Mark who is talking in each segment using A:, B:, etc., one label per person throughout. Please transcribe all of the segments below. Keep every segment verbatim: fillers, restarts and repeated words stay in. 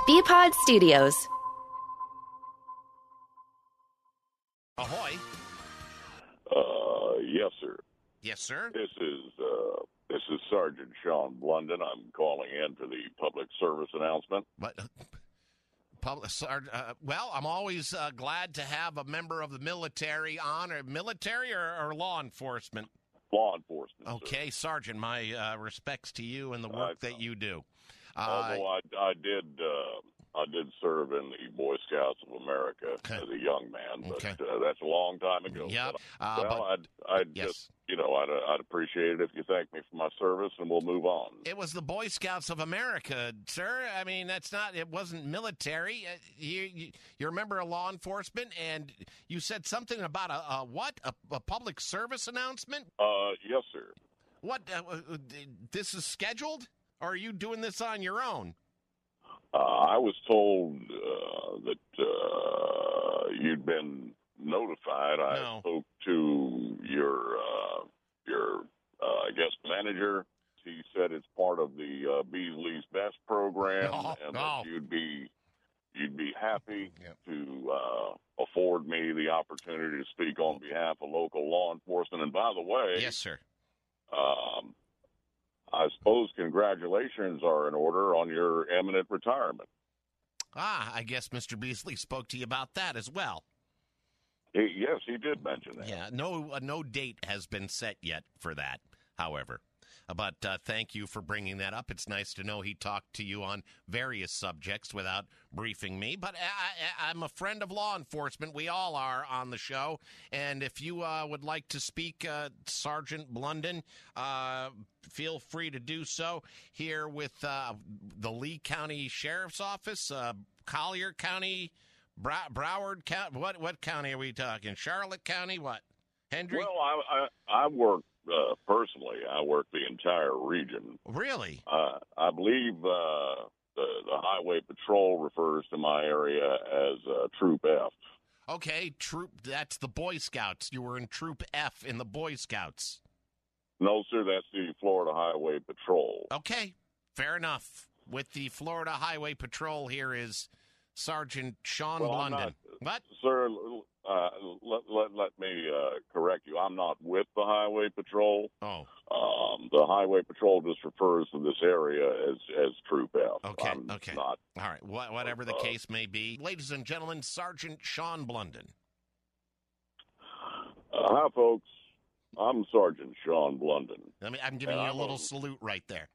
A: B-Pod Studios.
B: Ahoy.
C: Uh, yes, sir.
B: Yes, sir.
C: This is uh, this is Sergeant Sean Blunden. I'm calling in for the public service announcement.
B: But public, uh, well, I'm always uh, glad to have a member of the military on, or military or, or law enforcement.
C: Law enforcement.
B: Okay,
C: sir.
B: Sergeant. My uh, respects to you and the work
C: I,
B: that you do. Uh,
C: although I, I did. Uh, I did serve in the Boy Scouts of America
B: okay.
C: as a young man, but
B: okay.
C: uh, that's a long time ago.
B: Yep.
C: But,
B: uh,
C: well,
B: but,
C: I'd, I'd
B: yes.
C: just, you know, I'd, I'd appreciate it if you thank me for my service, and we'll move on.
B: It was the Boy Scouts of America, sir. I mean, that's not. It wasn't military. Uh, you, you, you're a member of law enforcement, and you said something about a, a what? A, a public service announcement?
C: Uh, yes, sir.
B: What? Uh, this is scheduled, or are you doing this on your own?
C: Uh, I was told uh, that uh, you'd been notified. I
B: No.
C: spoke to your uh, your uh, I guess manager. He said it's part of the uh, Beasley's Best program,
B: Oh,
C: and
B: oh.
C: that you'd be you'd be happy
B: Yep.
C: to uh, afford me the opportunity to speak on behalf of local law enforcement. And by the way,
B: Yes, sir.
C: Um, I suppose congratulations are in order on your imminent retirement.
B: Ah, I guess Mister Beasley spoke to you about that as well.
C: He, yes, he did mention that.
B: Yeah, no, uh, no date has been set yet for that, however. Uh, But uh, thank you for bringing that up. It's nice to know he talked to you on various subjects without briefing me. But I, I, I'm a friend of law enforcement. We all are on the show. And if you uh, would like to speak, uh, Sergeant Blunden, uh, feel free to do so here with uh, the Lee County Sheriff's Office, uh, Collier County, Brow- Broward County. What, what county are we talking? Charlotte County? What? Hendry?
C: Well, I, I, I work uh, personally. I work the entire region.
B: Really?
C: Uh, I believe uh, the, the Highway Patrol refers to my area as uh, Troop F.
B: Okay, troop. That's the Boy Scouts. You were in Troop F in the Boy Scouts.
C: No, sir, that's the Florida Highway Patrol.
B: Okay, fair enough. With the Florida Highway Patrol, here is Sergeant Sean
C: Well, I'm
B: Blunden.
C: not-
B: What?
C: Sir, uh, let, let, let me uh, correct you. I'm not with the Highway Patrol.
B: Oh,
C: Um, the Highway Patrol just refers to this area as, as Troop F.
B: okay,
C: I'm
B: okay.
C: not.
B: All right, wha- whatever the
C: Uh,
B: case may be. Ladies and gentlemen, Sergeant Sean Blunden.
C: Uh, hi, folks. I'm Sergeant Sean Blunden.
B: I mean, I'm giving
C: And
B: you a
C: I'm
B: little
C: a-
B: salute right there.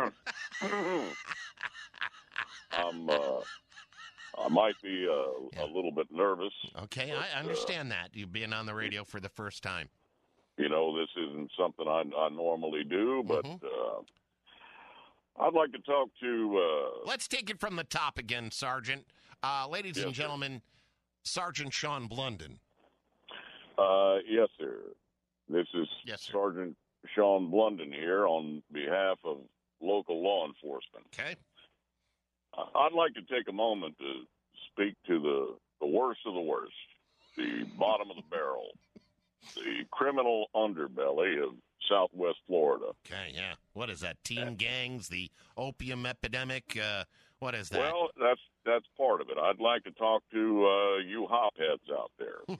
C: I'm. Uh, I might be uh,
B: Yeah.
C: a little bit nervous.
B: Okay,
C: But,
B: I understand that. You being on the radio for the first time.
C: You know, this isn't something I, I normally do, but
B: Mhm.
C: uh, I'd like to talk to. Uh,
B: Let's take it from the top again, Sergeant. Uh, ladies
C: Yes,
B: and
C: sir.
B: gentlemen, Sergeant Sean Blunden.
C: uh, yes, sir. This is
B: Yes, sir.
C: Sergeant Sean Blunden here on behalf of local law enforcement.
B: Okay?
C: I'd like to take a moment to speak to the, the worst of the worst, the bottom of the barrel, the criminal underbelly of Southwest Florida.
B: Okay, yeah. What is that? Teen gangs, the opium epidemic? Uh, what is that?
C: Well, that's that's part of it. I'd like to talk to uh, you hopheads out there.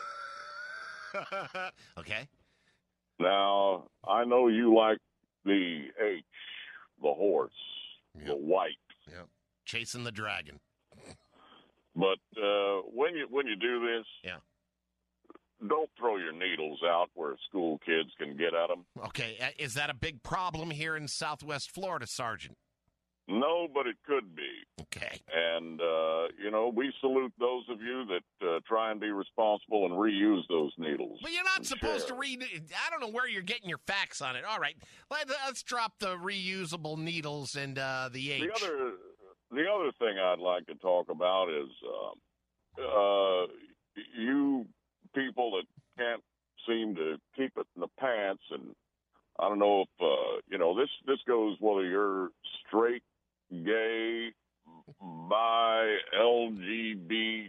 B: Okay.
C: Now, I know you like the H, the horse, the
B: Yep.
C: white.
B: Yep. Chasing the dragon.
C: But uh, when you when you do this,
B: Yeah.
C: don't throw your needles out where school kids can get at them.
B: Okay, uh, is that a big problem here in Southwest Florida, Sergeant?
C: No, but it could be.
B: Okay.
C: And, uh, you know, we salute those of you that uh, try and be responsible and reuse those needles.
B: But you're not
C: and
B: supposed
C: share.
B: to read. I don't know where you're getting your facts on it. All right, let, let's drop the reusable needles and uh, the H.
C: The other, the other thing I'd like to talk about is um, uh, you people that can't seem to keep it in the pants, and I don't know if uh, you know this. This goes whether you're straight, gay, bi, L G B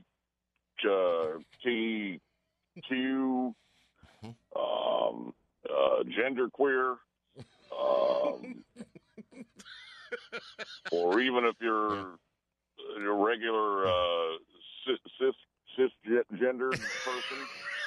C: T Q, um, uh, genderqueer, um, or even if you're a regular uh, cis, cis cisgendered person.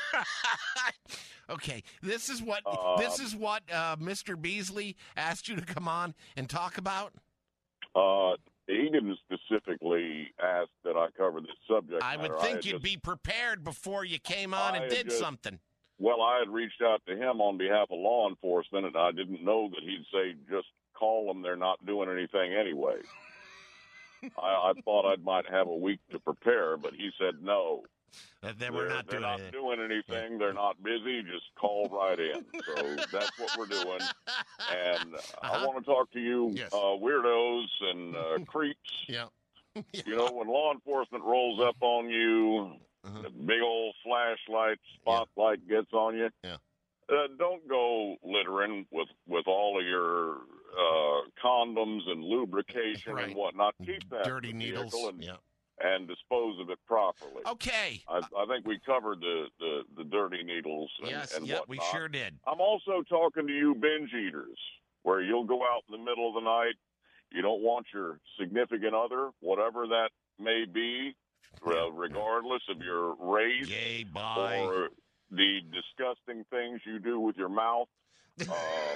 B: Okay, this is what
C: Uh,
B: this is what uh, Mister Beasley asked you to come on and talk about.
C: Uh, he didn't specifically ask that I cover this subject
B: I
C: matter.
B: would
C: I
B: think
C: had
B: you'd
C: just,
B: be prepared before you came on
C: I
B: and
C: had
B: did
C: just-
B: something.
C: Well, I had reached out to him on behalf of law enforcement, and I didn't know that he'd say, just call them. They're not doing anything anyway. I, I thought I might have a week to prepare, but he said no.
B: That they were
C: they're,
B: not
C: they're
B: doing
C: not
B: it.
C: doing anything. They're not busy. Just call right in. So that's what we're doing. And
B: Uh-huh.
C: I want to talk to you,
B: Yes.
C: uh, weirdos and uh, creeps.
B: Yeah.
C: You know, when law enforcement rolls up on you,
B: Uh-huh.
C: the big old flashlight spotlight gets on you.
B: Yeah.
C: Uh, don't go littering with with all of your uh, condoms and lubrication
B: Right.
C: and whatnot. Keep that
B: Dirty
C: in the
B: needles.
C: vehicle and,
B: Yeah.
C: and dispose of it properly.
B: Okay.
C: I, I think we covered the, the, the dirty needles and,
B: Yes.
C: and
B: Yep. We
C: whatnot.
B: sure did.
C: I'm also talking to you binge eaters, where you'll go out in the middle of the night. You don't want your significant other, whatever that may be,
B: Yeah.
C: uh, regardless of your race
B: Gay, bi.
C: or the disgusting things you do with your mouth. Um,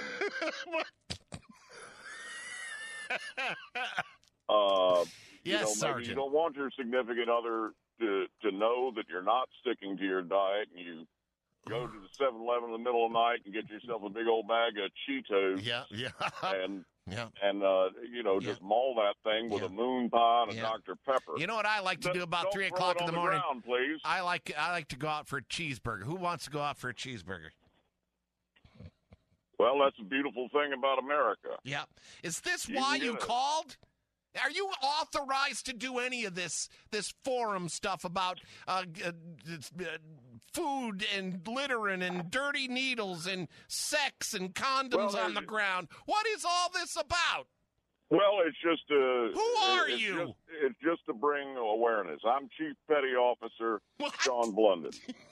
C: uh, you
B: Yes,
C: know, maybe
B: Sergeant.
C: you don't want your significant other to, to know that you're not sticking to your diet, and you go to the seven eleven in the middle of the night and get yourself a big old bag of Cheetos.
B: Yeah. Yeah.
C: And
B: Yeah.
C: and uh, you know,
B: Yeah.
C: just maul that thing with
B: Yeah.
C: a moon pie and a
B: Yeah.
C: Doctor Pepper.
B: You know what I like to do about
C: Don't
B: three
C: throw
B: o'clock
C: it
B: in
C: on
B: the morning?
C: ground, please.
B: I like I like to go out for a cheeseburger. Who wants to go out for a cheeseburger?
C: Well, that's a beautiful thing about America.
B: Yeah. Is this
C: You
B: why
C: can
B: you
C: get it.
B: called? Are you authorized to do any of this this forum stuff about uh, uh, uh, food and littering and dirty needles and sex and condoms
C: Well,
B: on the
C: there's-
B: ground? What is all this about?
C: Well, it's just a.
B: Who are
C: it's
B: you?
C: Just, it's just to bring awareness. I'm Chief Petty Officer
B: What?
C: Sean Blunden.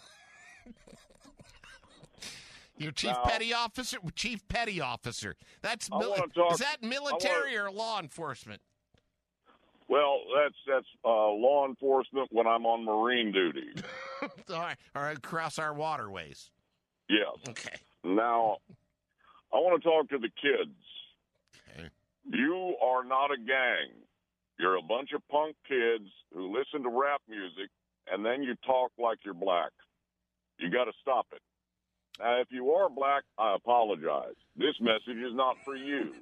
B: You're Chief
C: Now-
B: Petty Officer? Chief Petty Officer. That's
C: I
B: mil-
C: wanna talk-
B: Is that military or law enforcement?
C: Well, that's that's uh, law enforcement when I'm on Marine duty.
B: all right, all right, across our waterways.
C: Yes.
B: Okay.
C: Now, I want to talk to the kids.
B: Okay.
C: You are not a gang. You're a bunch of punk kids who listen to rap music, and then you talk like you're black. You got to stop it. Now, if you are black, I apologize. This message is not for you.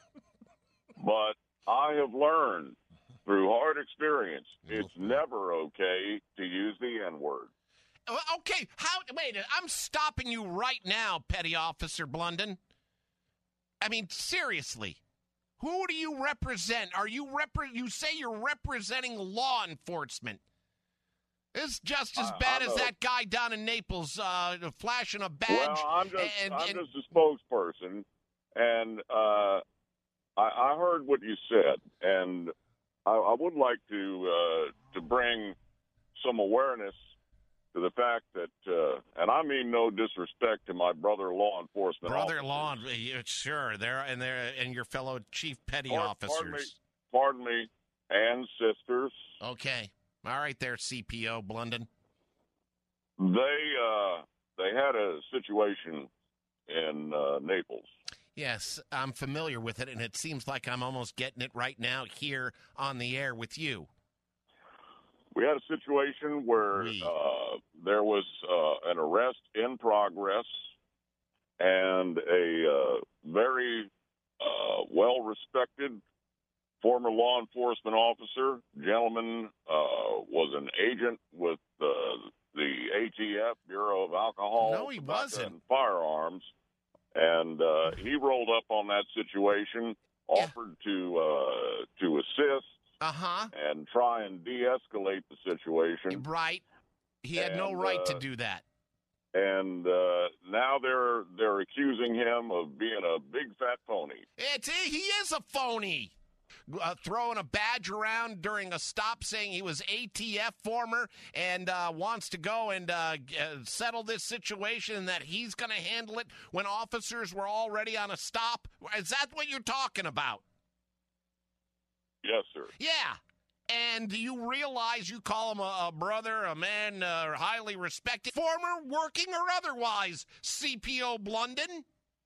C: But I have learned through hard experience, it's never okay to use the N-word.
B: Well, Okay, how? Wait, I'm stopping you right now, Petty Officer Blunden. I mean, seriously, who do you represent? Are you repre- You say you're representing law enforcement. It's just as
C: I-
B: bad
C: I'm
B: as
C: a-
B: that guy down in Naples uh, flashing a badge.
C: Well, I'm just,
B: and,
C: I'm
B: and-
C: just a spokesperson, and uh, I, I heard what you said, and I, I would like to uh, to bring some awareness to the fact that, uh, and I mean no disrespect to my brother law enforcement
B: brother
C: officers.
B: law, yeah, sure, there and there, and your fellow chief petty
C: Pardon-
B: officers.
C: pardon me. Pardon me, and sisters.
B: Okay, all right, there, C P O Blunden.
C: They uh, they had a situation in uh, Naples.
B: Yes, I'm familiar with it, and it seems like I'm almost getting it right now here on the air with you.
C: We had a situation where
B: Oui.
C: uh, there was uh, an arrest in progress, and a uh, very uh, well-respected former law enforcement officer, gentleman, uh, was an agent with uh, the A T F, Bureau of Alcohol,
B: No, he
C: Tobacco,
B: wasn't.
C: and Firearms, and uh, he rolled up on that situation,
B: Yeah.
C: offered to uh, to assist
B: Uh huh.
C: and try and de-escalate the situation.
B: Right. He had no
C: And,
B: right to
C: uh,
B: do that.
C: And uh, now they're they're accusing him of being a big fat phony.
B: It's he is a phony. Uh, throwing a badge around during a stop saying he was A T F former and uh, wants to go and uh, g- uh, settle this situation and that he's going to handle it when officers were already on a stop. Is that what you're talking about?
C: Yes, sir.
B: Yeah. And do you realize you call him a, a brother, a man uh, highly respected, former working or otherwise, C P O Blunden?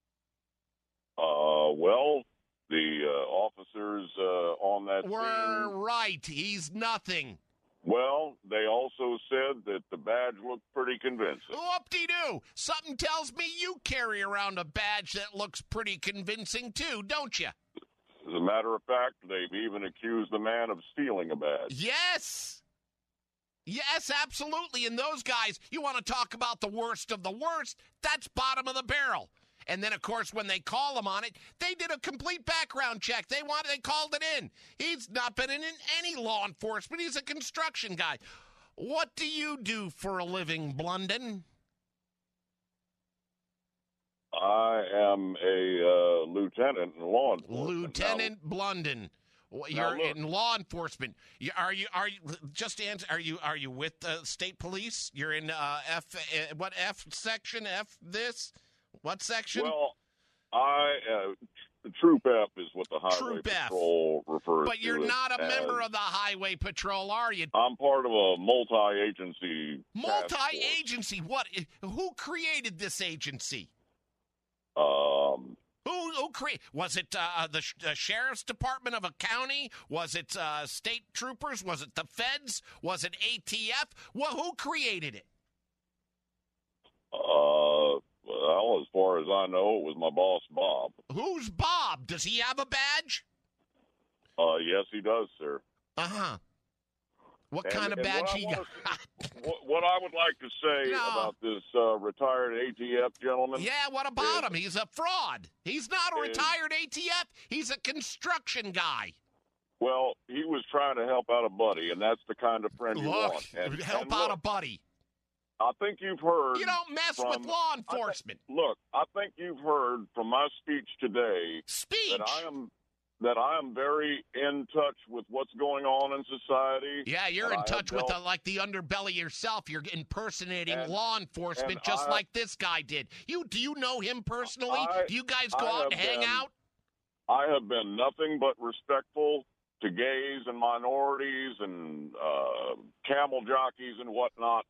C: Uh, well, the uh, officers uh, on that
B: We're
C: scene,
B: right. He's nothing.
C: well, they also said that the badge looked pretty convincing.
B: Whoop-de-doo. Something tells me you carry around a badge that looks pretty convincing, too, don't you?
C: As a matter of fact, they've even accused the man of stealing a badge.
B: Yes. Yes, absolutely. And those guys, you want to talk about the worst of the worst, that's bottom of the barrel. And then, of course, when they call him on it, they did a complete background check. They wanted, they called it in. He's not been in any law enforcement. He's a construction guy. What do you do for a living, Blunden?
C: I am a uh, lieutenant in law enforcement.
B: Lieutenant Blunden. Well,
C: Now,
B: You're
C: look.
B: in law enforcement. You, are you? Are you? Just to answer. Are you? Are you with the state police? You're in uh, F. Uh, what F section? F this? What section?
C: Well, I uh, Troop F is what the Highway
B: Troop F.
C: Patrol refers to.
B: But you're
C: it
B: not a
C: as.
B: member of the Highway Patrol, are you?
C: I'm part of a multi-agency. task force.
B: Multi-agency. What? Who created this agency?
C: Um,
B: Who, who created? Was it uh, the, sh- the sheriff's department of a county? Was it uh, state troopers? Was it the feds? Was it A T F? Well, who created it?
C: uh, well, as far as I know, it was my boss, Bob.
B: Who's Bob? Does he have a badge?
C: Uh, yes, he does, sir.
B: Uh huh. What
C: And-
B: kind of
C: and
B: badge
C: what I
B: he
C: wanna
B: got?
C: What, what I would like to say
B: No.
C: about this uh, retired A T F gentleman.
B: Yeah, what about him? He's a fraud. He's not a
C: Is-
B: retired A T F. He's a construction guy.
C: Well, he was trying to help out a buddy, and that's the kind of friend you
B: Look,
C: want. And,
B: help
C: and
B: out
C: look,
B: a buddy.
C: I think you've heard.
B: You don't mess
C: from-
B: with law
C: I think-
B: enforcement.
C: Look, I think you've heard from my speech today
B: Speech.
C: that I am that I am very in touch with what's going on in society.
B: Yeah, you're
C: and
B: in
C: I
B: touch
C: have
B: with the,
C: dealt-
B: like the underbelly yourself. You're impersonating
C: And-
B: law enforcement
C: and
B: just
C: I-
B: like this guy did. You do you know him personally?
C: I-
B: do you guys go
C: I
B: out and
C: have
B: hang
C: been-
B: out?
C: I have been nothing but respectful to gays and minorities and uh, camel jockeys and whatnot.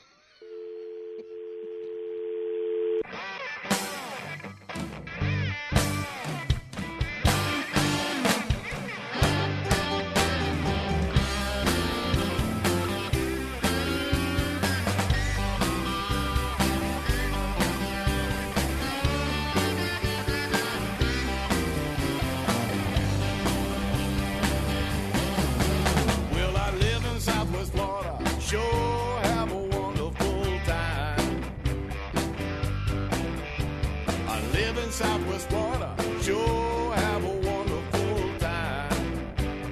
A: Well, I live in Southwest Florida. Sure have a wonderful time. I live in Southwest Florida. Sure have a wonderful time.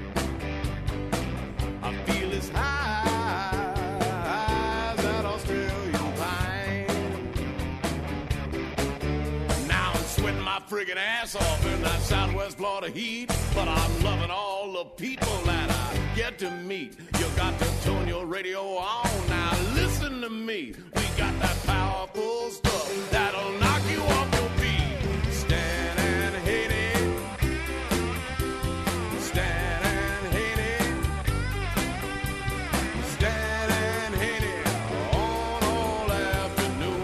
A: I feel as high as that Australian pine. Now I'm sweating my friggin' ass off in that Southwest Florida heat, but I'm loving all the people that I get to meet. You got to tune your radio on. Now listen to me. We got that powerful stuff that'll knock you off your feet. Stand and hit it. Stand and hit it. Stand and hit it on all afternoon.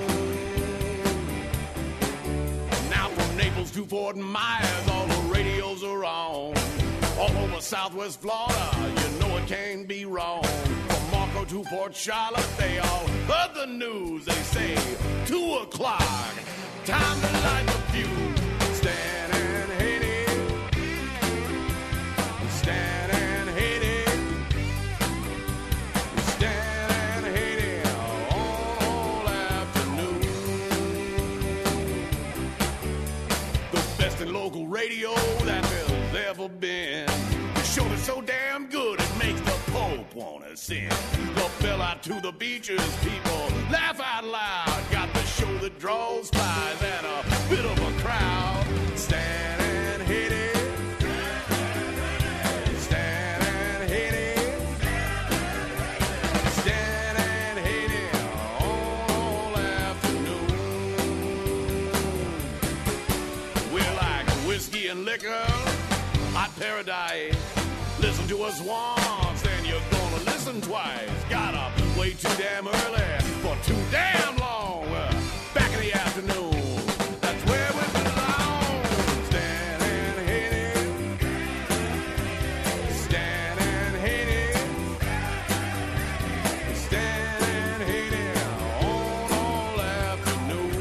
A: Now from Naples to Fort Myers, all the radios are on. All over Southwest Florida, you know it can't be wrong. From Marco to Port Charlotte, they all heard the news. They say two o'clock, time to light the fuse. Stand and hit it. Stand and hit it. Stand and hit it on all afternoon. The best in local radio that there's ever been. The show is so damn good it makes the Pope wanna sing. The bell out to the beaches, people laugh out loud. Got the show that draws spies and a bit of a crowd. Stand and hit it. Stand and hit it. Stand and hit it on all afternoon. We're like whiskey and liquor, hot paradise. Listen to us once, then you're gonna listen twice. Gotta be way too damn early for too damn long. Uh, back in the afternoon, that's where we belong. Stan and Haney, Stan and Haney, Stan and Haney on all afternoon.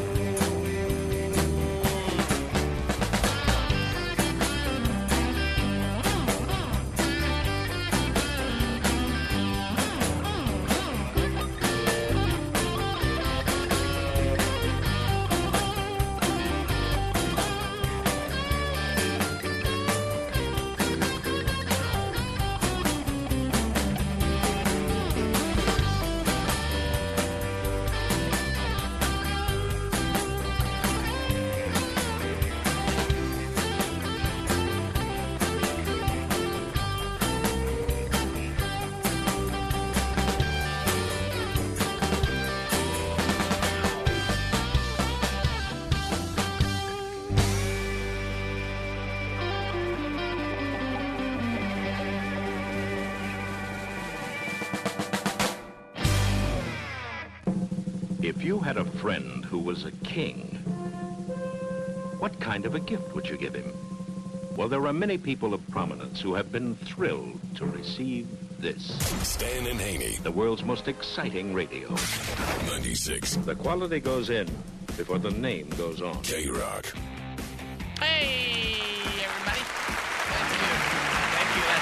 D: If you had a friend who was a king, what kind of a gift would you give him? Well, there are many people of prominence who have been thrilled to receive this.
E: Stan and Haney,
D: The world's most exciting radio.
E: ninety-six
D: The quality goes in before the name goes on.
E: K-Rock.
B: Hey, everybody. Thank you. Thank you.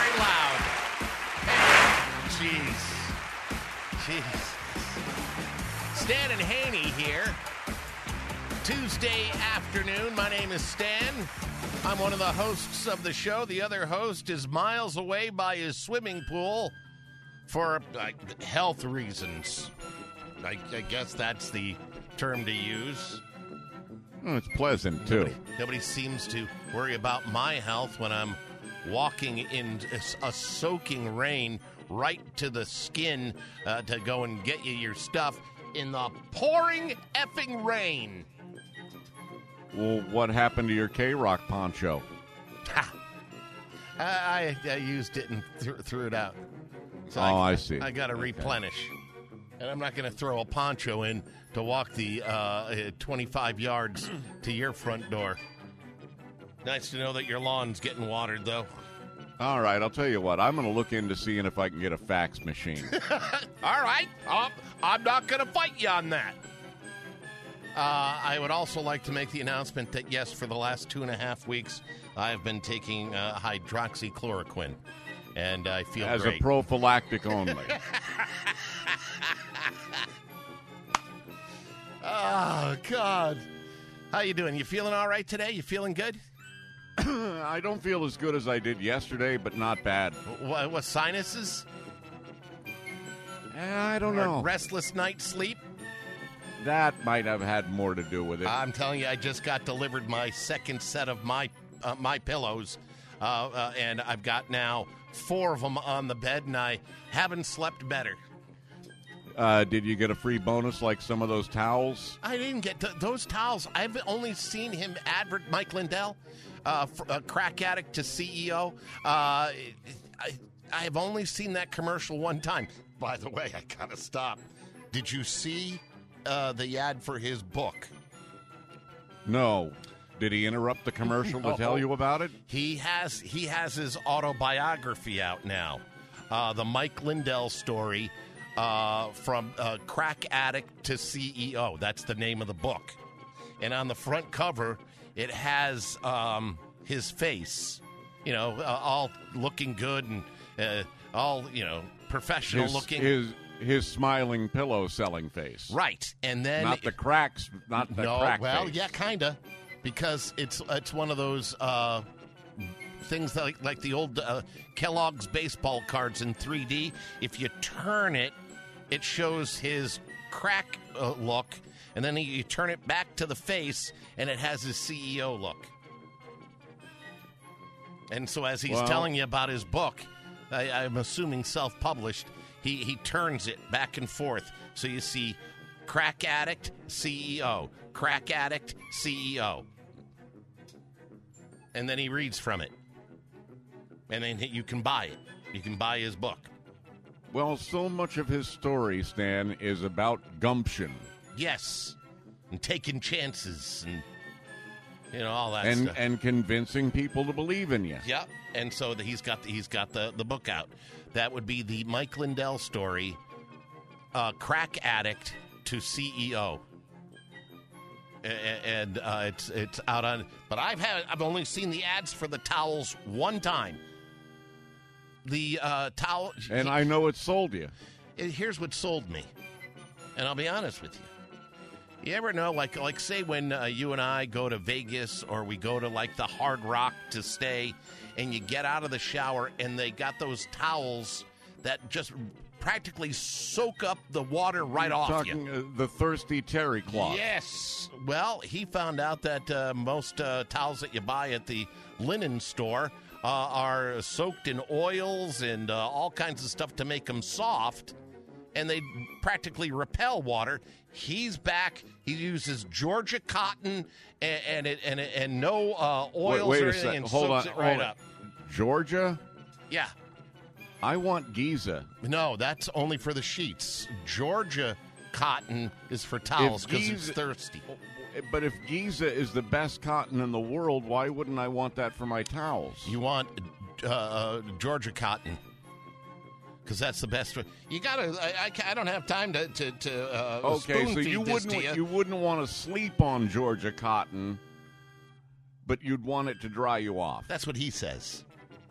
B: That's very loud. Hey, jeez. Jeez. Stan and Haney here. Tuesday afternoon. My name is Stan. I'm one of the hosts of the show. The other host is miles away by his swimming pool for uh, health reasons. I, I guess that's the term to use.
F: Oh, it's pleasant, too.
B: Nobody, nobody seems to worry about my health when I'm walking in a, a soaking rain right to the skin uh, to go and get you your stuff in the pouring effing rain.
F: Well, what happened to your K-Rock poncho?
B: Ha! I, I, I used it and th- threw it out. So
F: Oh, I see.
B: I got to
F: Okay.
B: replenish. And I'm not going to throw a poncho in to walk the uh, twenty-five yards to your front door. Nice to know that your lawn's getting watered, though.
F: All right, I'll tell you what. I'm going to look into seeing if I can get a fax machine.
B: All right. Um, I'm not going to fight you on that. Uh, I would also like to make the announcement that, yes, for the last two and a half weeks, I've been taking uh, hydroxychloroquine, and I feel
F: As
B: great.
F: a prophylactic only.
B: Oh, God. How you doing? You feeling all right today? You feeling good?
F: I don't feel as good as I did yesterday, but not bad.
B: What, what sinuses?
F: Eh, I don't
B: Or
F: know.
B: restless night sleep?
F: That might have had more to do with it.
B: I'm telling you, I just got delivered my second set of my uh, my pillows, uh, uh, and I've got now four of them on the bed, and I haven't slept better.
F: Uh, did you get a free bonus like some of those towels?
B: I didn't get th- those towels. I've only seen him advert Mike Lindell, uh, fr- uh, crack addict to C E O. Uh, I I've only seen that commercial one time. By the way, I gotta stop. Did you see uh, the ad for his book?
F: No. Did he interrupt the commercial to tell you about it?
B: He has he has his autobiography out now, uh, the Mike Lindell story, uh, from uh, crack addict to C E O. That's the name of the book, and on the front cover, it has um, his face, you know, uh, all looking good and uh, all you know professional
F: His,
B: looking.
F: his his smiling pillow selling face.
B: Right, and then
F: Not the cracks, not the
B: no,
F: crack
B: well,
F: face.
B: yeah, kinda, because it's it's one of those uh, things that, like like the old uh, Kellogg's baseball cards in three D. If you turn it, it shows his crack uh, look, and then you turn it back to the face, and it has his C E O look. And so, as he's
F: Well-
B: telling you about his book, I, I'm assuming self-published, he he turns it back and forth, so you see crack addict, C E O, crack addict, C E O. And then he reads from it. And then you can buy it. You can buy his book.
F: Well, so much of his story, Stan, is about gumption.
B: Yes. And taking chances and, you know, all that
F: and,
B: stuff.
F: And convincing people to believe in you.
B: Yep. And so the, he's got the, he's got the, the book out. That would be the Mike Lindell story, uh, Crack Addict to C E O. And uh, it's it's out on, but I've had I've only seen the ads for the towels one time. The uh, towel,
F: and he, I know it sold you.
B: Here's what sold me, and I'll be honest with you. You ever know, like like say when uh, you and I go to Vegas or we go to like the Hard Rock to stay, and you get out of the shower and they got those towels that just practically soak up the water right
F: You're
B: off
F: talking,
B: you.
F: Uh, the thirsty terry cloth.
B: Yes. Well, he found out that uh, most uh, towels that you buy at the linen store uh, are soaked in oils and uh, all kinds of stuff to make them soft, and they practically repel water. He's back. He uses Georgia cotton and and, it, and, it, and no uh, oils
F: wait, wait
B: or
F: a
B: anything,
F: sec.
B: and
F: Hold
B: soaks
F: on,
B: it right
F: hold on.
B: up.
F: Georgia?
B: Yeah.
F: I want Giza.
B: No, that's only for the sheets. Georgia cotton is for towels because it's thirsty.
F: But if Giza is the best cotton in the world, why wouldn't I want that for my towels?
B: You want uh, uh, Georgia cotton because that's the best. You gotta. I, I, I don't have time to to, to uh,
F: okay,
B: spoon
F: so
B: feed
F: you
B: this
F: wouldn't
B: to you.
F: you wouldn't want to sleep on Georgia cotton, but you'd want it to dry you off.
B: That's what he says.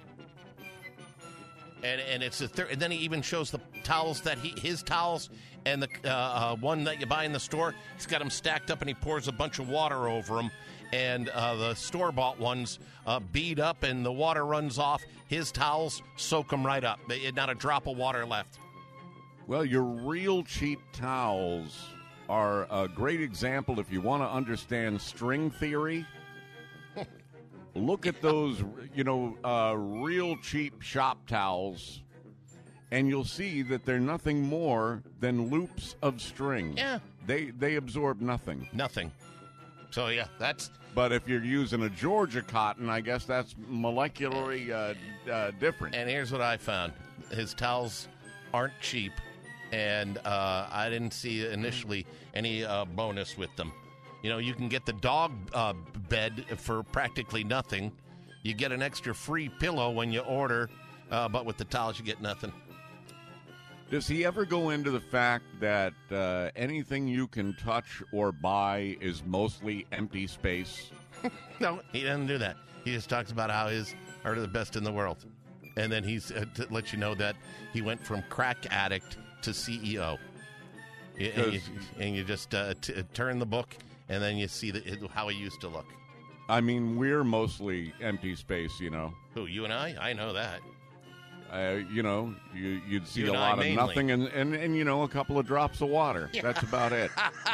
B: And and it's a thir- and then he even shows the towels that he his towels and the uh, uh, one that you buy in the store. He's got them stacked up and he pours a bunch of water over them. And uh, the store bought ones uh, bead up and the water runs off. His towels soak them right up. They, not a drop of water left.
F: Well, your real cheap towels are a great example if you want to understand string theory. Look at those, you know, uh, real cheap shop towels, and you'll see that they're nothing more than loops of string.
B: Yeah.
F: They they absorb nothing.
B: Nothing. So, yeah, that's...
F: But if you're using a Georgia cotton, I guess that's molecularly uh, uh, different.
B: And here's what I found. His towels aren't cheap, and uh, I didn't see initially any uh, bonus with them. You know, you can get the dog uh, bed for practically nothing. You get an extra free pillow when you order, uh, but with the towels you get nothing.
F: Does he ever go into the fact that uh, anything you can touch or buy is mostly empty space?
B: No, he doesn't do that. He just talks about how his are the best in the world. And then he's uh, to let you know that he went from crack addict to C E O. And you, and you just uh, t- turn the book, and then you see the, how he used to look.
F: I mean, we're mostly empty space, you know.
B: Who, you and I? I know that.
F: Uh, you know, you, you'd see
B: You
F: a
B: and I
F: lot of
B: mainly.
F: nothing and, and, and, you know, a couple of drops of water. That's about it.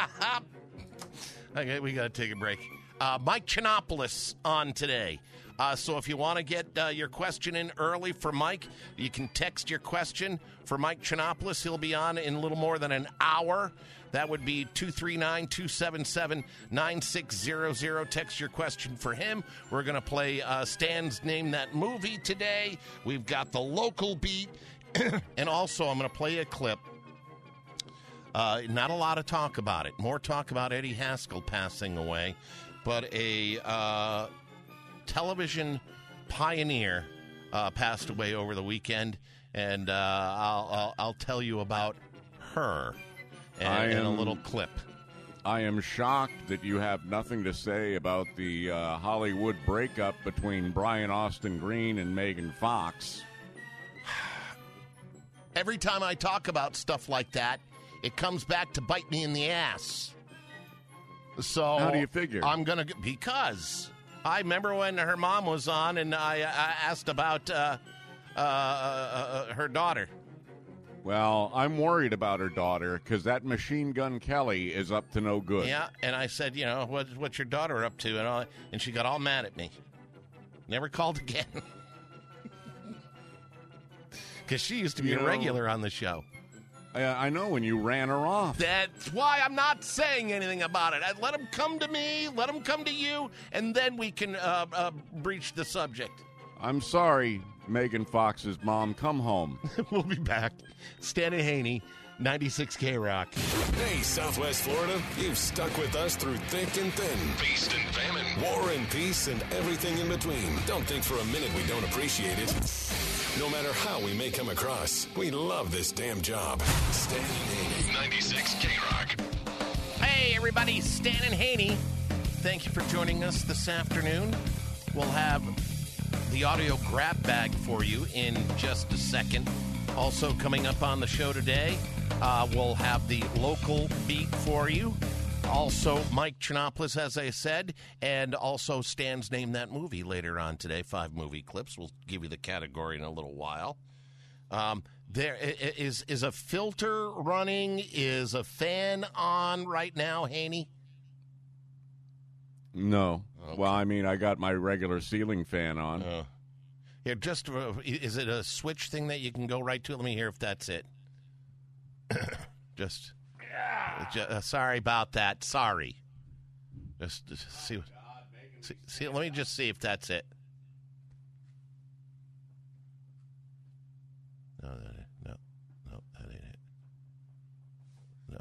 B: Okay, we got to take a break. Uh, Mike Chinopoulos on today. Uh, so if you want to get uh, your question in early for Mike, you can text your question for Mike Chinopoulos. He'll be on in a little more than an hour. That would be two three nine, two seven seven, nine six zero zero. Text your question for him. We're going to play uh, Stan's Name That Movie today. We've got the local beat. And also, I'm going to play a clip. Uh, not a lot of talk about it. More talk about Eddie Haskell passing away. But a uh, television pioneer uh, passed away over the weekend. And uh, I'll, I'll, I'll tell you about her in,
F: I
B: in a
F: am-
B: little clip.
F: I am shocked that you have nothing to say about the uh, Hollywood breakup between Brian Austin Green and Megan Fox.
B: Every time I talk about stuff like that, it comes back to bite me in the ass. So
F: How do you figure?
B: I'm gonna because I remember when her mom was on, and I, I asked about uh, uh, uh, her daughter.
F: Well, I'm worried about her daughter because that Machine Gun Kelly is up to no good.
B: Yeah, and I said, you know, what, what's your daughter up to? And all, and she got all mad at me. Never called again. Because she used to be
F: You
B: a
F: know-
B: regular on the show.
F: I, I know when you ran her off.
B: That's why I'm not saying anything about it. I let them come to me, let them come to you, and then we can uh, uh, breach the subject.
F: I'm sorry. Megan Fox's mom come home.
B: We'll be back. Stan and Haney, ninety-six K Rock.
E: Hey, Southwest Florida, you've stuck with us through thick and thin. Feast and famine. War and peace and everything in between. Don't think for a minute we don't appreciate it. No matter how we may come across, we love this damn job. Stan and Haney, ninety-six K Rock.
B: Hey, everybody, Stan and Haney. Thank you for joining us this afternoon. We'll have the audio grab bag for you in just a second. Also coming up on the show today, uh, we'll have the local beat for you. Also, Mike Chernopoulos, as I said, and also Stan's Name That Movie later on today. Five movie clips. We'll give you the category in a little while. Um, there is is a filter running. Is a fan on right now, Haney?
F: No.
B: Okay.
F: Well, I mean, I got my regular ceiling fan on.
B: Uh, here, just uh, is it a switch thing that you can go right to? Let me hear if that's it. just, just uh, sorry about that. Sorry. Just, just see, see, see. Let me just see if that's it. No, that ain't, no, no, that ain't it. No.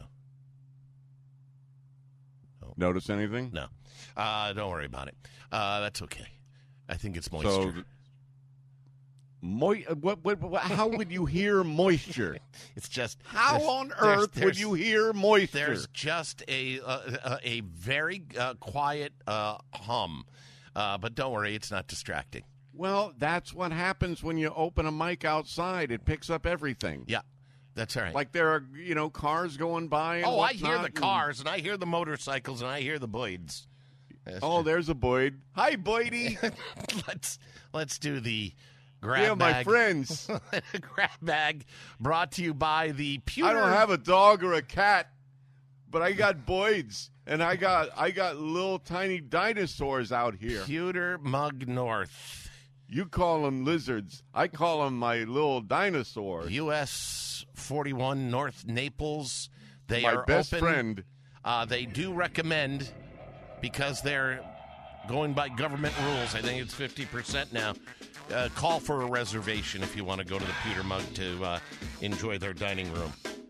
B: No.
F: Notice anything?
B: No. Uh, don't worry about it. Uh, that's okay. I think it's moisture.
F: So, Mo- what, what, what, how would you hear moisture?
B: It's just
F: How
B: there's-
F: on
B: there's-
F: earth
B: there's-
F: would you hear moisture?
B: There's just a uh, a very uh, quiet uh, hum, uh, but don't worry, it's not distracting.
F: Well, that's what happens when you open a mic outside. It picks up everything.
B: Yeah, that's all right.
F: Like there are, you know, cars going by. And
B: oh, I hear
F: whatnot,
B: the
F: and-
B: cars, and I hear the motorcycles, and I hear the Boyds. That's
F: Oh,
B: true.
F: there's a Boyd. Hi, Boydie.
B: let's let's do the grab
F: Yeah, my
B: bag.
F: friends.
B: grab bag brought to you by the Pewter.
F: I don't have a dog or a cat, but I got Boyds, and I got I got little tiny dinosaurs out here.
B: Pewter Mug North.
F: You call them lizards. I call them my little dinosaurs.
B: U S forty-one North Naples. They
F: my
B: are
F: best
B: open.
F: friend.
B: Uh, they do recommend, because they're going by government rules, I think it's fifty percent now, uh, call for a reservation if you want to go to the Pewter Mug to uh, enjoy their dining room.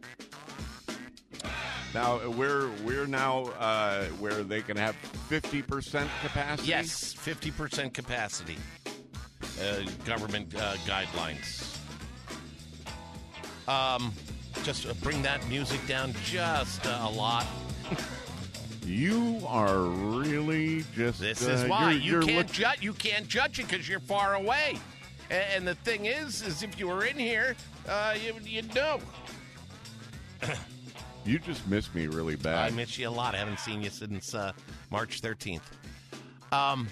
F: Now we're we're now uh, where they can have fifty percent capacity.
B: Yes, fifty percent capacity. Uh, government uh, guidelines. Um, just uh, bring that music down just uh, a lot.
F: You are really just.
B: This
F: uh,
B: is why
F: you're,
B: you
F: you're
B: can't
F: look-
B: judge. You can't judge it because you're far away. And, and the thing is, is if you were in here, uh, you, you'd know.
F: You just miss me really
B: I
F: bad.
B: miss you a lot. I haven't seen you since uh, March thirteenth. Um,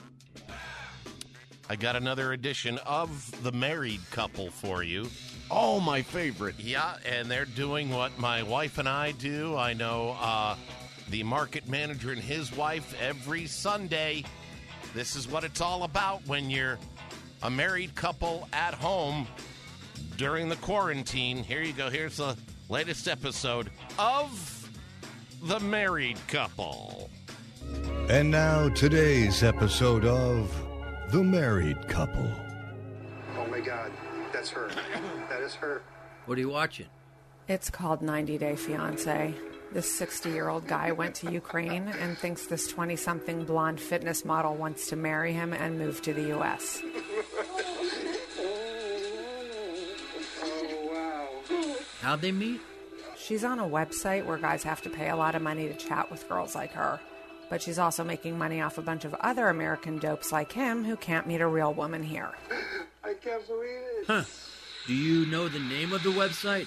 B: I got another edition of The Married Couple for you.
F: Oh, my favorite.
B: Yeah, and they're doing what my wife and I do. I know uh, the market manager and his wife every Sunday. This is what it's all about when you're a married couple at home during the quarantine. Here you go. Here's the latest episode of The Married Couple.
G: And now today's episode of The Married Couple.
H: Oh my God, that's her. That is her.
I: What are you watching?
J: It's called ninety Day Fiancé. This sixty-year-old guy went to Ukraine and thinks this twenty-something blonde fitness model wants to marry him and move to the U S
H: Oh, wow.
I: How'd they meet?
J: She's on a website where guys have to pay a lot of money to chat with girls like her. But she's also making money off a bunch of other American dopes like him who can't meet a real woman here.
H: I can't believe it.
I: Huh. Do you know the name of the website?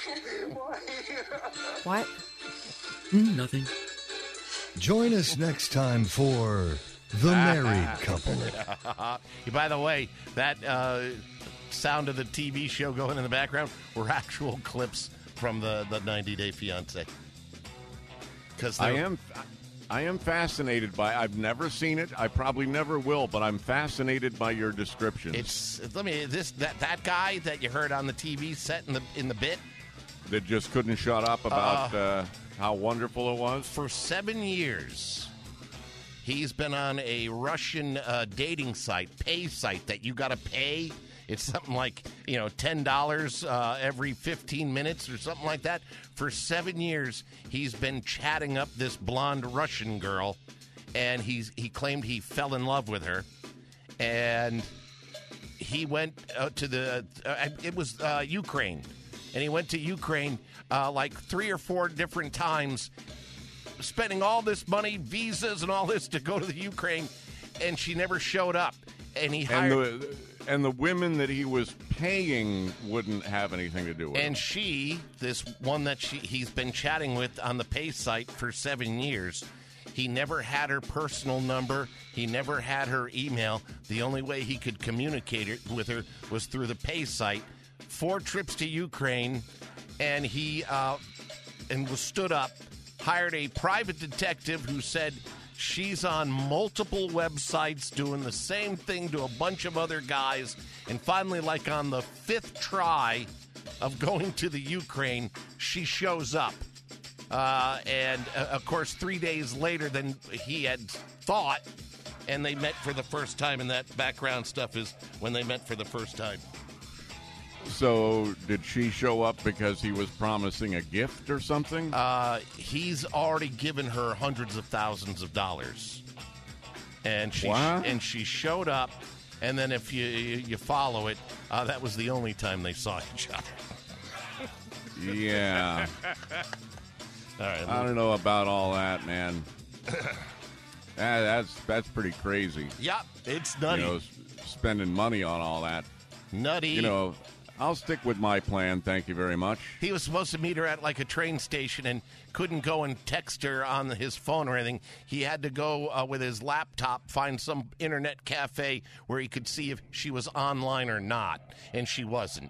J: What?
I: Mm, nothing.
G: Join us next time for The Married Couple.
B: By the way, that uh, sound of the T V show going in the background were actual clips from the, the ninety Day Fiancé. Because
F: I am, I am fascinated by. I've never seen it. I probably never will. But I'm fascinated by your descriptions.
B: It's let me this that that guy that you heard on the T V set in the in the bit
F: that just couldn't shut up about uh, uh, how wonderful it was.
B: For seven years, he's been on a Russian uh, dating site, pay site that you got to pay It's something like, you know, ten dollars uh, every fifteen minutes or something like that. For seven years, he's been chatting up this blonde Russian girl, and he's he claimed he fell in love with her. And he went uh, to the, uh, it was uh, Ukraine. And he went to Ukraine uh, like three or four different times, spending all this money, visas and all this to go to the Ukraine, and she never showed up. And he hired...
F: And the, and the women that he was paying wouldn't have anything to do with it.
B: And she, this one that she he's been chatting with on the pay site for seven years, he never had her personal number. He never had her email. The only way he could communicate it with her was through the pay site. Four trips to Ukraine, and he uh, and was stood up, hired a private detective who said she's on multiple websites doing the same thing to a bunch of other guys, and finally, like on the fifth try of going to the Ukraine, she shows up. Uh, and, uh, of course, three days later than he had thought, and they met for the first time, and that background stuff is when they met for the first time.
F: So, did she show up because he was promising a gift or something?
B: Uh, he's already given her hundreds of thousands of dollars. And she
F: What?
B: and she showed up, and then if you you follow it, uh, that was the only time they saw each other.
F: Yeah.
B: All right.
F: I don't know about all that, man. that, that's that's pretty crazy.
B: Yeah, it's nutty.
F: You know, s- spending money on all that.
B: Nutty.
F: You know, I'll stick with my plan. Thank you very much.
B: He was supposed to meet her at like a train station and couldn't go and text her on his phone or anything. He had to go uh, with his laptop, find some internet cafe where he could see if she was online or not, and she wasn't.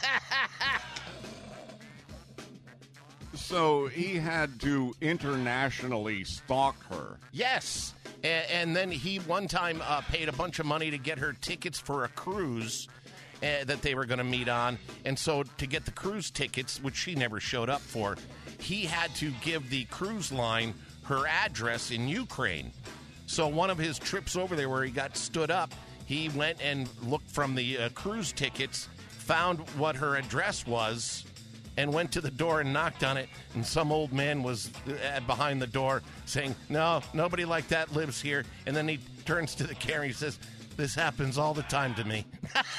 F: So he had to internationally stalk her.
B: Yes. And, and then he one time uh, paid a bunch of money to get her tickets for a cruise uh, that they were going to meet on. And so to get the cruise tickets, which she never showed up for, he had to give the cruise line her address in Ukraine. So one of his trips over there where he got stood up, he went and looked from the uh, cruise tickets, found what her address was, and went to the door and knocked on it, and some old man was uh, behind the door saying, no, nobody like that lives here. And then he turns to the camera and he says, this happens all the time to me.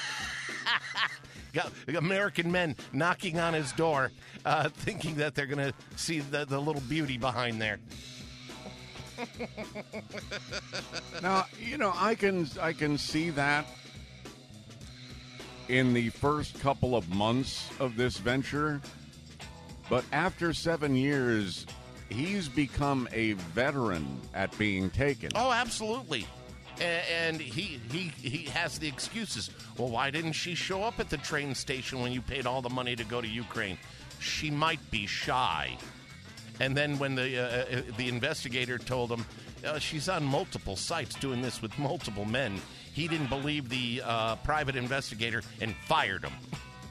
B: Got American men knocking on his door, uh, thinking that they're going to see the, the little beauty behind there.
F: Now, you know, I can I can see that in the first couple of months of this venture, but after seven years, he's become a veteran at being taken.
B: Oh, absolutely. A- And he, he he has the excuses. Well, why didn't she show up at the train station when you paid all the money to go to Ukraine? She might be shy. And then when the uh, the investigator told him uh, she's on multiple sites doing this with multiple men, he didn't believe the uh, private investigator and fired him.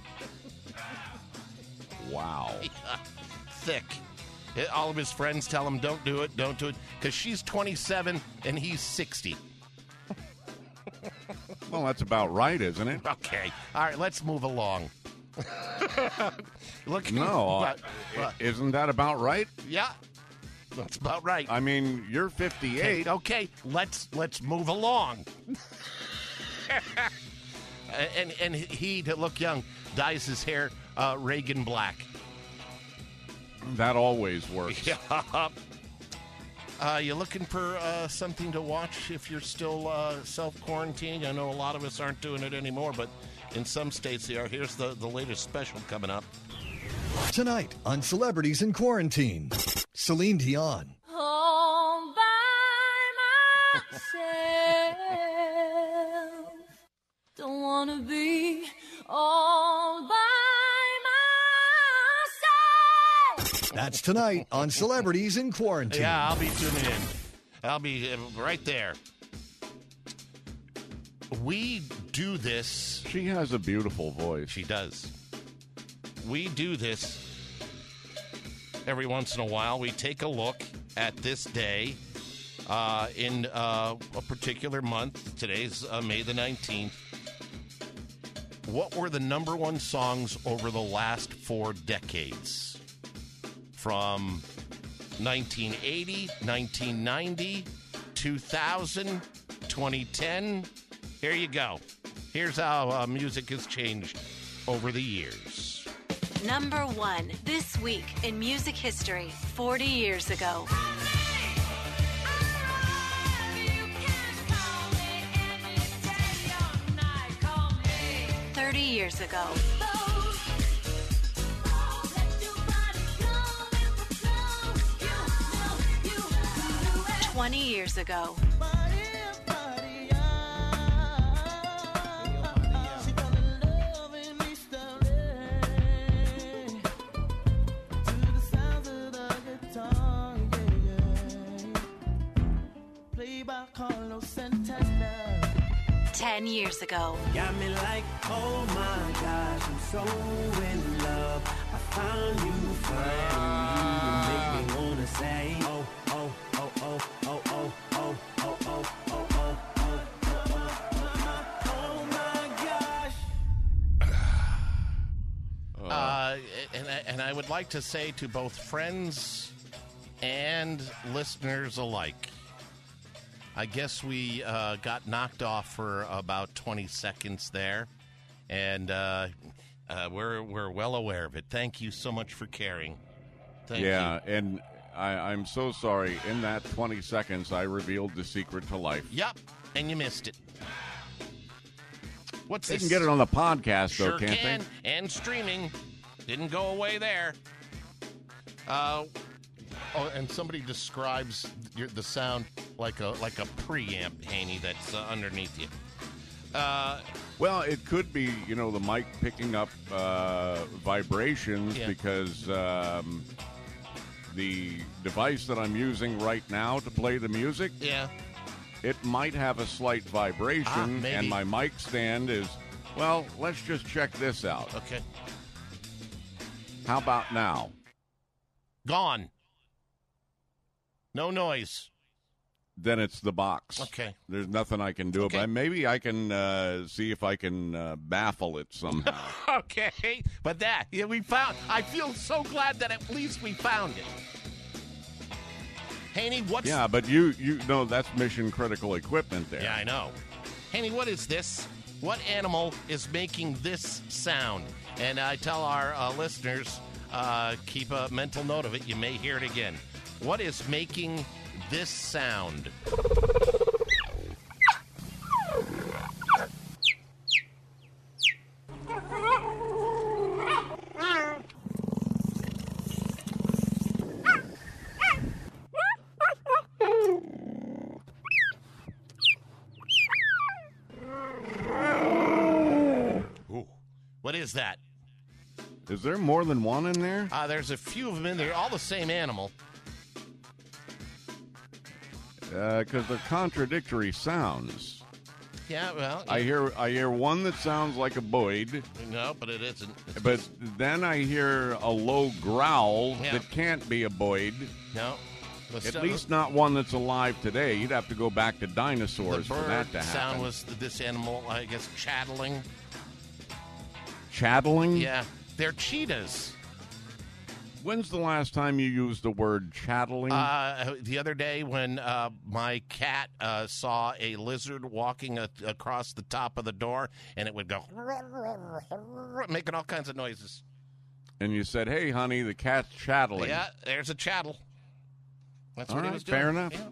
F: Wow.
B: Yeah, thick. All of his friends tell him, don't do it, don't do it, because she's twenty-seven and he's sixty.
F: Well, that's about right, isn't it?
B: Okay. All right, let's move along. Look,
F: No,
B: but,
F: uh, isn't that about right?
B: yeah, that's about right.
F: I mean, you're fifty-eight.
B: Okay, okay, let's let's move along. and and he, to look young, dyes his hair uh, Reagan black.
F: That always works.
B: Yeah. Uh, you looking for uh, something to watch if you're still uh, self-quarantining? I know a lot of us aren't doing it anymore, but in some states they are. Here's the, the latest special coming up.
G: Tonight on Celebrities in Quarantine, Celine Dion.
K: All by myself. Don't want to be all by myself.
G: That's tonight on Celebrities in Quarantine.
B: Yeah, I'll be tuning in. I'll be uh, right there. We do this.
F: She has a beautiful voice.
B: She does. We do this every once in a while. We take a look at this day uh, in uh, a particular month. Today's uh, May the nineteenth. what were the number one songs over the last four decades? From nineteen eighty, nineteen ninety, two thousand, twenty ten. Here you go. Here's how uh, music has changed over the years.
L: Number one, this week in music history, forty years ago. thirty years ago. twenty years ago. Ten years ago.
M: Got me like, oh my gosh, I'm so in love. I found you finally. You make me wanna say, oh, oh, oh, oh, oh, oh, oh, oh, oh, oh, oh, oh, oh my gosh.
B: Uh, and, and I would like to say to both friends and listeners alike, I guess we uh, got knocked off for about twenty seconds there, and uh, uh, we're we're well aware of it. Thank you so much for caring. Thank
F: yeah,
B: you.
F: and I, I'm so sorry. In that twenty seconds, I revealed the secret to life.
B: Yep, and you missed it. What's
F: they
B: this?
F: They can get it on the podcast,
B: sure
F: though, can't
B: can,
F: they?
B: And streaming. Didn't go away there. Uh, oh, and somebody describes your, the sound like a like a preamp, Haney, that's uh, underneath you. Uh,
F: well, it could be, you know, the mic picking up uh, vibrations
B: yeah.
F: because um, the device that I'm using right now to play the music,
B: yeah,
F: it might have a slight vibration,
B: ah,
F: and my mic stand is, well, let's just check this out.
B: Okay.
F: How about now?
B: Gone. No noise.
F: Then it's the box.
B: Okay.
F: There's nothing I can do
B: okay.
F: about it. Maybe I can uh, see if I can uh, baffle it somehow.
B: Okay. But that, yeah, we found, I feel so glad that at least we found it. Haney, what's...
F: Yeah, but you, you know, that's mission critical equipment there.
B: Yeah, I know. Haney, what is this? What animal is making this sound? And I tell our uh, listeners, uh, keep a mental note of it. You may hear it again. What is making this sound? Ooh. What is that?
F: Is there more than one in there?
B: Uh, there's a few of them in there, all the same animal.
F: Because uh, they're contradictory sounds.
B: Yeah, well...
F: I
B: yeah.
F: hear I hear one that sounds like a Boyd.
B: No, but it isn't. It's
F: but
B: just...
F: then I hear a low growl
B: yeah.
F: that can't be a Boyd.
B: No.
F: At
B: st-
F: least not one that's alive today. You'd have to go back to dinosaurs
B: the bird
F: for that to happen.
B: sound was this animal, I guess, chattling.
F: Chattling?
B: Yeah. They're cheetahs.
F: When's the last time you used the word chattling?
B: Uh, the other day when uh, my cat uh, saw a lizard walking a- across the top of the door, and it would go making all kinds of noises.
F: And you said, hey, honey, the cat's chattling.
B: Yeah, there's a chattel. That's
F: all
B: what
F: right,
B: he was doing.
F: fair enough.
B: Yeah.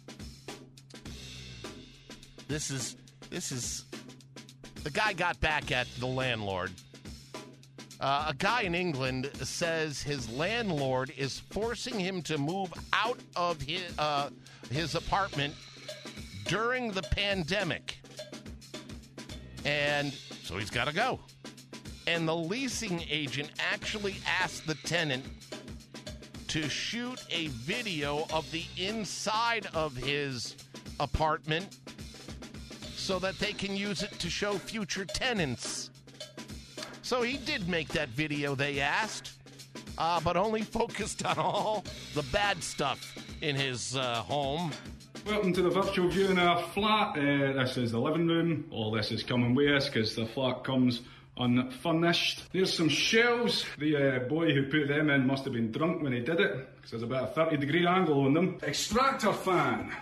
B: This is, this is, the guy got back at the landlord. Uh, a guy in England says his landlord is forcing him to move out of his, uh, his apartment during the pandemic. And so he's got to go. And the leasing agent actually asked the tenant to shoot a video of the inside of his apartment so that they can use it to show future tenants. So he did make that video they asked, uh, but only focused on all the bad stuff in his uh, home.
N: Welcome to the virtual view in our flat. Uh, this is the living room. All this is coming with us because the flat comes unfurnished. There's some shells. The uh, boy who put them in must have been drunk when he did it, because there's about a thirty degree angle on them. Extractor fan.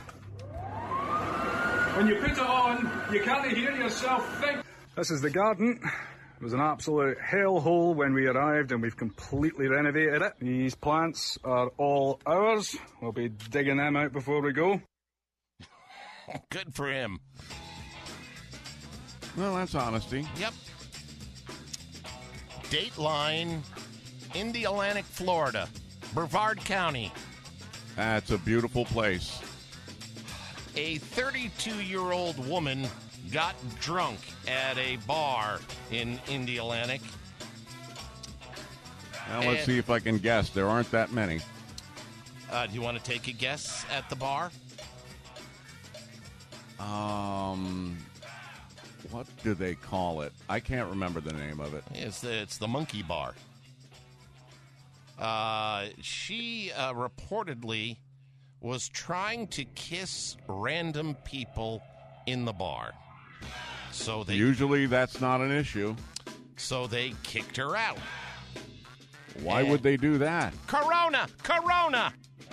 N: When you put it on, you can't hear yourself think. This is the garden. It was an absolute hellhole when we arrived, and we've completely renovated it. These plants are all ours. We'll be digging them out before we go.
B: Good for him.
F: Well, that's honesty.
B: Yep. Dateline, Indialantic, Florida, Brevard County.
F: That's a beautiful place.
B: A thirty-two-year-old woman got drunk at a bar in Indialantic.
F: Now let's
B: and,
F: see if I can guess. There aren't that many.
B: Uh, do you want to take a guess at the bar?
F: Um, what do they call it? I can't remember the name of it.
B: It's the, it's the Monkey Bar. Uh, she uh, reportedly was trying to kiss random people in the bar. So they
F: Usually that's not an issue.
B: So they kicked her out.
F: Why
B: and
F: would they do that?
B: Corona! Corona!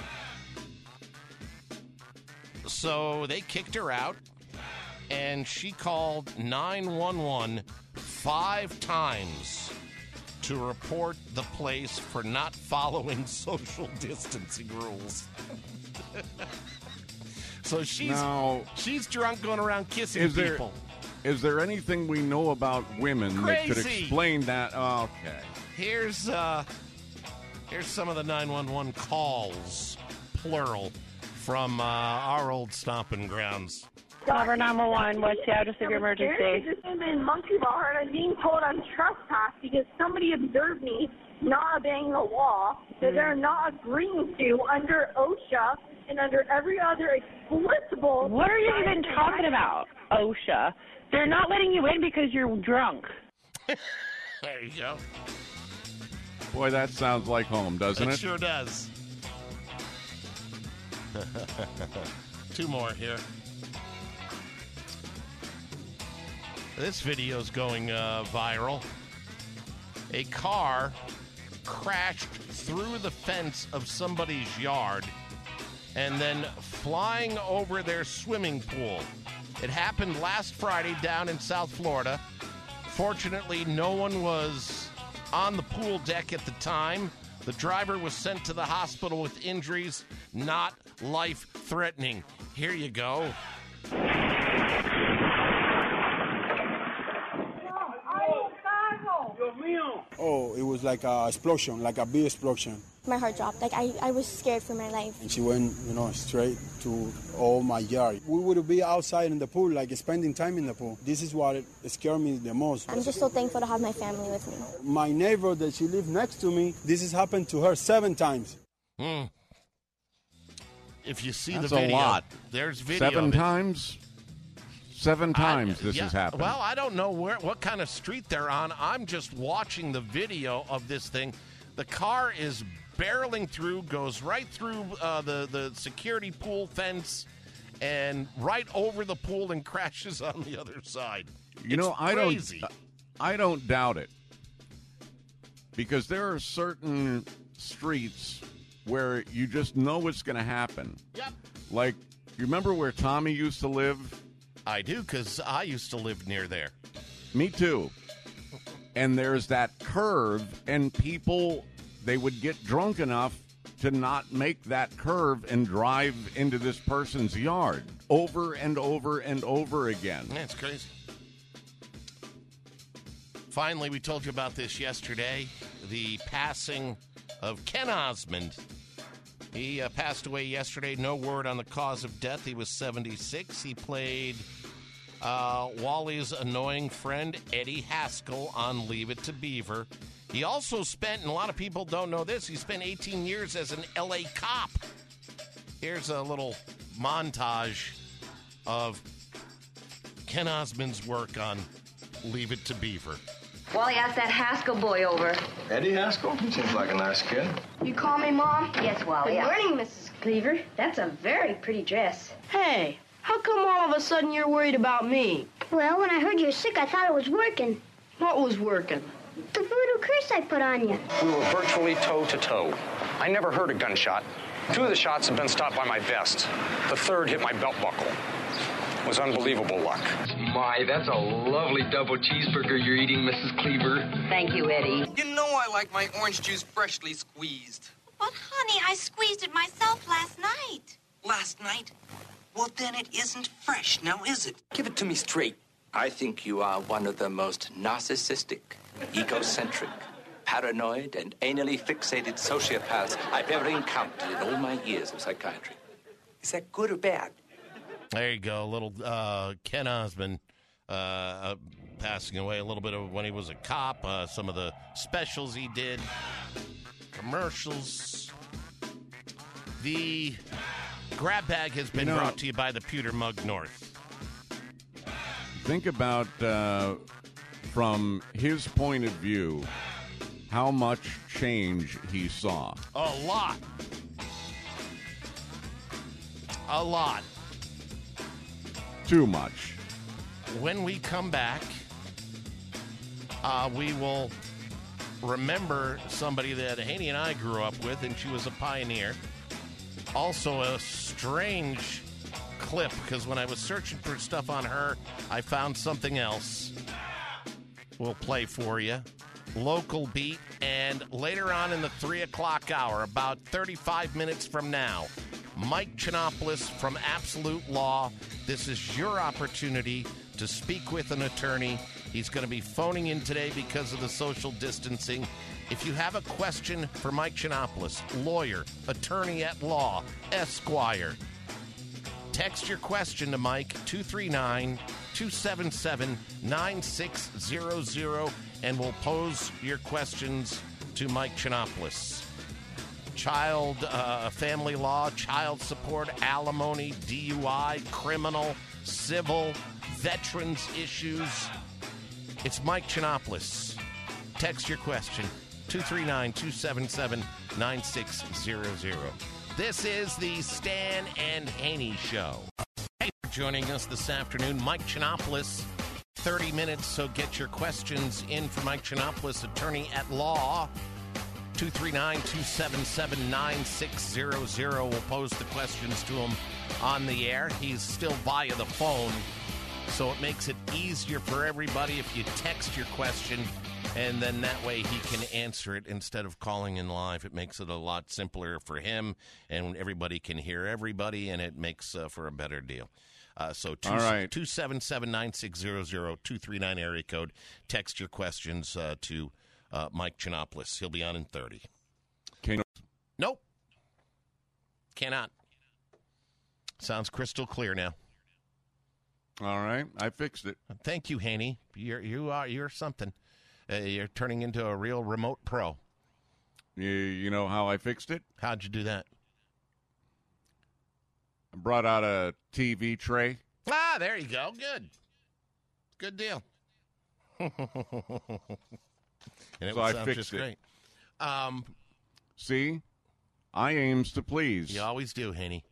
B: So they kicked her out, and she called nine one one five times to report the place for not following social distancing rules. So she's
F: now,
B: she's drunk going around kissing
F: is there,
B: people.
F: Is there anything we know about women
B: Crazy.
F: that could explain that? Okay.
B: Here's uh, here's some of the nine one one calls, plural, from uh, our old stomping grounds.
O: Number nine one one, what's the address of your emergency?
P: I'm in Monkey Bar, and I'm being told I'm trespassed because somebody observed me not obeying the law that they're not agreeing to under OSHA and under every other explicable...
O: What are you even talking about, OSHA? They're not letting you in because you're drunk.
B: There you go.
F: Boy, that sounds like home, doesn't
B: it?
F: It
B: sure does. Two more here. This video's going uh, viral. A car crashed through the fence of somebody's yard and then flying over their swimming pool. It happened last Friday down in South Florida. Fortunately, no one was on the pool deck at the time. The driver was sent to the hospital with injuries not life-threatening. Here you go.
Q: Oh, it was like a explosion, like a big explosion.
R: My heart dropped. Like, I, I was scared for my life.
Q: And she went, you know, straight to all my yard. We would be outside in the pool, like spending time in the pool. This is what it scared me the most.
R: I'm just so thankful to have my family with me.
Q: My neighbor that she lived next to me, this has happened to her seven times.
B: Mm. If you see
F: That's
B: the video,
F: a lot.
B: There's video.
F: Seven
B: of it.
F: times? Seven times
B: I,
F: this
B: yeah,
F: has happened.
B: Well, I don't know where what kind of street they're on. I'm just watching the video of this thing. The car is barreling through, goes right through uh, the, the security pool fence and right over the pool and crashes on the other side.
F: You
B: it's
F: know, I
B: crazy.
F: don't I don't doubt it. Because there are certain streets where you just know it's going to happen.
B: Yep.
F: Like, you remember where Tommy used to live?
B: I do, because I used to live near there.
F: Me too. And there's that curve, and people, they would get drunk enough to not make that curve and drive into this person's yard over and over and over again.
B: That's crazy. Finally, we told you about this yesterday, the passing of Ken Osmond. He uh, passed away yesterday. No word on the cause of death. He was seventy-six. He played uh, Wally's annoying friend, Eddie Haskell, on Leave It to Beaver. He also spent, and a lot of people don't know this, he spent eighteen years as an L A cop. Here's a little montage of Ken Osmond's work on Leave It to Beaver.
S: Wally asked that Haskell boy over.
T: Eddie Haskell? Seems like a nice kid.
S: You call me Mom? Yes, Wally.
U: Good morning, Missus Cleaver.
S: That's a very pretty dress.
U: Hey, how come all of a sudden you're worried about me?
R: Well, when I heard you were sick, I thought it was working.
S: What was working?
R: The voodoo curse I put on you.
U: We were virtually toe-to-toe. I never heard a gunshot. Two of the shots had been stopped by my vest. The third hit my belt buckle. It was unbelievable luck.
T: My, that's a lovely double cheeseburger you're eating, Missus Cleaver.
S: Thank you, Eddie.
V: You know I like my orange juice freshly squeezed.
W: But, honey, I squeezed it myself last night.
V: Last night? Well, then it isn't fresh, now is it? Give it to me straight.
X: I think you are one of the most narcissistic, egocentric, paranoid, and anally fixated sociopaths I've ever encountered in all my years of psychiatry.
V: Is that good or bad?
B: There you go. A little uh, Ken Osmond uh, uh, passing away. A little bit of when he was a cop. Uh, some of the specials he did. Commercials. The grab bag has been
F: You know,
B: brought to you by the Pewter Mug North.
F: Think about, uh, from his point of view, how much change he saw.
B: A lot. A lot.
F: Too much.
B: When we come back, uh, we will remember somebody that Haney and I grew up with, and she was a pioneer. Also, a strange clip, because when I was searching for stuff on her, I found something else. We'll play for you. Local beat, and later on in the three o'clock hour, about thirty-five minutes from now, Mike Chinopoulos from Absolute Law. This is your opportunity to speak with an attorney. He's going to be phoning in today because of the social distancing. If you have a question for Mike Chinopoulos, lawyer, attorney at law, Esquire, text your question to Mike, two three nine, two seven seven, nine six zero zero, and we'll pose your questions to Mike Chinopoulos. Child, uh, family law, child support, alimony, D U I, criminal, civil, veterans issues. It's Mike Chinopoulos. Text your question, two three nine, two seven seven, nine six zero zero. This is the Stan and Haney Show. Hey, joining us this afternoon, Mike Chinopoulos. thirty minutes, so get your questions in for Mike Chinopoulos, attorney at law. two three nine, two seven seven, nine six zero zero. We'll pose the questions to him on the air. He's still via the phone, so it makes it easier for everybody if you text your question, and then that way he can answer it instead of calling in live. It makes it a lot simpler for him, and everybody can hear everybody, and it makes uh, for a better deal. Uh, so two,
F: All right.
B: two seven seven, nine six zero zero, two three nine area code. Text your questions uh, to uh, Mike Chinopoulos. He'll be on in thirty.
F: Can you-
B: Nope. Cannot. Sounds crystal clear now.
F: All right, I fixed it.
B: Thank you, Haney. You're you are you're something. Uh, you're turning into a real remote pro.
F: You, you know how I fixed it?
B: How'd you do that?
F: I brought out a T V tray.
B: Ah, there you go. Good. Good deal. And it
F: So
B: would
F: I
B: sound
F: fixed
B: just
F: it.
B: great. Um,
F: See? I aims to please.
B: You always do, Haney.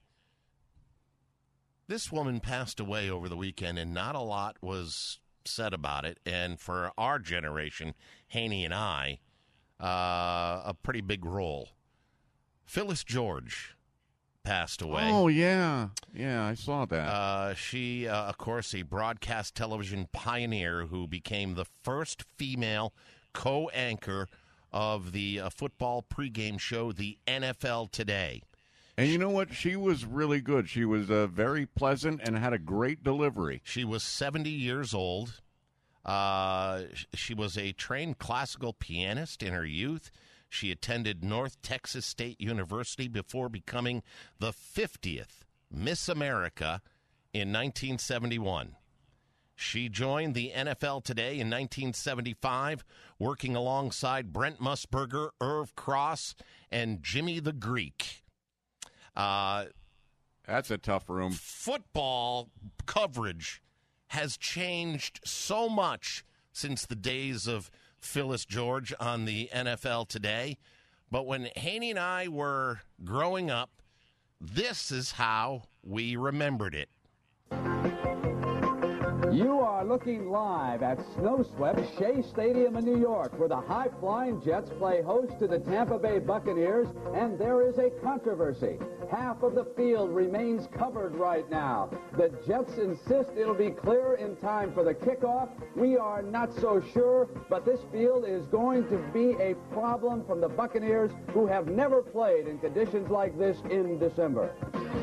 B: This woman passed away over the weekend, and not a lot was said about it. And for our generation, Haney and I, uh, a pretty big role. Phyllis George passed away.
F: Oh, yeah. Yeah, I saw that.
B: Uh, she, uh, of course, a broadcast television pioneer who became the first female co-anchor of the uh, football pregame show, the N F L Today.
F: And you know what? She was really good. She was uh, very pleasant and had a great delivery.
B: She was seventy years old. Uh, she was a trained classical pianist in her youth. She attended North Texas State University before becoming the fiftieth Miss America in nineteen seventy-one. She joined the N F L Today in nineteen seventy-five, working alongside Brent Musburger, Irv Cross, and Jimmy the Greek. Uh,
F: That's a tough room.
B: Football coverage has changed so much since the days of Phyllis George on the N F L Today. But when Haney and I were growing up, this is how we remembered it.
A: You are looking live at snow-swept Shea Stadium in New York, where the high-flying Jets play host to the Tampa Bay Buccaneers, and there is a controversy. Half of the field remains covered right now. The Jets insist it'll be clear in time for the kickoff. We are not so sure, but this field is going to be a problem from the Buccaneers, who have never played in conditions like this in December.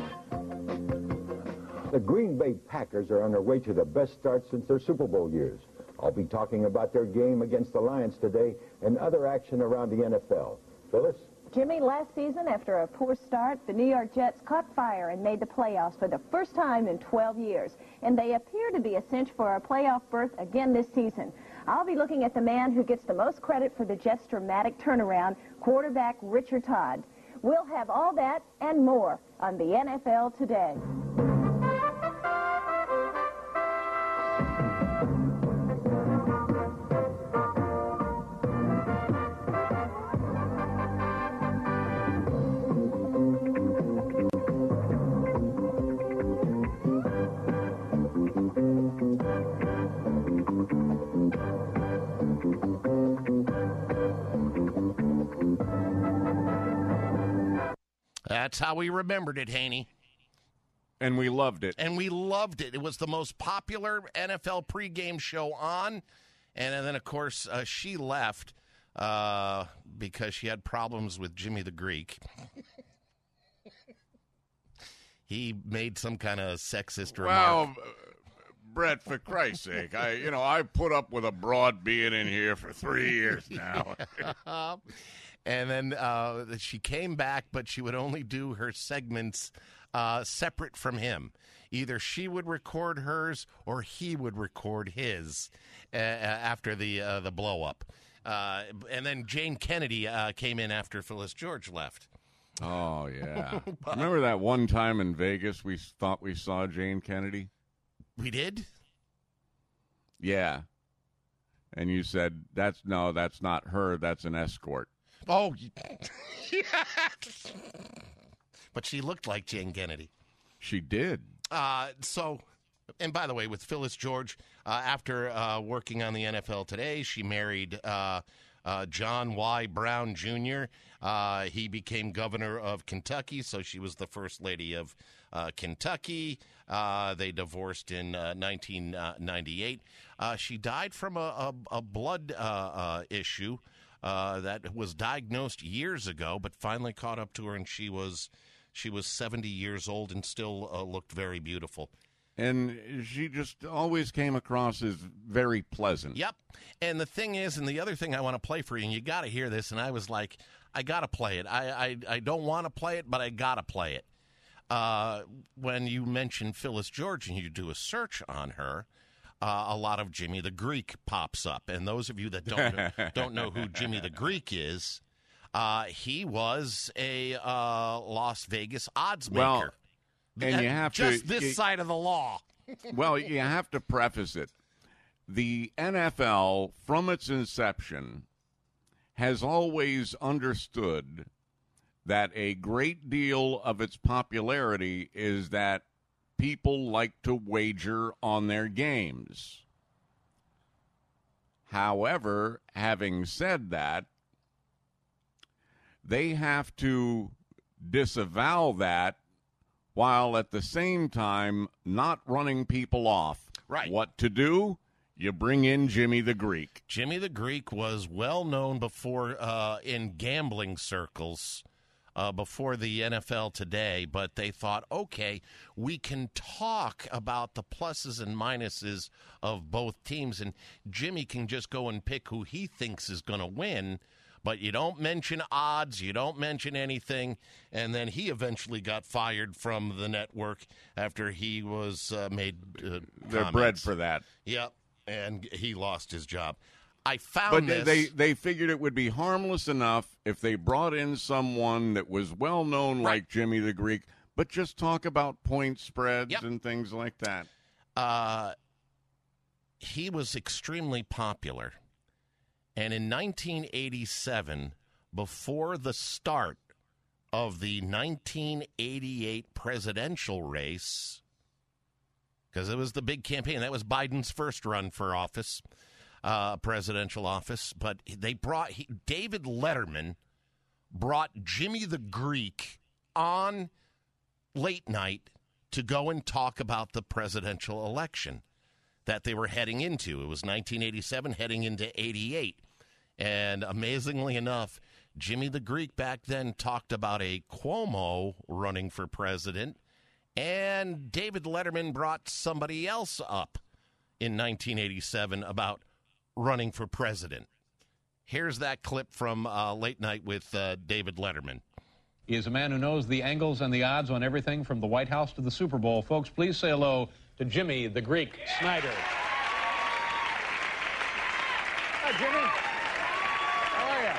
C: The Green Bay Packers are on their way to the best start since their Super Bowl years. I'll be talking about their game against the Lions today and other action around the N F L. Phyllis?
D: Jimmy, last season, after a poor start, the New York Jets caught fire and made the playoffs for the first time in twelve years. And they appear to be a cinch for a playoff berth again this season. I'll be looking at the man who gets the most credit for the Jets' dramatic turnaround, quarterback Richard Todd. We'll have all that and more on the N F L Today.
B: That's how we remembered it, Haney.
F: And we loved it.
B: And we loved it. It was the most popular N F L pregame show on. And then, of course, uh, she left uh, because she had problems with Jimmy the Greek. He made some kind of sexist remark.
F: Well, Brett, for Christ's sake, I you know I put up with a broad being in here for three years now.
B: And then uh, she came back, but she would only do her segments uh, separate from him. Either she would record hers or he would record his uh, after the uh, the blow up. Uh, and then Jane Kennedy uh, came in after Phyllis George left.
F: Oh, yeah. Remember that one time in Vegas we thought we saw Jane Kennedy?
B: We did?
F: Yeah. And you said, "That's no, that's not her, that's an escort."
B: Oh, yeah. But she looked like Jane Kennedy.
F: She did.
B: Uh, so, and by the way, with Phyllis George, uh, after uh, working on the N F L Today, she married uh, uh, John Y. Brown Junior Uh, he became governor of Kentucky, so she was the first lady of uh, Kentucky. Uh, they divorced in uh, nineteen ninety-eight. Uh, she died from a, a, a blood uh, uh, issue. Uh, that was diagnosed years ago, but finally caught up to her, and she was she was seventy years old and still uh, looked very beautiful.
F: And she just always came across as very pleasant.
B: Yep. And the thing is, and the other thing I want to play for you, and you got to hear this, and I was like, I got to play it. I, I, I don't want to play it, but I got to play it. Uh, when you mention Phyllis George and you do a search on her, Uh, a lot of Jimmy the Greek pops up. And those of you that don't know, don't know who Jimmy the Greek is, uh, he was a uh, Las Vegas odds maker.
F: Well, and you have
B: Just
F: to,
B: this
F: you,
B: side of the law.
F: Well, you have to preface it. The N F L, from its inception, has always understood that a great deal of its popularity is that people like to wager on their games. However, having said that, they have to disavow that while at the same time not running people off.
B: Right.
F: What to do? You bring in Jimmy the Greek.
B: Jimmy the Greek was well known before uh, in gambling circles. Uh, before the N F L Today, but they thought, okay, we can talk about the pluses and minuses of both teams, and Jimmy can just go and pick who he thinks is going to win, but you don't mention odds, you don't mention anything, and then he eventually got fired from the network after he was uh, made uh,
F: They're
B: comments.
F: bred for that.
B: Yep, and he lost his job. I found
F: but
B: this.
F: they they figured it would be harmless enough if they brought in someone that was well known
B: Right.
F: like Jimmy the Greek, but just talk about point spreads
B: Yep.
F: and things like that.
B: Uh, he was extremely popular. And in nineteen eighty-seven, before the start of the nineteen eighty-eight presidential race, because it was the big campaign. That was Biden's first run for office, uh, presidential office. But they brought he, David Letterman brought Jimmy the Greek on late night to go and talk about the presidential election that they were heading into. It was nineteen eighty-seven, heading into eighty-eight. And amazingly enough, Jimmy the Greek back then talked about a Cuomo running for president, and David Letterman brought somebody else up in nineteen eighty-seven about running for president. Here's that clip from uh, Late Night with uh, David Letterman.
E: He is a man who knows the angles and the odds on everything from the White House to the Super Bowl. Folks, please say hello to Jimmy the Greek Snyder. Hi, Jimmy. How are you?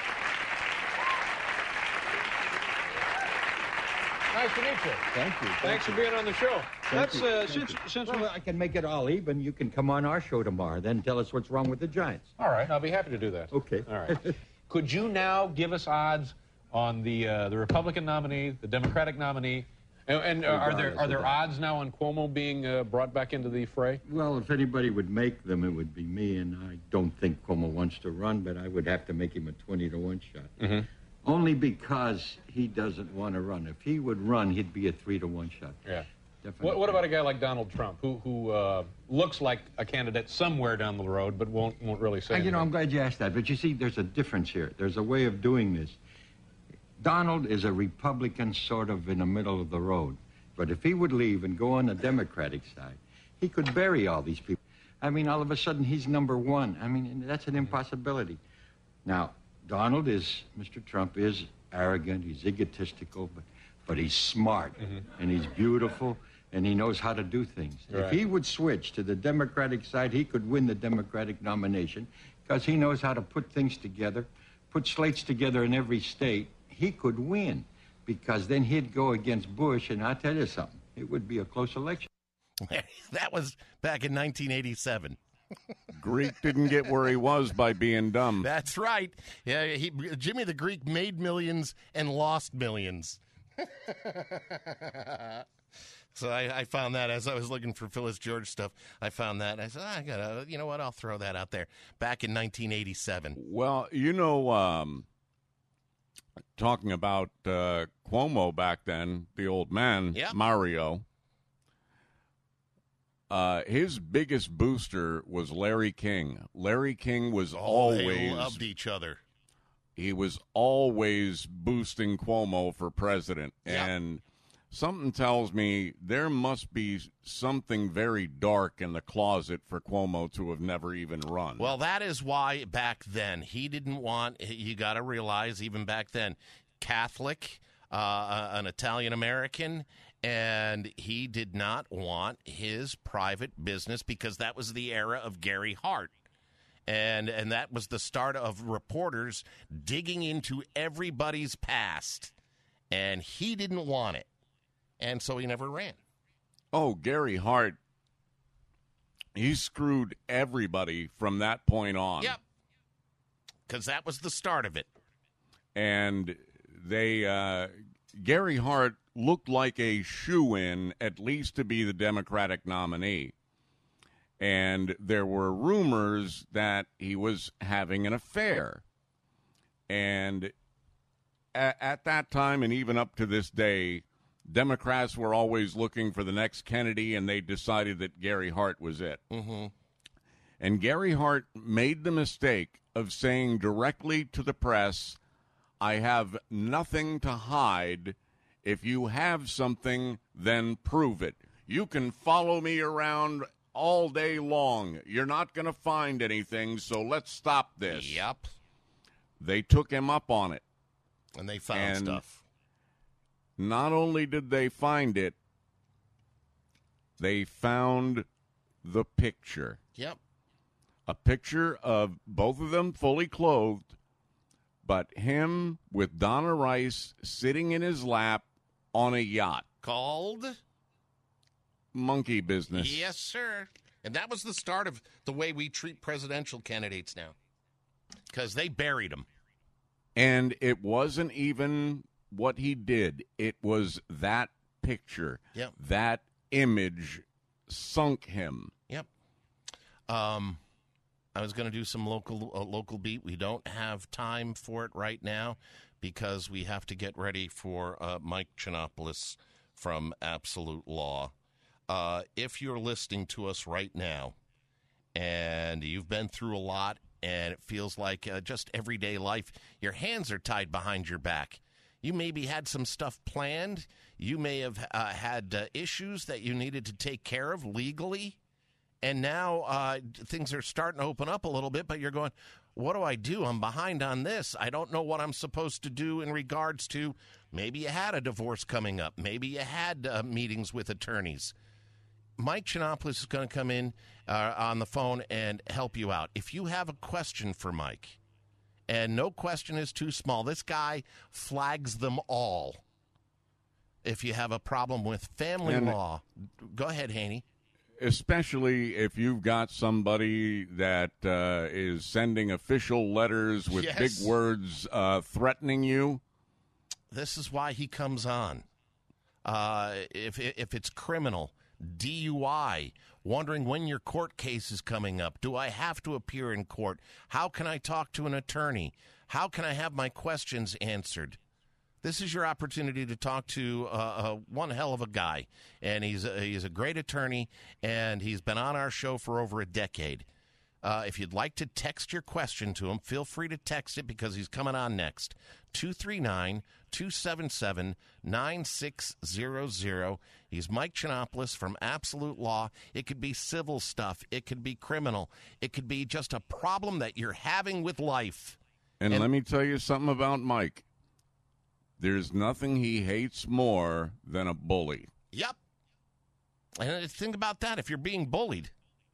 E: Nice to meet you.
H: Thank you.
E: Thanks
H: Thank
E: for
H: you.
E: being on the show.
H: Thank
E: Let's,
H: you.
E: uh,
H: Thank
E: since,
H: you.
E: since
H: well,
E: we...
H: I can make it all even. You can come on our show tomorrow, then tell us what's wrong with the Giants.
E: All right, I'll be happy to do that.
H: Okay.
E: All right. Could you now give us odds on the uh, the Republican nominee, the Democratic nominee, and, and uh, are there are there odds now on Cuomo being uh, brought back into the fray?
H: Well, if anybody would make them, it would be me, and I don't think Cuomo wants to run, but I would have to make him a twenty to one shot.
E: Mm-hmm.
H: Only because he doesn't want to run. If he would run, he'd be a three to one shot.
E: Yeah.
H: Definitely.
E: What, what about a guy like Donald Trump, who who uh, looks like a candidate somewhere down the road, but won't won't really say
H: And, you know,
E: anything?
H: I'm glad you asked that. But you see, there's a difference here. There's a way of doing this. Donald is a Republican sort of in the middle of the road. But if he would leave and go on the Democratic side, he could bury all these people. I mean, all of a sudden, he's number one. I mean, that's an impossibility. Now, Donald is, Mister Trump is arrogant, he's egotistical, but, but he's smart,
E: Mm-hmm.
H: and he's beautiful, and he knows how to do things.
E: Right.
H: If he would switch to the Democratic side, he could win the Democratic nomination because he knows how to put things together, put slates together in every state. He could win because then he'd go against Bush, and I'll tell you something, it would be a close election.
B: That was back in nineteen eighty-seven.
F: Greek didn't get where he was by being dumb.
B: That's right. Yeah, he, Jimmy the Greek made millions and lost millions. So I, I found that as I was looking for Phyllis George stuff. I found that. And I said, oh, I gotta, you know what? I'll throw that out there. Back in nineteen eighty-seven.
F: Well, you know, um, talking about uh, Cuomo back then, the old man,
B: Yep.
F: Mario, uh, his biggest booster was Larry King. Larry King was
B: Oh,
F: always
B: they loved each other.
F: he was always boosting Cuomo for president.
B: Yep.
F: And something tells me there must be something very dark in the closet for Cuomo to have never even run.
B: Well, that is why back then he didn't want, you got to realize even back then, Catholic, uh, an Italian American, and he did not want his private business because that was the era of Gary Hart. And and that was the start of reporters digging into everybody's past. And he didn't want it. And so he never ran.
F: Oh, Gary Hart, he screwed everybody from that point on.
B: Yep. Because that was the start of it.
F: And they, uh, Gary Hart looked like a shoo-in, at least to be the Democratic nominee. And there were rumors that he was having an affair. And at, at that time, and even up to this day, Democrats were always looking for the next Kennedy, and they decided that Gary Hart was it.
B: Mm-hmm.
F: And Gary Hart made the mistake of saying directly to the press, I have nothing to hide. If you have something, then prove it. You can follow me around all day long. You're not going to find anything, so let's stop this.
B: Yep.
F: They took him up on it.
B: And they found
F: And
B: stuff.
F: Not only did they find it, they found the picture.
B: Yep.
F: A picture of both of them fully clothed, but him with Donna Rice sitting in his lap on a yacht.
B: Called?
F: Monkey Business.
B: Yes, sir. And that was the start of the way we treat presidential candidates now. Because they buried him.
F: And it wasn't even what he did. It was that picture,
B: Yep.
F: that image sunk him.
B: Yep. Um, I was going to do some local uh, local beat. We don't have time for it right now because we have to get ready for uh, Mike Chinopoulos from Absolute Law. Uh, if you're listening to us right now and you've been through a lot and it feels like uh, just everyday life, your hands are tied behind your back. You maybe had some stuff planned. You may have uh, had uh, issues that you needed to take care of legally. And now uh, things are starting to open up a little bit, but you're going, what do I do? I'm behind on this. I don't know what I'm supposed to do in regards to maybe you had a divorce coming up. Maybe you had uh, meetings with attorneys. Mike Chinopoulos is going to come in uh, on the phone and help you out. If you have a question for Mike, and no question is too small, this guy flags them all. If you have a problem with family
F: and
B: law, go ahead, Haney.
F: Especially if you've got somebody that uh, is sending official letters with
B: Yes.
F: big words uh, threatening you.
B: This is why he comes on. Uh, if if it's criminal, D U I, wondering when your court case is coming up. Do I have to appear in court? How can I talk to an attorney? How can I have my questions answered? This is your opportunity to talk to uh, uh, one hell of a guy, and he's a, he's a great attorney, and he's been on our show for over a decade. Uh, if you'd like to text your question to him, feel free to text it because he's coming on next. two three nine, two seven seven, nine six zero zero. He's Mike Chinopoulos from Absolute Law. It could be civil stuff. It could be criminal. It could be just a problem that you're having with life.
F: And,
B: And-
F: let me tell you something about Mike. There's nothing he hates more than a bully.
B: Yep. And think about that if you're being bullied.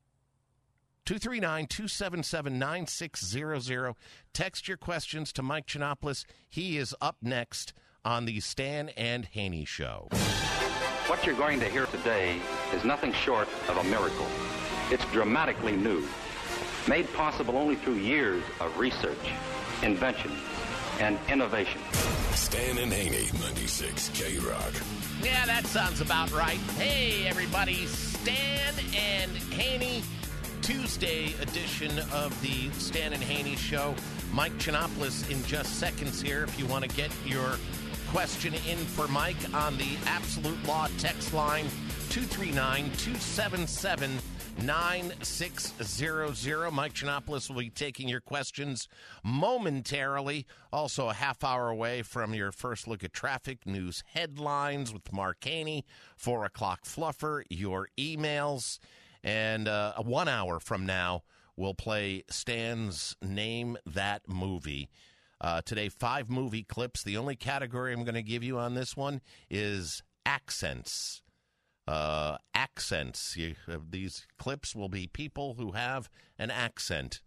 B: two three nine, two seven seven, nine six zero zero. Text your questions to Mike Chinopoulos. He is up next on the Stan and Haney Show.
G: What you're going to hear today is nothing short of a miracle. It's dramatically new, made possible only through years of research, invention, and innovation.
I: Stan and Haney, ninety-six K Rock.
B: Yeah, that sounds about right. Hey, everybody. Stan and Haney, Tuesday edition of the Stan and Haney Show. Mike Chinopoulos in just seconds here. If you want to get your question in for Mike on the Absolute Law text line, two three nine, two seven seven, nine six zero zero. Mike Chinopoulos will be taking your questions momentarily. Also a half hour away from your first look at traffic news headlines with Mark Haney, four o'clock fluffer, your emails. And uh, one hour from now, we'll play Stan's Name That Movie. Uh, today, five movie clips. The only category I'm going to give you on this one is accents. Uh, accents. You, uh, these clips will be people who have an accent.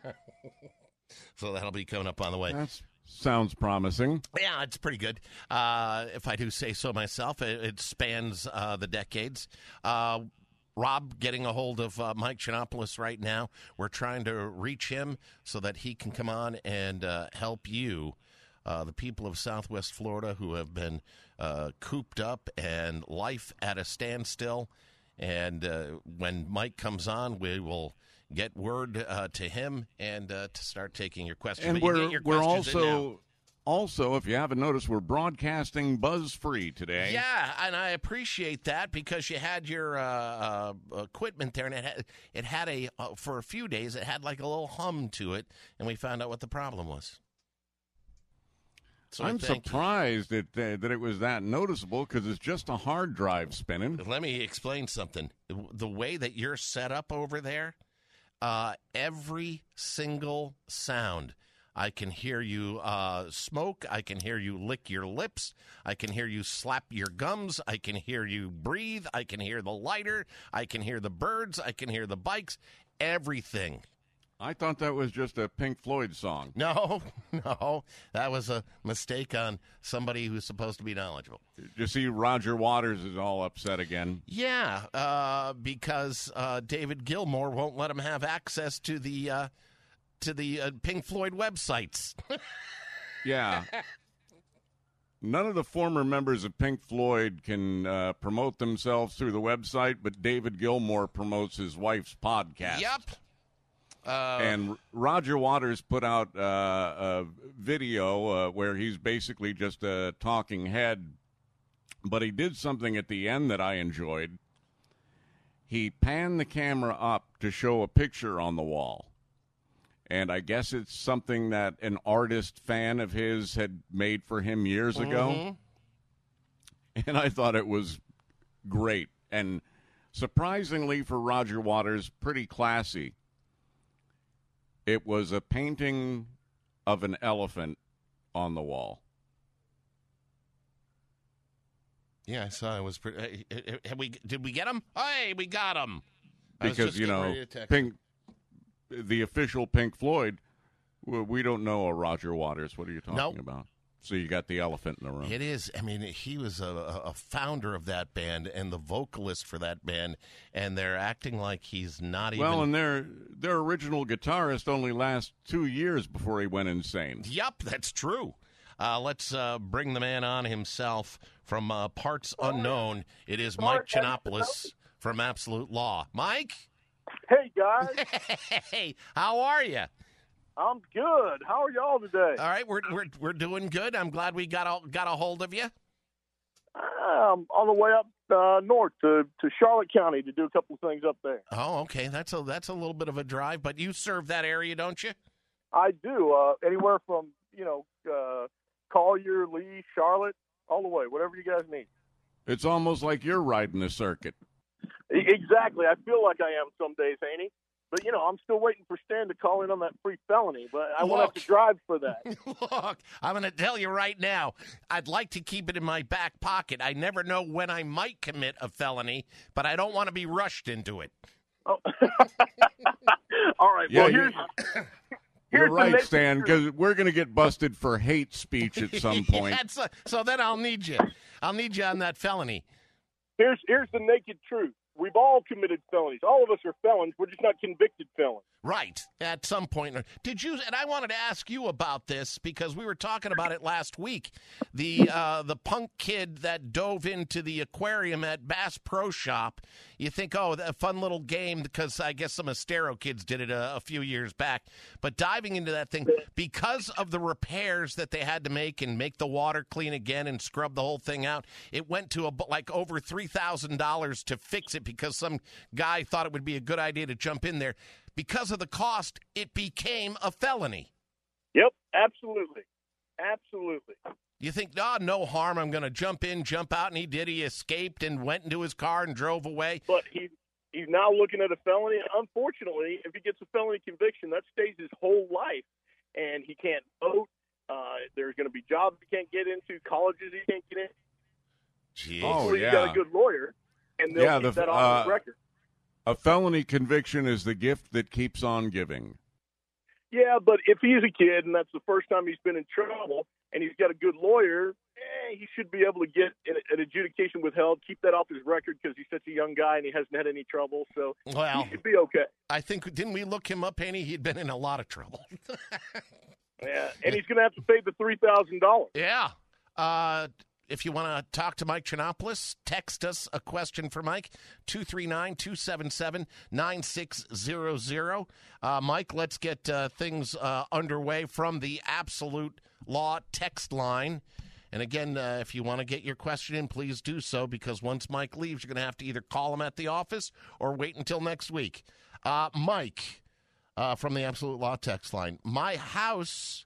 B: So that'll be coming up on the way.
F: That sounds promising.
B: Yeah, it's pretty good. Uh, if I do say so myself, it, it spans uh, the decades. Uh, Rob getting a hold of uh, Mike Chinopoulos right now. We're trying to reach him so that he can come on and uh, help you, uh, the people of Southwest Florida who have been uh, cooped up and life at a standstill. And uh, when Mike comes on, we will get word uh, to him and uh, to start taking your questions.
F: And
B: But you
F: we're,
B: get your
F: we're
B: questions in now.
F: also, also, if you haven't noticed, we're broadcasting buzz-free today.
B: Yeah, and I appreciate that because you had your uh, uh, equipment there, and it had, it had a, uh, for a few days, it had like a little hum to it, and we found out what the problem was. So
F: I'm
B: thank you.
F: surprised that, uh, that it was that noticeable because it's just a hard drive spinning.
B: Let me explain something. The way that you're set up over there, uh, every single sound, I can hear you uh, smoke. I can hear you lick your lips. I can hear you slap your gums. I can hear you breathe. I can hear the lighter. I can hear the birds. I can hear the bikes. Everything.
F: I thought that was just a Pink Floyd song.
B: No, no. That was a mistake on somebody who's supposed to be knowledgeable.
F: You see Roger Waters is all upset again.
B: Yeah, uh, because uh, David Gilmour won't let him have access to the uh, to the uh, Pink Floyd websites.
F: Yeah. None of the former members of Pink Floyd can uh, promote themselves through the website, but David Gilmour promotes his wife's podcast.
B: Yep. Uh,
F: and Roger Waters put out uh, a video uh, where he's basically just a talking head, but he did something at the end that I enjoyed. He panned the camera up to show a picture on the wall. And I guess it's something that an artist fan of his had made for him years ago. Mm-hmm. And I thought it was great. And surprisingly for Roger Waters, pretty classy. It was a painting of an elephant on the wall.
B: Yeah, I saw it was pretty. Uh, have we, did we get him? Hey, we got him.
F: Because, you know, Pink... the official Pink Floyd, we don't know a Roger Waters. What are you talking nope. about? So you got the elephant in the room.
B: It is. I mean, he was a, a founder of that band and the vocalist for that band, and they're acting like he's not even...
F: Well, and their their original guitarist only lasts two years before he went insane.
B: Yep, that's true. Uh, let's uh, bring the man on himself from uh, Parts Unknown. It is Mike Chinopoulos from Absolute Law. Mike?
J: Hey, guys.
B: Hey, how are you?
J: I'm good. How are y'all today?
B: All right, we're we're we're doing good. I'm glad we got a, got a hold of you.
J: I'm on the way up uh, north to, to Charlotte County to do a couple of things up there.
B: Oh, okay. That's a that's a little bit of a drive, but you serve that area, don't you?
J: I do. Uh, anywhere from, you know, uh, Collier, Lee, Charlotte, all the way, whatever you guys need.
F: It's almost like you're riding the circuit.
J: Exactly. I feel like I am some days, Haney. But, you know, I'm still waiting for Stan to call in on that free felony, but I won't have to drive for that.
B: Look, I'm going to tell you right now, I'd like to keep it in my back pocket. I never know when I might commit a felony, but I don't want to be rushed into it.
J: Oh. All right.
F: Yeah,
J: well, here's...
F: You're
J: Here's
F: right, Stan, because we're going to get busted for hate speech at some point.
B: yeah, so, so then I'll need you. I'll need you on that felony.
J: Here's here's the naked truth. We've all committed felonies. All of us are felons. We're just not convicted felons.
B: Right. At some point. Did you, and I wanted to ask you about this because we were talking about it last week. The uh, the punk kid that dove into the aquarium at Bass Pro Shop. You think, oh, a fun little game because I guess some Estero kids did it a, a few years back. But diving into that thing, because of the repairs that they had to make and make the water clean again and scrub the whole thing out, it went to a, like over three thousand dollars to fix it because some guy thought it would be a good idea to jump in there. Because of the cost, it became a felony.
J: Yep, absolutely. Absolutely.
B: You think, oh, no harm, I'm going to jump in, jump out, and he did. He escaped and went into his car and drove away.
J: But he, he's now looking at a felony. Unfortunately, if he gets a felony conviction, that stays his whole life, and he can't vote. Uh, there's going to be jobs he can't get into, colleges he can't get in.
B: Jeez.
J: Hopefully
F: Oh, yeah.
J: he's got a good lawyer, and they'll
F: Yeah,
J: keep
F: the,
J: that on his
F: uh,
J: record.
F: A felony conviction is the gift that keeps on giving.
J: Yeah, but if he's a kid and that's the first time he's been in trouble and he's got a good lawyer, eh, he should be able to get an, an adjudication withheld, keep that off his record because he's such a young guy and he hasn't had any trouble. So
B: well,
J: he should be okay.
B: I think, didn't we look him up, Haney? He'd been in a lot of trouble.
J: Yeah, and he's going to have to pay the three thousand dollars.
B: Yeah. Uh, if you want to talk to Mike Chinopoulos, text us a question for Mike, two three nine, two seven seven, nine six zero zero. Uh, Mike, let's get uh, things uh, underway from the Absolute Law text line. And again, uh, if you want to get your question in, please do so, because once Mike leaves, you're going to have to either call him at the office or wait until next week. Uh, Mike, uh, from the Absolute Law text line, my house...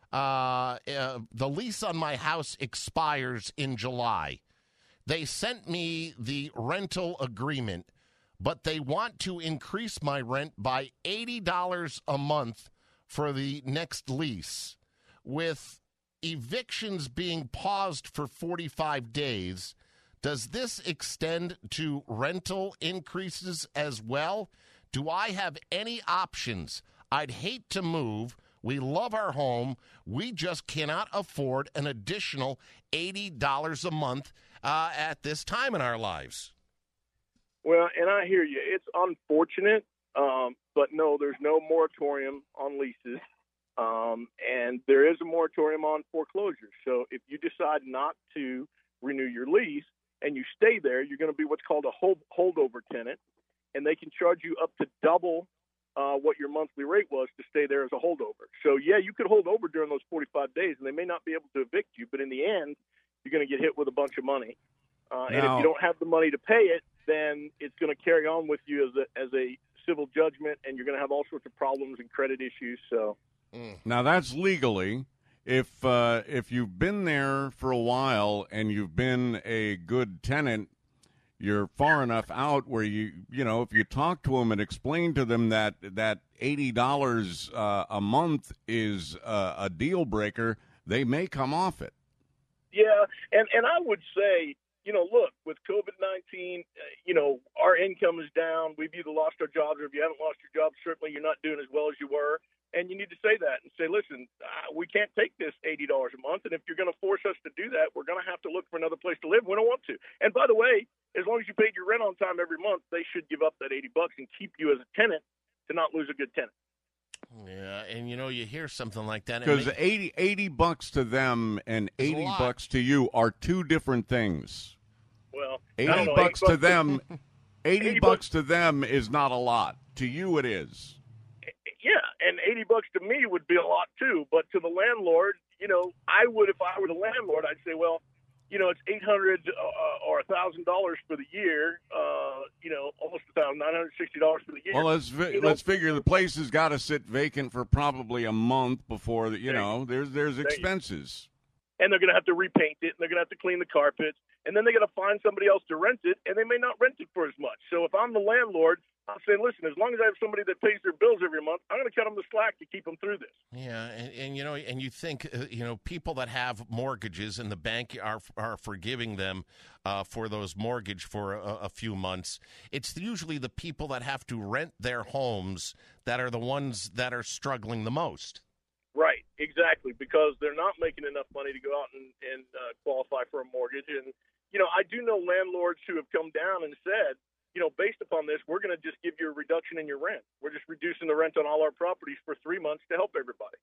B: Uh, uh, the lease on my house expires in July. They sent me the rental agreement, but they want to increase my rent by eighty dollars a month for the next lease. With evictions being paused for forty-five days, does this extend to rental increases as well? Do I have any options? I'd hate to move. We love our home. We just cannot afford an additional eighty dollars a month uh, at this time in our lives.
J: Well, and I hear you. It's unfortunate, um, but no, there's no moratorium on leases. Um, and there is a moratorium on foreclosures. So if you decide not to renew your lease and you stay there, you're going to be what's called a hold, holdover tenant, and they can charge you up to double uh, what your monthly rate was to stay there as a holdover. So, yeah, you could hold over during those forty-five days, and they may not be able to evict you, but in the end, you're going to get hit with a bunch of money. Uh, and if you don't have the money to pay it, then it's going to carry on with you as a, as a civil judgment, and you're going to have all sorts of problems and credit issues. So,
F: now that's legally. If uh, if you've been there for a while and you've been a good tenant, you're far enough out where you you know if you talk to them and explain to them that that eighty dollars uh, a month is uh, a deal breaker, they may come off it.
J: Yeah, and and I would say, you know, look, with COVID nineteen, uh, you know, our income is down. We've either lost our jobs, or if you haven't lost your job, certainly you're not doing as well as you were. And you need to say that and say, listen, uh, we can't take this eighty dollars a month. And if you're going to force us to do that, we're going to have to look for another place to live. We don't want to. And by the way, as long as you paid your rent on time every month, they should give up that eighty bucks and keep you as a tenant to not lose a good tenant.
B: Yeah, and, you know, you hear something like that.
F: Because eighty, eighty bucks to them and eighty bucks to you are two different things.
J: Well,
F: eighty
J: I don't know,
F: bucks
J: eighty
F: to them, eighty,
J: eighty
F: bucks to them is not a lot. To you, it is.
J: Yeah, and eighty bucks to me would be a lot too. But to the landlord, you know, I would, if I were the landlord, I'd say, well, you know, it's eight hundred uh, or a thousand dollars for the year. Uh, you know, almost a thousand, nine hundred sixty dollars for the year.
F: Well, let's vi-
J: you know,
F: let's figure the place has got to sit vacant for probably a month before the, you know, there's there's expenses.
J: And they're going to have to repaint it, and they're going to have to clean the carpets, and then they're going to find somebody else to rent it, and they may not rent it for as much. So if I'm the landlord, I'm saying, listen, as long as I have somebody that pays their bills every month, I'm going to cut them the slack to keep them through this.
B: Yeah, and, and you know, and you think, uh, you know, people that have mortgages and the bank are are forgiving them uh, for those mortgage for a, a few months. It's usually the people that have to rent their homes that are the ones that are struggling the most.
J: Right, exactly, because they're not making enough money to go out and, and uh, qualify for a mortgage. And, you know, I do know landlords who have come down and said, you know, based upon this, we're going to just give you a reduction in your rent. We're just reducing the rent on all our properties for three months to help everybody.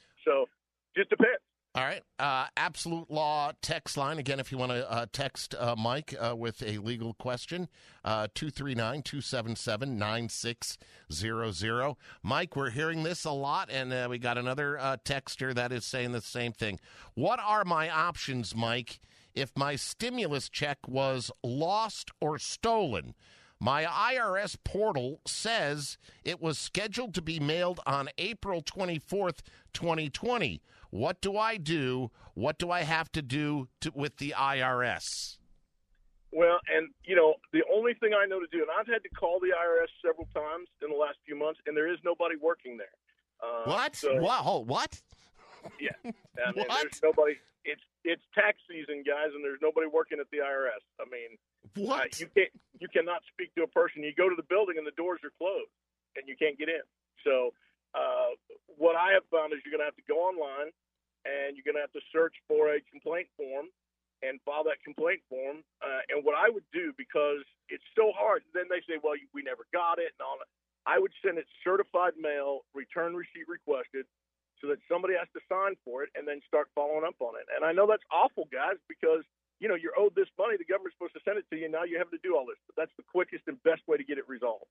J: So just depends.
B: All right. Uh, Absolute Law text line. Again, if you want to uh, text uh, Mike uh, with a legal question, uh, two three nine, two seven seven, nine six zero zero. Mike, we're hearing this a lot, and uh, we got another uh, texter that is saying the same thing. What are my options, Mike, if my stimulus check was lost or stolen? My I R S portal says it was scheduled to be mailed on April twenty-fourth, twenty twenty. What do I do? What do I have to do to, with the I R S?
J: Well, and, you know, the only thing I know to do, and I've had to call the I R S several times in the last few months, and there is nobody working there. Uh,
B: what?
J: So,
B: wow, what?
J: Yeah. I mean,
B: What?
J: There's nobody. It's it's tax season, guys, and there's nobody working at the I R S. I mean,
B: what?
J: Uh, you can't you cannot speak to a person. You go to the building and the doors are closed, and you can't get in. So uh, what I have found is you're going to have to go online, and you're going to have to search for a complaint form and file that complaint form. Uh, and what I would do, because it's so hard, then they say, well, we never got it and all that. I would send it certified mail, return receipt requested, so that somebody has to sign for it and then start following up on it. And I know that's awful, guys, because, you know, you're owed this money. The government's supposed to send it to you. Now you have to do all this. But that's the quickest and best way to get it resolved.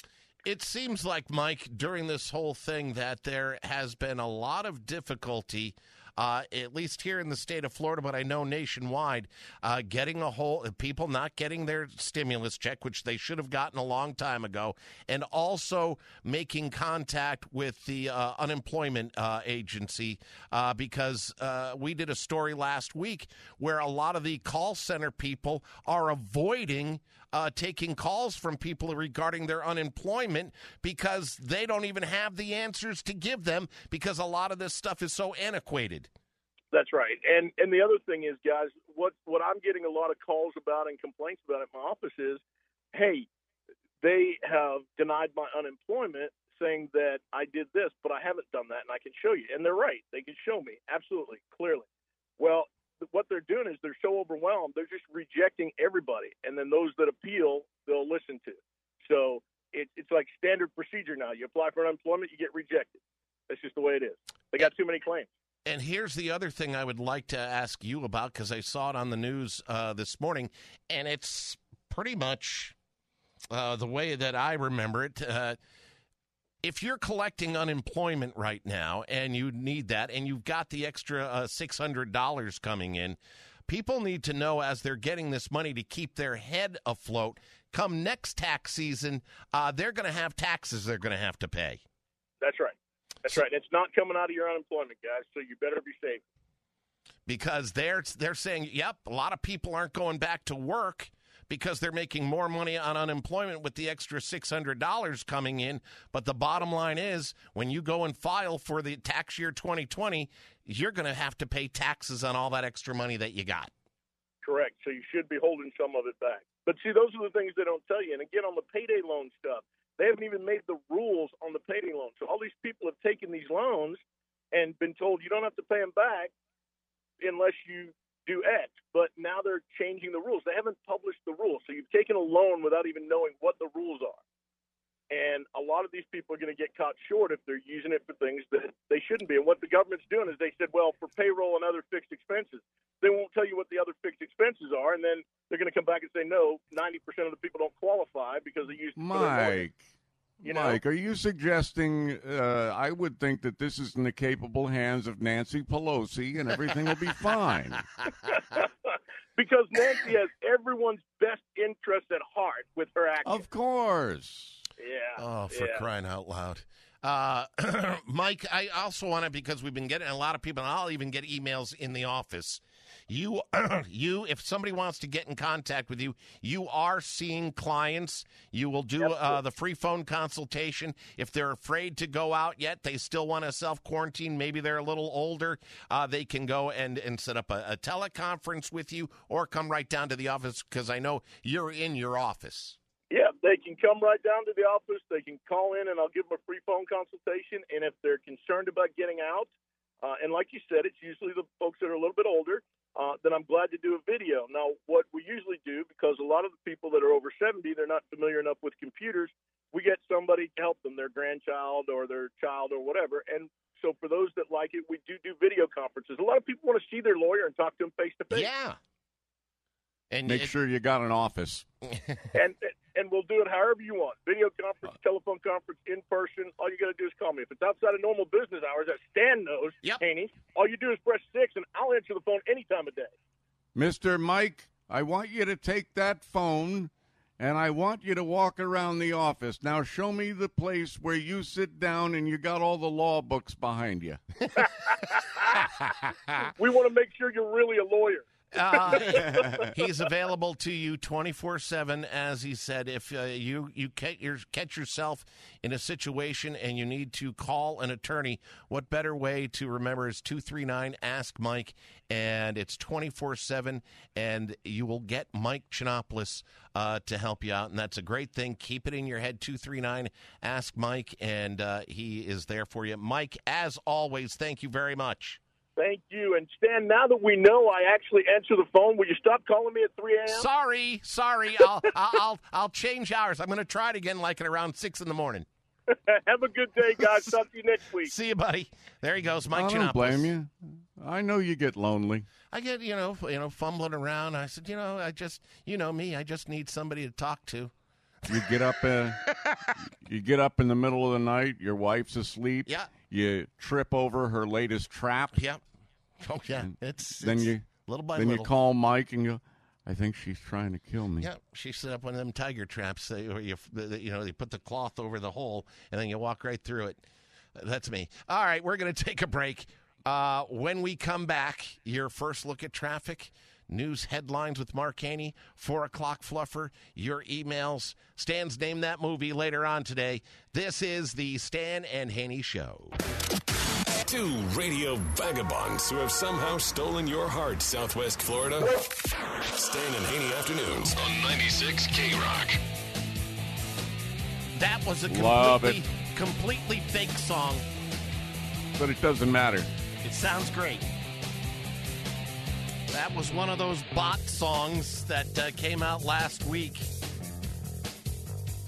B: It seems like, Mike, during this whole thing that there has been a lot of difficulty, uh, at least here in the state of Florida, but I know nationwide, uh, getting a whole people not getting their stimulus check, which they should have gotten a long time ago, and also making contact with the uh, unemployment uh, agency uh, because uh, we did a story last week where a lot of the call center people are avoiding Uh, taking calls from people regarding their unemployment because they don't even have the answers to give them because a lot of this stuff is so antiquated.
J: That's right. And and the other thing is, guys, what, what I'm getting a lot of calls about and complaints about at my office is, hey, they have denied my unemployment saying that I did this, but I haven't done that, and I can show you. And they're right. They can show me, absolutely, clearly. Well, what they're doing is they're so overwhelmed, they're just rejecting everybody. And then those that appeal, they'll listen to. So it, it's like standard procedure now. You apply for unemployment, you get rejected. That's just the way it is. They got too many claims.
B: And here's the other thing I would like to ask you about, because I saw it on the news uh, this morning, and it's pretty much uh, the way that I remember it. Uh, if you're collecting unemployment right now and you need that, and you've got the extra uh, six hundred dollars coming in, people need to know as they're getting this money to keep their head afloat. Come next tax season, uh, they're going to have taxes they're going to have to pay.
J: That's right. That's right. And it's not coming out of your unemployment, guys, so you better be safe.
B: Because they're they're saying, yep, a lot of people aren't going back to work because they're making more money on unemployment with the extra six hundred dollars coming in. But the bottom line is, when you go and file for the tax year twenty twenty, you're going to have to pay taxes on all that extra money that you got.
J: Correct. So you should be holding some of it back. But see, those are the things they don't tell you. And again, on the payday loan stuff, they haven't even made the rules on the payday loan. So all these people have taken these loans and been told you don't have to pay them back unless you do X. But now they're changing the rules. They haven't published the rules. So you've taken a loan without even knowing what the rules are. And a lot of these people are going to get caught short if they're using it for things that they shouldn't be. And what the government's doing is they said, well, for payroll and other fixed expenses, they won't tell you what the other fixed expenses are. And then they're going to come back and say, no, ninety percent of the people don't qualify because they used it for their money.
F: Mike,
J: You know?
F: Mike, are you suggesting uh, I would think that this is in the capable hands of Nancy Pelosi and everything will be fine?
J: Because Nancy has everyone's best interest at heart with her action.
F: Of course.
J: Yeah.
B: Oh, for
J: yeah.
B: crying out loud. Uh, Mike, I also want to, because we've been getting a lot of people, and I'll even get emails in the office. You, you, if somebody wants to get in contact with you, you are seeing clients. You will do uh, the free phone consultation. If they're afraid to go out yet, they still want to self-quarantine, maybe they're a little older, uh, they can go and, and set up a, a teleconference with you or come right down to the office, because I know you're in your office.
J: Yeah, they can come right down to the office. They can call in, and I'll give them a free phone consultation. And if they're concerned about getting out, uh, and like you said, it's usually the folks that are a little bit older, uh, then I'm glad to do a video. Now, what we usually do, because a lot of the people that are over seventy, they're not familiar enough with computers, we get somebody to help them, their grandchild or their child or whatever. And so for those that like it, we do do video conferences. A lot of people want to see their lawyer and talk to them face-to-face.
B: Yeah. And
F: Make
B: it,
F: sure you got an office.
J: and and we'll do it however you want. Video conference, telephone conference, in person. All you got to do is call me. If it's outside of normal business hours, as Stan knows,
B: yep.
J: Haney, all you do is press six, and I'll answer the phone any time of day.
F: Mister Mike, I want you to take that phone, and I want you to walk around the office. Now show me the place where you sit down and you got all the law books behind you.
J: We want to make sure you're really a lawyer.
B: Uh, he's available to you twenty-four seven, as he said. If uh, you, you catch, your, catch yourself in a situation and you need to call an attorney, what better way to remember is two three nine, ask Mike, and it's twenty-four seven, and you will get Mike Chinopoulos uh, to help you out, and that's a great thing. Keep it in your head, two three nine, ask Mike, and uh, he is there for you. Mike, as always, thank you very much.
J: Thank you. And Stan, now that we know I actually answer the phone, will you stop calling me at three a.m.?
B: Sorry, sorry. I'll, I'll, I'll change hours. I'm going to try it again like at around six in the morning.
J: Have a good day, guys. Talk to you next week.
B: See you, buddy. There he goes, Mike
F: I
B: Chinopoulos.
F: don't blame you. I know you get lonely.
B: I get, you know, you know, fumbling around. I said, you know, I just, you know me, I just need somebody to talk to.
F: You get up, uh, you get up in the middle of the night. Your wife's asleep.
B: Yeah.
F: You trip over her latest trap.
B: Yep. Oh yeah. It's
F: then
B: it's
F: you
B: little by
F: then
B: little.
F: you call Mike and you. I think she's trying to kill me.
B: Yeah, she set up one of them tiger traps, uh, where you, you know, they put the cloth over the hole, and then you walk right through it. That's me. All right, we're going to take a break. Uh, when we come back, your first look at traffic, news headlines with Mark Haney, four o'clock fluffer, your emails. Stan's Name That Movie later on today. This is the Stan and Haney Show.
I: Two radio vagabonds who have somehow stolen your heart, Southwest Florida. Stan and Haney Afternoons on ninety-six K Rock.
B: That was a
F: Love
B: completely, completely fake song.
F: But it doesn't matter.
B: It sounds great. That was one of those bot songs that uh, came out last week.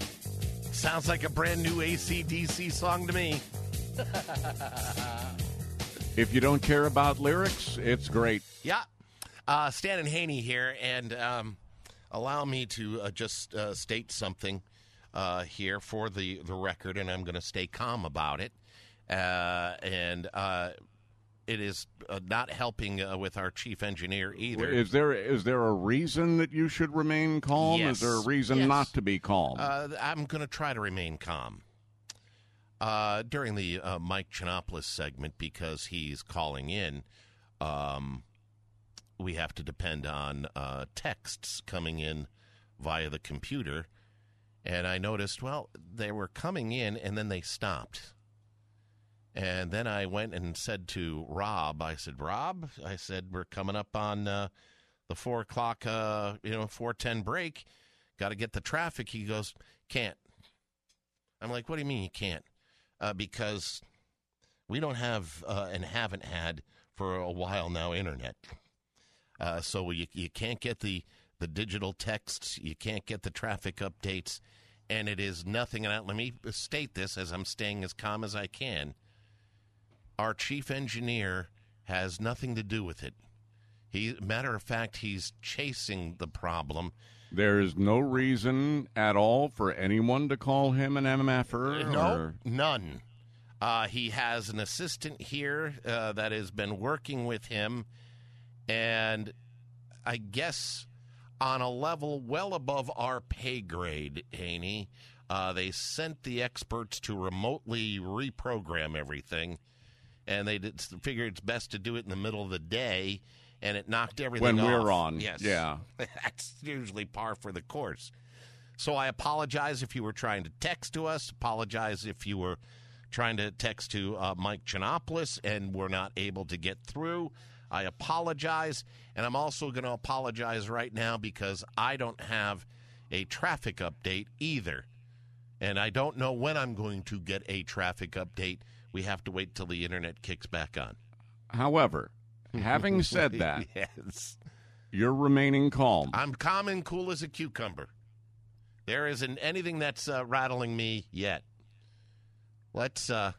B: Sounds like a brand new A C D C song to me.
F: If you don't care about lyrics, it's great.
B: Yeah. Uh, Stan and Haney here, and um, allow me to uh, just uh, state something uh, here for the, the record, and I'm going to stay calm about it. Uh, and uh, it is uh, not helping uh, with our chief engineer either.
F: Is there is there a reason that you should remain calm?
B: Yes.
F: Is there a reason
B: Yes.
F: not to be calm?
B: Uh, I'm going to try to remain calm. Uh, during the uh, Mike Chinopoulos segment, because he's calling in, um, we have to depend on uh, texts coming in via the computer. And I noticed, well, they were coming in and then they stopped. And then I went and said to Rob, I said, Rob, I said, we're coming up on uh, the four o'clock, uh, you know, four ten break. Got to get the traffic. He goes, can't. I'm like, what do you mean you can't? Uh, because we don't have uh, and haven't had for a while now internet. Uh, so you you can't get the, the digital texts. You can't get the traffic updates. And it is nothing. And I, let me state this as I'm staying as calm as I can. Our chief engineer has nothing to do with it. He, matter of fact, he's chasing the problem.
F: There is no reason at all for anyone to call him an M F er?
B: No,
F: or...
B: none. Uh, he has an assistant here uh, that has been working with him, and I guess on a level well above our pay grade, Haney, uh, they sent the experts to remotely reprogram everything, and they did, figured it's best to do it in the middle of the day. And it knocked everything
F: when
B: off.
F: When we're on.
B: Yes.
F: Yeah.
B: That's usually par for the course. So I apologize if you were trying to text to us. Apologize if you were trying to text to uh, Mike Chinopoulos and were not able to get through. I apologize. And I'm also going to apologize right now because I don't have a traffic update either. And I don't know when I'm going to get a traffic update. We have to wait till the internet kicks back on.
F: However... Having said that,
B: yes.
F: You're remaining calm.
B: I'm calm and cool as a cucumber. There isn't anything that's uh, rattling me yet. Let's, uh...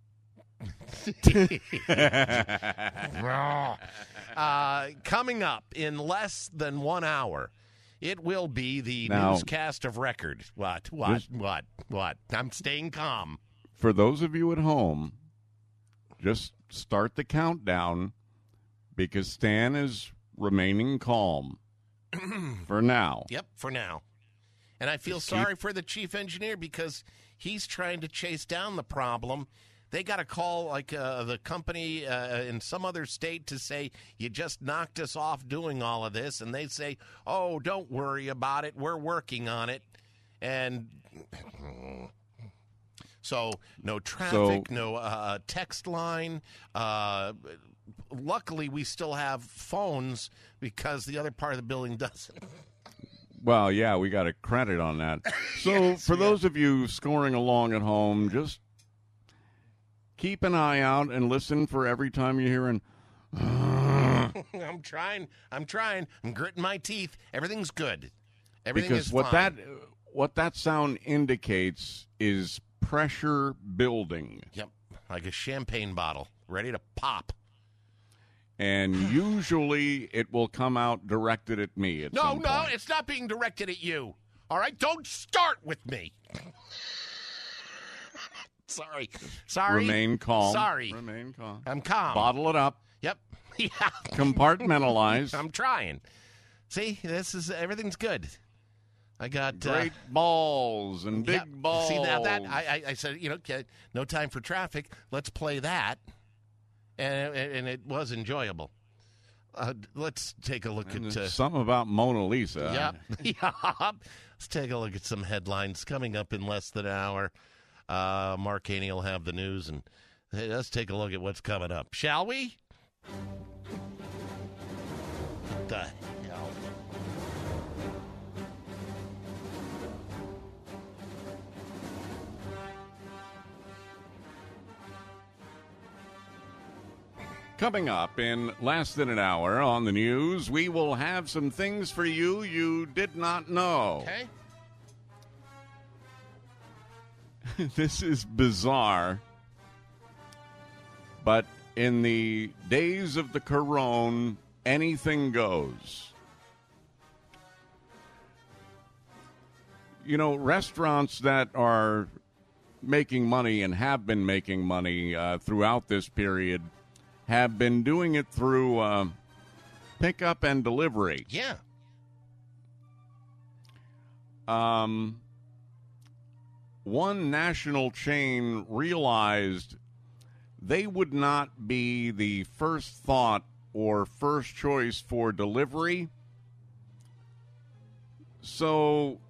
B: uh, coming up in less than one hour, it will be the
F: now,
B: newscast of record. What? What?
F: Just,
B: what? What? I'm staying calm.
F: For those of you at home, just start the countdown. Because Stan is remaining calm for now.
B: Yep, for now. And I feel
F: Just
B: sorry
F: keep...
B: for the chief engineer because he's trying to chase down the problem. They got to call like uh, the company uh, in some other state to say, you just knocked us off doing all of this. And they say, oh, don't worry about it. We're working on it. And so no traffic,
F: so...
B: no uh, text line, uh luckily, we still have phones because the other part of the building doesn't.
F: Well, yeah, we got a credit on that. So yes, for yeah. those of you scoring along at home, just keep an eye out and listen for every time you hear an...
B: I'm trying. I'm trying. I'm gritting my teeth. Everything's good. Everything
F: because
B: is
F: what
B: fine.
F: that what that sound indicates is pressure building.
B: Yep, like a champagne bottle ready to pop.
F: And usually it will come out directed at me at
B: no,
F: some
B: No, no,
F: point.
B: it's not being directed at you. All right? Don't start with me. Sorry. Sorry.
F: Remain calm.
B: Sorry.
F: Remain calm.
B: I'm calm.
F: Bottle it up.
B: Yep. Yeah.
F: Compartmentalize.
B: I'm trying. See, this is everything's good. I got
F: great
B: uh,
F: balls and big
B: yep.
F: balls.
B: See now that I, I, I said, you know, no time for traffic. Let's play that. And, and it was enjoyable. Uh, let's take a look
F: and
B: at... Uh,
F: something about Mona Lisa.
B: Yep. yep. Let's take a look at some headlines coming up in less than an hour. Uh, Mark Haney will have the news, and hey, let's take a look at what's coming up. Shall we? What the hell?
F: Coming up in less than an hour on the news, we will have some things for you you did not know.
B: Okay.
F: This is bizarre, but in the days of the Corona, anything goes. You know, restaurants that are making money and have been making money uh, throughout this period have been doing it through uh, pickup and delivery.
B: Yeah.
F: Um, one national chain realized they would not be the first thought or first choice for delivery. So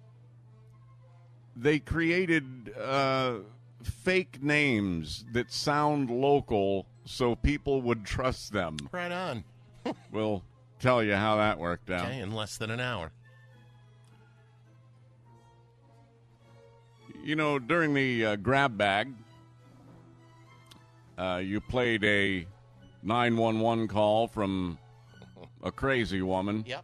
F: they created uh, fake names that sound local so people would trust them.
B: Right on.
F: We'll tell you how that worked out.
B: Okay, in less than an hour.
F: You know, during the uh, grab bag, uh, you played a nine one one call from a crazy woman.
B: Yep.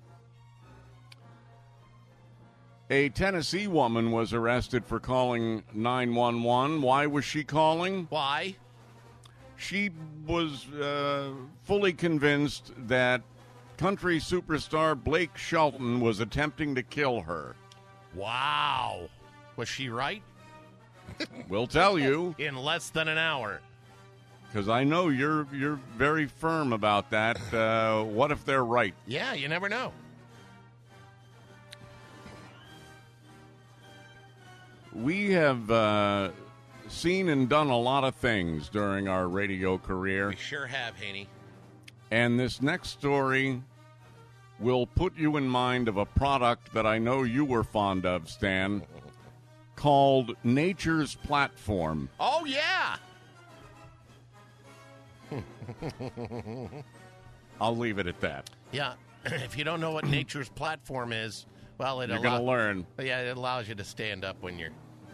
F: A Tennessee woman was arrested for calling nine one one. Why was she calling?
B: Why?
F: She was uh, fully convinced that country superstar Blake Shelton was attempting to kill her.
B: Wow. Was she right?
F: We'll tell you.
B: In less than an hour.
F: Because I know you're you're very firm about that. Uh, what if they're right?
B: Yeah, you never know.
F: We have uh, seen and done a lot of things during our radio career.
B: We sure have, Haney.
F: And this next story will put you in mind of a product that I know you were fond of, Stan, called Nature's Platform.
B: Oh, yeah.
F: I'll leave it at that.
B: Yeah. If you don't know what Nature's Platform is, well, it
F: You're
B: allow-
F: going to learn.
B: Yeah, it allows you to stand up when you're...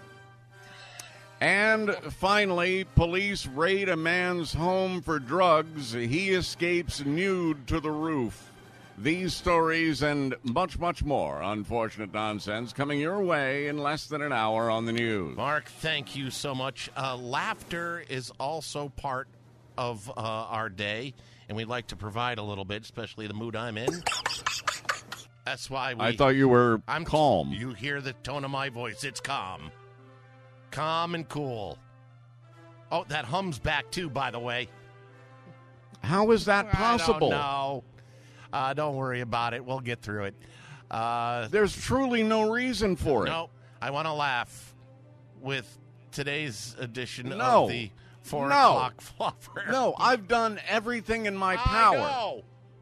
F: And finally, police raid a man's home for drugs. He escapes nude to the roof. These stories and much, much more unfortunate nonsense coming your way in less than an hour on the news.
B: Mark, thank you so much. Uh, laughter is also part of uh, our day, and we'd like to provide a little bit, especially the mood I'm in. That's why we...
F: I thought you were
B: I'm
F: calm.
B: You hear the tone of my voice. It's calm. Calm and cool. Oh, that hum's back, too, by the way.
F: How is that possible?
B: I don't know. Uh, don't worry about it. We'll get through it. Uh,
F: There's truly no reason for it.
B: No, I want to laugh with today's edition
F: No.
B: of the four
F: No.
B: o'clock fluffer.
F: No, I've done everything in my power.
B: I know.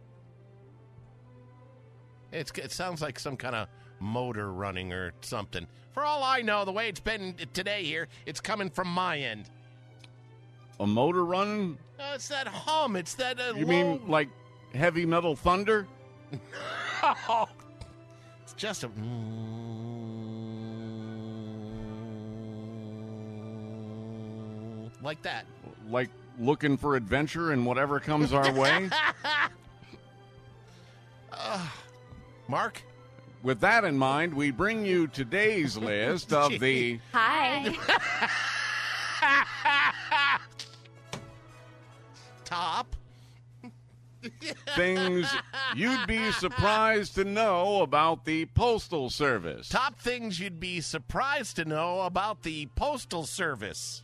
B: It's, it sounds like some kind of motor running or something. For all I know, the way it's been today here, it's coming from my end.
F: A motor running?
B: No, it's that hum. It's that uh,
F: You
B: low...
F: mean like heavy metal thunder?
B: Oh, it's just a... Like that.
F: Like looking for adventure and whatever comes our way?
B: uh, Mark?
F: With that in mind, we bring you today's list of the...
K: Hi.
B: Top.
F: things you'd be surprised to know about the Postal Service.
B: Top things you'd be surprised to know about the Postal Service.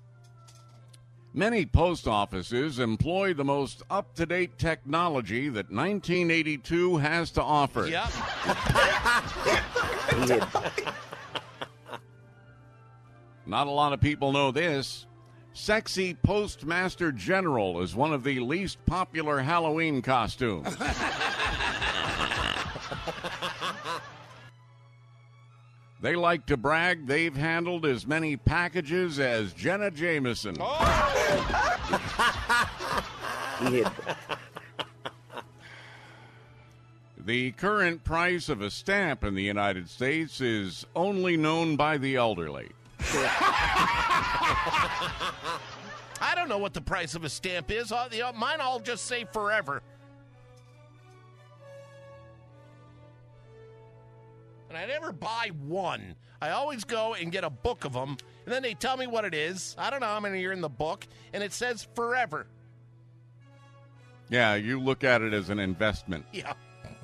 F: Many post offices employ the most up-to-date technology that nineteen eighty-two has to offer.
B: Yep.
F: Not a lot of people know this. Sexy Postmaster General is one of the least popular Halloween costumes. They like to brag they've handled as many packages as Jenna Jameson. The current price of a stamp in the United States is only known by the elderly.
B: I don't know what the price of a stamp is. All, the, mine all just say forever. And I never buy one. I always go and get a book of them, and then they tell me what it is. I don't know how many are in the book, and it says forever.
F: Yeah, you look at it as an investment.
B: Yeah.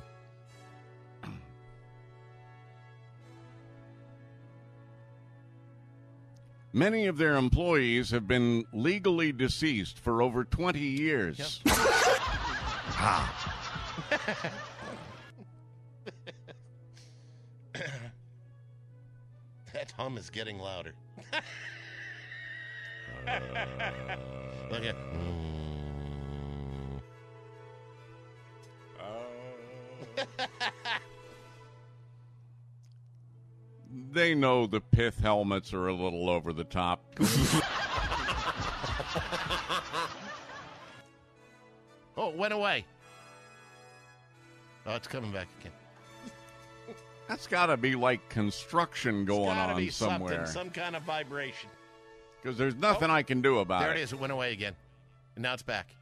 F: Many of their employees have been legally deceased for over twenty years.
B: Yep.
F: Ah.
B: That hum is getting louder. uh, Look at.
F: Uh, they know the pith helmets are a little over the top.
B: Oh, it went away. Oh, it's coming back again.
F: That's got to be like construction going
B: Gotta
F: on
B: be
F: somewhere.
B: Something, some kind of vibration.
F: Because there's nothing
B: Oh,
F: I can do about
B: there
F: it.
B: it is. It went away again. And now it's back.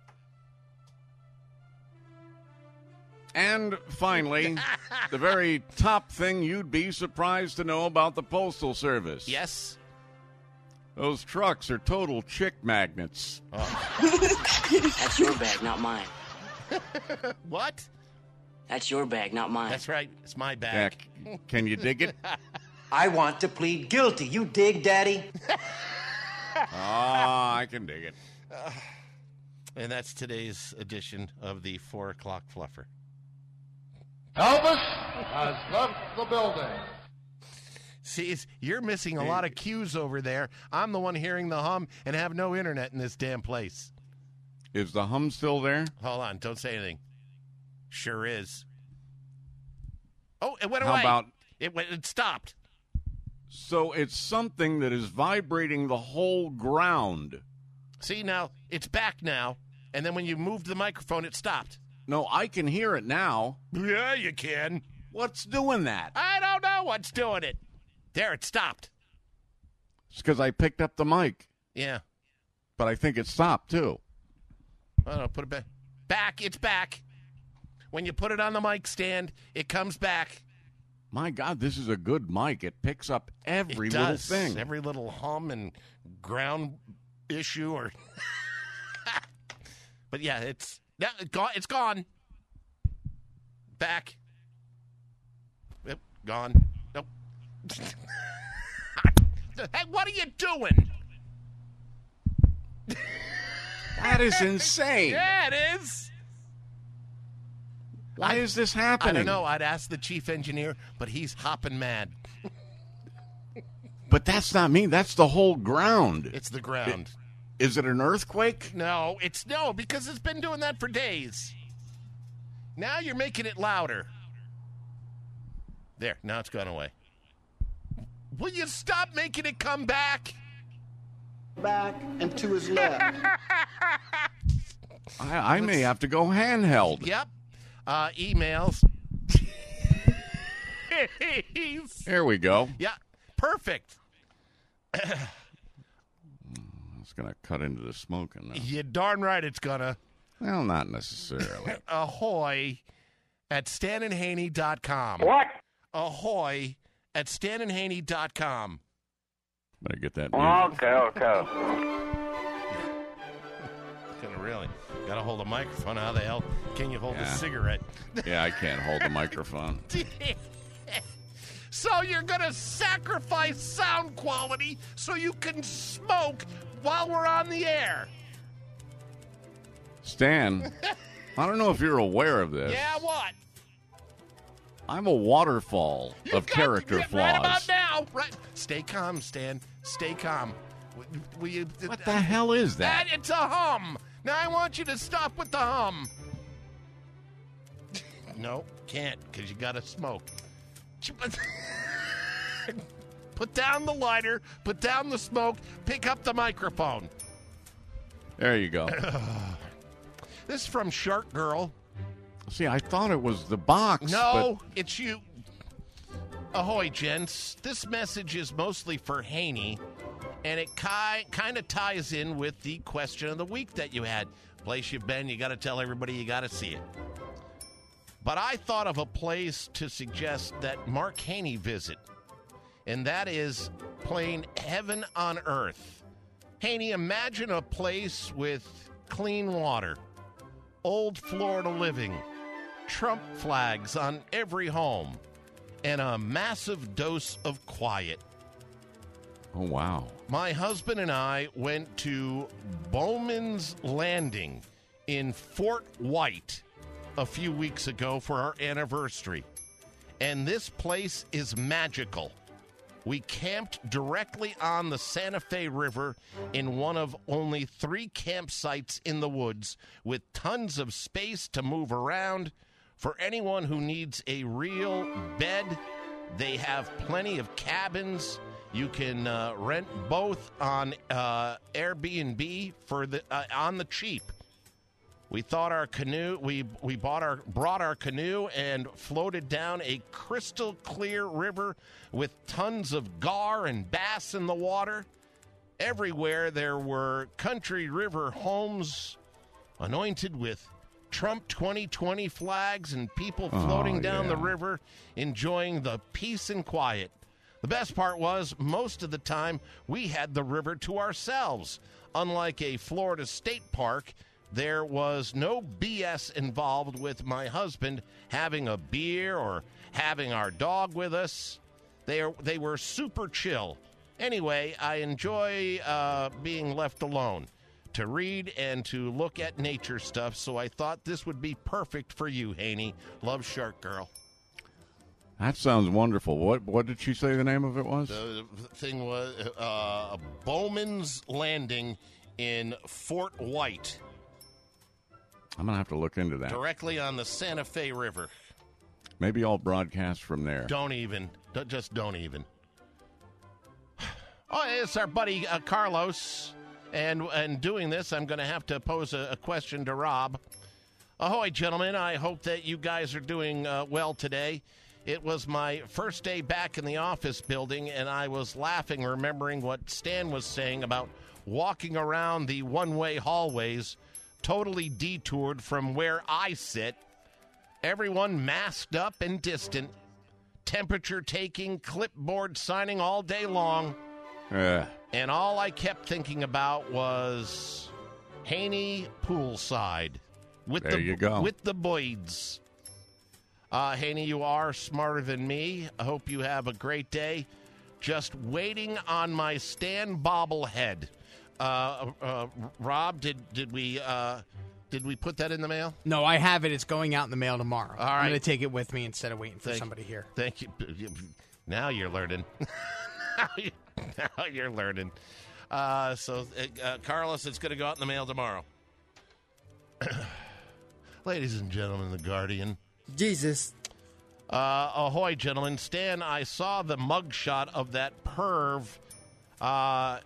F: And finally, the very top thing you'd be surprised to know about the Postal Service.
B: Yes.
F: Those trucks are total chick magnets.
S: That's your bag, not mine.
B: What?
S: That's your bag, not mine.
B: That's right. It's my bag.
F: Yeah, c- can you dig it?
V: I want to plead guilty. You dig, Daddy?
F: Ah, I can dig it.
B: Uh, and that's today's edition of the four o'clock fluffer.
K: Elvis has left the building.
B: See, it's, you're missing a lot of cues over there. I'm the one hearing the hum and have no internet in this damn place.
F: Is the hum still there?
B: Hold on. Don't say anything. Sure is. Oh, it went
F: How
B: away.
F: about-
B: It went, it stopped.
F: So it's something that is vibrating the whole ground.
B: See, now, it's back now. And then when you moved the microphone, it stopped.
F: No, I can hear it now.
B: Yeah, you can.
F: What's doing that?
B: I don't know what's doing it. There, it stopped.
F: It's because I picked up the mic.
B: Yeah.
F: But I think it stopped, too.
B: I don't know, put it back. Back, it's back. When you put it on the mic stand, it comes back.
F: My God, this is a good mic. It picks up every
B: it
F: little
B: does.
F: thing.
B: Every little hum and ground issue or But yeah, it's yeah, it's gone. It's gone. Back. Yep, gone. Nope. Hey, what are you doing?
F: That is insane.
B: Yeah, it is.
F: Why is this happening?
B: I don't know. I'd ask the chief engineer, but he's hopping mad.
F: But that's not me. That's the whole ground.
B: It's the ground.
F: It, is it an earthquake?
B: No, it's no, because it's been doing that for days. Now you're making it louder. There, now it's gone away. Will you stop making it come back?
V: Back and to his left.
F: I, I may have to go handheld.
B: Yep. Uh, emails.
F: There we go.
B: Yeah, perfect.
F: It's going to cut into the smoking now.
B: You're darn right it's gonna.
F: Well, not necessarily.
B: Ahoy at stan and haney dot com.
V: What?
B: Ahoy at stan and haney dot com.
F: Better get that.
V: Okay, okay.
B: Gonna really gotta hold a microphone. How the hell can you hold
F: Yeah.
B: a cigarette?
F: Yeah, I can't hold the microphone.
B: So you're gonna sacrifice sound quality so you can smoke while we're on the air?
F: Stan, I don't know if you're aware of this.
B: Yeah, what?
F: I'm a waterfall of character
B: Right
F: flaws.
B: about now. Right. Stay calm, Stan. Stay calm. W- Will you?
F: What the hell is that?
B: That it's a hum. Now I want you to stop with the hum. No, can't, because you got to smoke. Put down the lighter, put down the smoke, pick up the microphone.
F: There you go.
B: This is from Shark Girl.
F: See, I thought it was the box.
B: No, it's you. Ahoy, gents. This message is mostly for Haney, and it ki- kind of ties in with the question of the week that you had. Place you've been, you got to tell everybody you got to see it. But I thought of a place to suggest that Mark Haney visit, and that is plain heaven on earth. Haney, imagine a place with clean water, old Florida living, Trump flags on every home, and a massive dose of quiet.
F: Oh, wow.
B: My husband and I went to Bowman's Landing in Fort White a few weeks ago for our anniversary. And this place is magical. We camped directly on the Santa Fe River in one of only three campsites in the woods with tons of space to move around. For anyone who needs a real bed, they have plenty of cabins. You can uh, rent both on uh, Airbnb for the uh, on the cheap. We thought our canoe. We we bought our brought our canoe and floated down a crystal clear river with tons of gar and bass in the water. Everywhere there were country river homes anointed with Trump twenty twenty flags and people floating
F: Oh,
B: down
F: yeah.
B: the river enjoying the peace and quiet. The best part was, most of the time, we had the river to ourselves. Unlike a Florida state park, there was no B S involved with my husband having a beer or having our dog with us. They, are, they were super chill. Anyway, I enjoy uh, being left alone to read and to look at nature stuff, so I thought this would be perfect for you, Haney. Love, Shark Girl.
F: That sounds wonderful. What what did she say the name of it was?
B: The thing was uh, Bowman's Landing in Fort White,
F: I'm going to have to look into that.
B: directly on the Santa Fe River.
F: Maybe I'll broadcast from there.
B: Don't even. Don't- Just don't even. Oh, it's our buddy uh, Carlos. And and doing this, I'm going to have to pose a, a question to Rob. Ahoy, gentlemen. I hope that you guys are doing uh, well today. It was my first day back in the office building, and I was laughing, remembering what Stan was saying about walking around the one-way hallways, totally detoured from where I sit. Everyone masked up and distant, temperature taking, clipboard signing all day long.
F: Yeah.
B: And all I kept thinking about was Haney poolside with
F: There
B: the
F: you go.
B: with the Boyds. Uh, Haney, you are smarter than me. I hope you have a great day. Just waiting on my Stan bobblehead. Uh, uh, Rob, did did we uh, did we put that in the mail?
L: No, I have it. It's going out in the mail tomorrow.
B: All
L: I'm
B: right.
L: going to take it with me instead of waiting for
B: Thank-
L: somebody here.
B: Thank you. Now you're learning. now, you, now you're learning. Uh, so, uh, Carlos, it's going to go out in the mail tomorrow. Ladies and gentlemen, the Guardian.
M: Jesus.
B: Uh, ahoy, gentlemen. Stan, I saw the mugshot of that perv. Uh,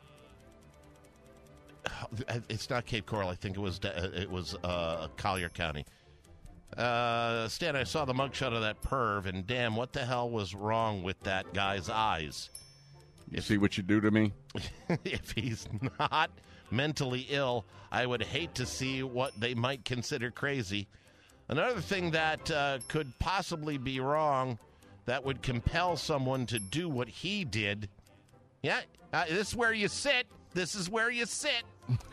B: it's not Cape Coral. I think it was it was uh, Collier County. Uh, Stan, I saw the mugshot of that perv, and damn, what the hell was wrong with that guy's eyes?
F: You see what you do to me?
B: If he's not mentally ill, I would hate to see what they might consider crazy. Another thing that uh, could possibly be wrong that would compel someone to do what he did. Yeah, uh, this is where you sit. This is where you sit.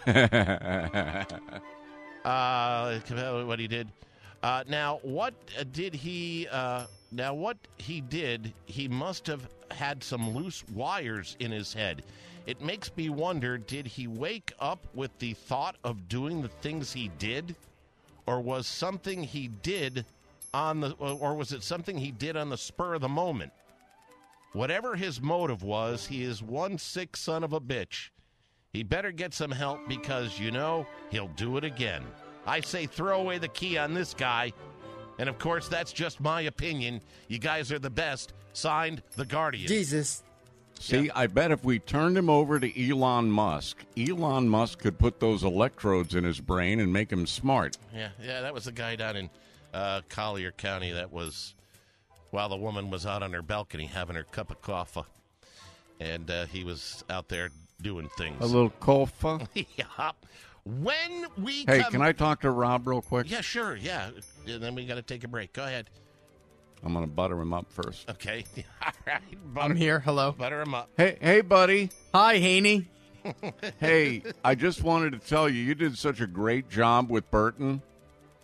B: uh, what he did. Uh, now, what uh, did he? Uh, now, what he did? He must have had some loose wires in his head. It makes me wonder: did he wake up with the thought of doing the things he did, or was something he did on the, or was it something he did on the spur of the moment? Whatever his motive was, he is one sick son of a bitch. He better get some help because, you know, he'll do it again. I say throw away the key on this guy. And, of course, that's just my opinion. You guys are the best. Signed, The Guardian.
M: Jesus.
F: See,
B: Yeah.
F: I bet if we turned him over to Elon Musk, Elon Musk could put those electrodes in his brain and make him smart.
B: Yeah, yeah, that was the guy down in uh, Collier County that was, while the woman was out on her balcony having her cup of coffee. And uh, he was out there doing things.
F: A little coffee.
B: Yeah. When we
F: Hey,
B: come...
F: can I talk to Rob real quick?
B: Yeah, sure, yeah. And then we got to take a break. Go ahead.
F: I'm going to butter him up first.
B: Okay. All right. Butter,
L: I'm here. Hello.
B: Butter him up.
F: Hey, hey, buddy.
L: Hi, Haney.
F: Hey, I just wanted to tell you, you did such a great job with Burton.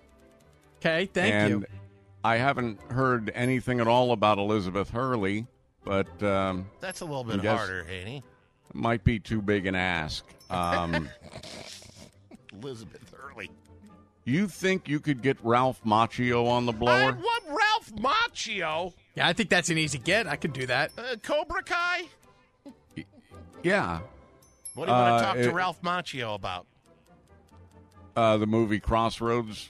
L: Okay, thank
F: and
L: you.
F: I haven't heard anything at all about Elizabeth Hurley, but um,
B: That's a little bit
F: I guess
B: harder, Haney.
F: Might be too big an ask. Um,
B: Elizabeth Hurley.
F: you think you could get Ralph Macchio on the
B: I
F: blower?
B: want Ralph Macchio.
L: Yeah, I think that's an easy get. I could do that.
B: Uh, Cobra Kai?
F: Yeah.
B: What do you want
F: Uh,
B: to talk
F: it-
B: to Ralph Macchio about?
F: Uh, the movie Crossroads.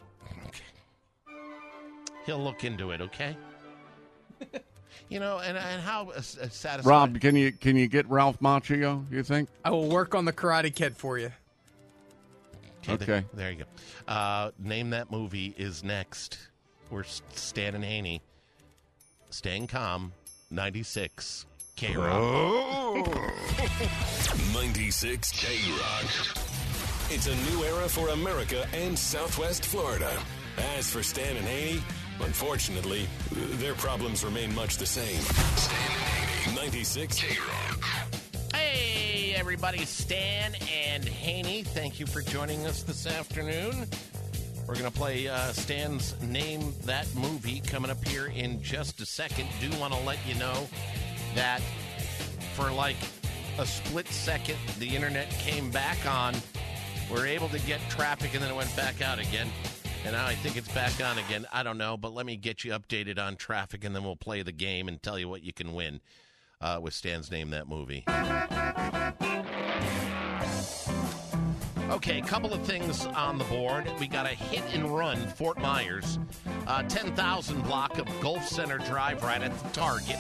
B: He'll look into it, okay? You know, and, and how uh, satisfied...
F: Rob, can you can you get Ralph Macchio, you think?
L: I will work on the Karate Kid for you.
B: Okay. There, there you go. Uh, Name That Movie is next. We're Stan and Haney. Staying calm. ninety-six K-Rock.
I: ninety-six K-Rock. It's a new era for America and Southwest Florida. As for Stan and Haney, unfortunately, their problems remain much the same. Stan and Haney. ninety-six K-Rock.
B: Hey, everybody. Stan and Haney, thank you for joining us this afternoon. We're going to play uh, Stan's Name That Movie coming up here in just a second. Do want to let you know that for like a split second, the internet came back on. We're able to get traffic, and then it went back out again. And now I think it's back on again. I don't know, but let me get you updated on traffic, and then we'll play the game and tell you what you can win uh, with Stan's Name That Movie. Okay, a couple of things on the board. We got a hit and run, Fort Myers, uh, ten thousand block of Gulf Center Drive right at the Target.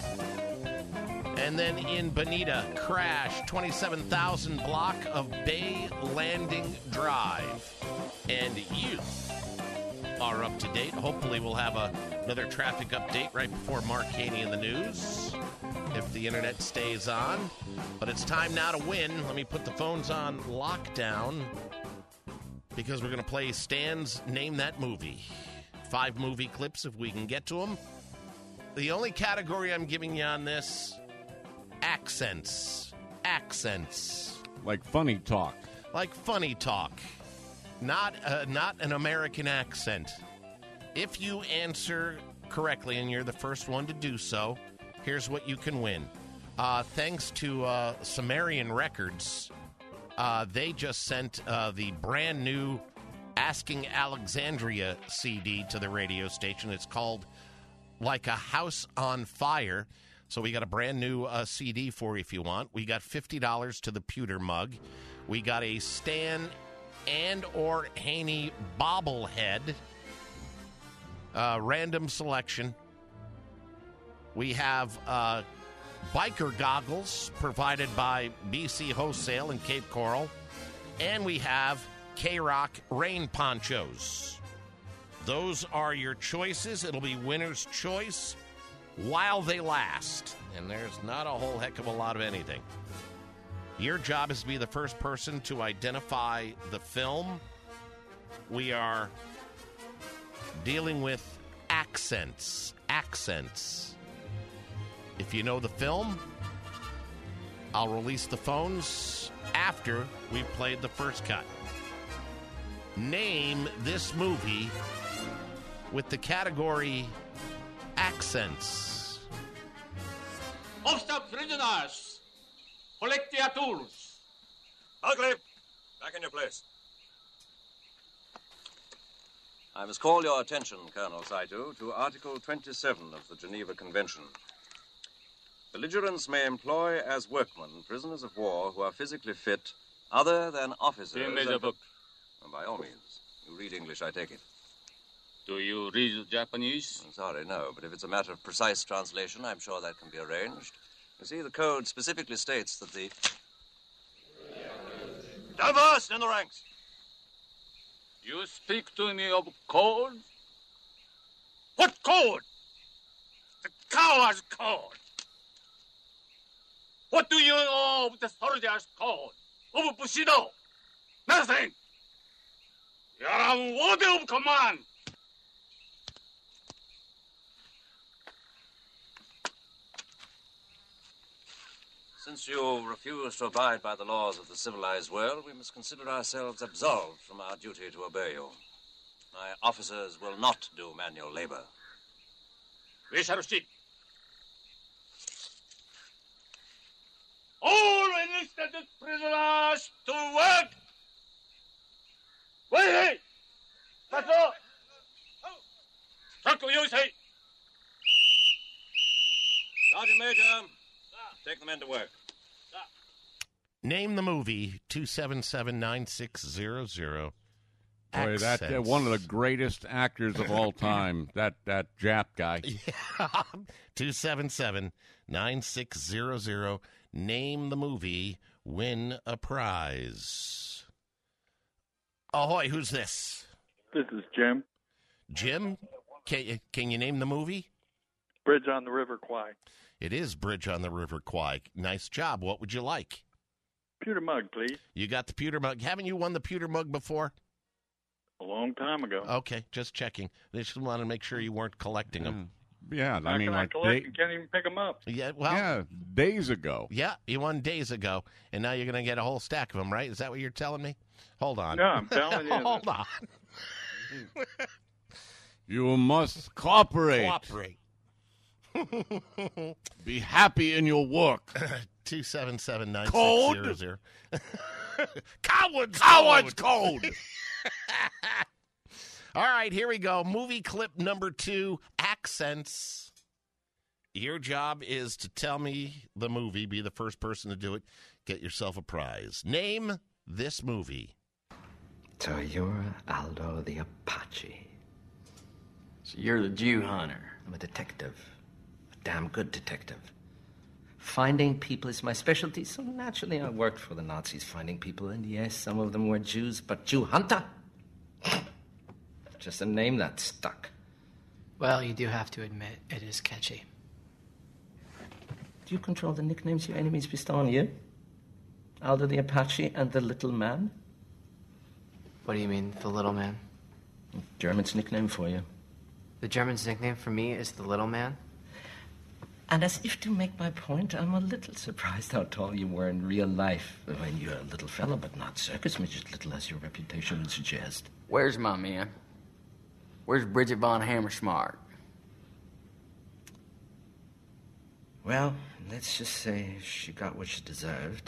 B: And then in Bonita, crash, twenty-seven thousand block of Bay Landing Drive. And you are up to date. Hopefully we'll have a, another traffic update right before Mark Haney in the news, if the internet stays on. But it's time now to win. Let me put the phones on lockdown, because we're going to play Stan's Name That Movie. Five movie clips if we can get to them. The only category I'm giving you on this, accents. Accents.
F: Like funny talk.
B: Like funny talk. Not uh, not an American accent. If you answer correctly, and you're the first one to do so, here's what you can win. Uh, thanks to uh, Sumerian Records, uh, they just sent uh, the brand new Asking Alexandria C D to the radio station. It's called Like a House on Fire. So we got a brand new uh, C D for you if you want. We got fifty dollars to the pewter mug. We got a Stan and or Haney bobblehead. Uh, random selection. We have uh, biker goggles provided by B C Wholesale in Cape Coral. And we have K-Rock rain ponchos. Those are your choices. It'll be winner's choice while they last. And there's not a whole heck of a lot of anything. Your job is to be the first person to identify the film. We are dealing with accents. Accents. If you know the film, I'll release the phones after we've played the first cut. Name this movie with the category accents.
M: Obstab prisoners! Collect your tools.
N: Ugly, back in your place. I must call your attention, Colonel Saito, to Article twenty-seven of the Geneva Convention. Belligerents may employ as workmen prisoners of war who are physically fit other than officers.
M: Give me the
N: and-
M: book.
N: Oh, by all means. You read English, I take it.
M: Do you read Japanese?
N: I'm sorry, no, but if it's a matter of precise translation, I'm sure that can be arranged. You see, the code specifically states that the... Diverse in the ranks!
M: You speak to me of code? What code? The coward's code. What do you know of the soldier's code? Of Bushido? Nothing! You are a word of command!
N: Since you refuse to abide by the laws of the civilized world, we must consider ourselves absolved from our duty to obey you. My officers will not do manual labor.
M: We shall proceed. All enlisted prisoners to work! Wait! That's all! Truck you say!
N: Sergeant Major, take the men to work.
B: Name the movie, two seven seven, nine six zero zero.
F: Boy, that uh, one of the greatest actors of all time, that that Jap guy.
B: Yeah. two seven seven, nine six zero zero. Name the movie, win a prize. Ahoy, who's this?
O: This is Jim.
B: Jim, can, can you name the movie?
O: Bridge on the River Kwai.
B: It is Bridge on the River Kwai. Nice job. What would you like?
O: Pewter mug, please.
B: You got the pewter mug. Haven't you won the pewter mug before?
O: A long time ago.
B: Okay, just checking. They just wanted to make sure you weren't collecting them.
F: Yeah,
O: How
F: I mean,
O: can
F: like
O: I collect
F: day-
O: and can't even pick them up?
B: Yeah, well,
F: yeah, days ago.
B: Yeah, you won days ago, and now you're going to get a whole stack of them, right? Is that what you're telling me? Hold on.
O: No, I'm telling you.
B: Hold on.
F: You must cooperate.
B: Cooperate.
F: Be happy in your work.
B: two seven seven, nine six zero zero.
F: Cowards, cowards code.
B: All right, here we go. Movie clip number two, Accents. Your job is to tell me the movie. Be the first person to do it. Get yourself a prize. Name this movie.
P: So you're Aldo the Apache.
S: So you're the Jew hunter.
P: I'm a detective. A damn good detective. Finding people is my specialty, so naturally I worked for the Nazis finding people. And yes, some of them were Jews, but Jew hunter? Just a name that stuck.
S: Well, you do have to admit, it is catchy.
P: Do you control the nicknames your enemies bestow on you? Aldo the Apache and the Little Man?
S: What do you mean, the little man?
P: German's nickname for you.
S: The German's nickname for me is the little man?
P: And as if to make my point, I'm a little surprised how tall you were in real life. I mean, you're a little fellow, but not circus midget, little as your reputation would suggest.
S: Where's my man? Where's Bridget von Hammersmark?
P: Well, let's just say she got what she deserved.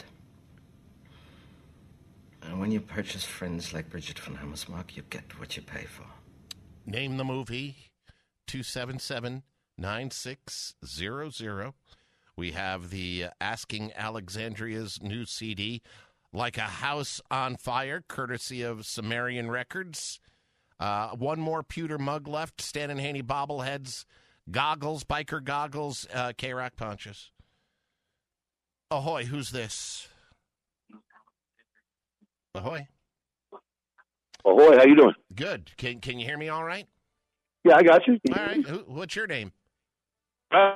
P: And when you purchase friends like Bridget von Hammersmark, you get what you pay for.
B: Name the movie, two seven seven, nine six zero zero. We have the uh, Asking Alexandria's new C D, Like a House on Fire, courtesy of Sumerian Records. Uh, one more pewter mug left, Stan and Haney bobbleheads, goggles, biker goggles, uh, K-Rock ponchos. Ahoy, who's this? Ahoy.
J: Ahoy, how you doing?
B: Good. Can can you hear me all right?
J: Yeah, I got you.
B: All right. Who, what's your name?
J: Uh,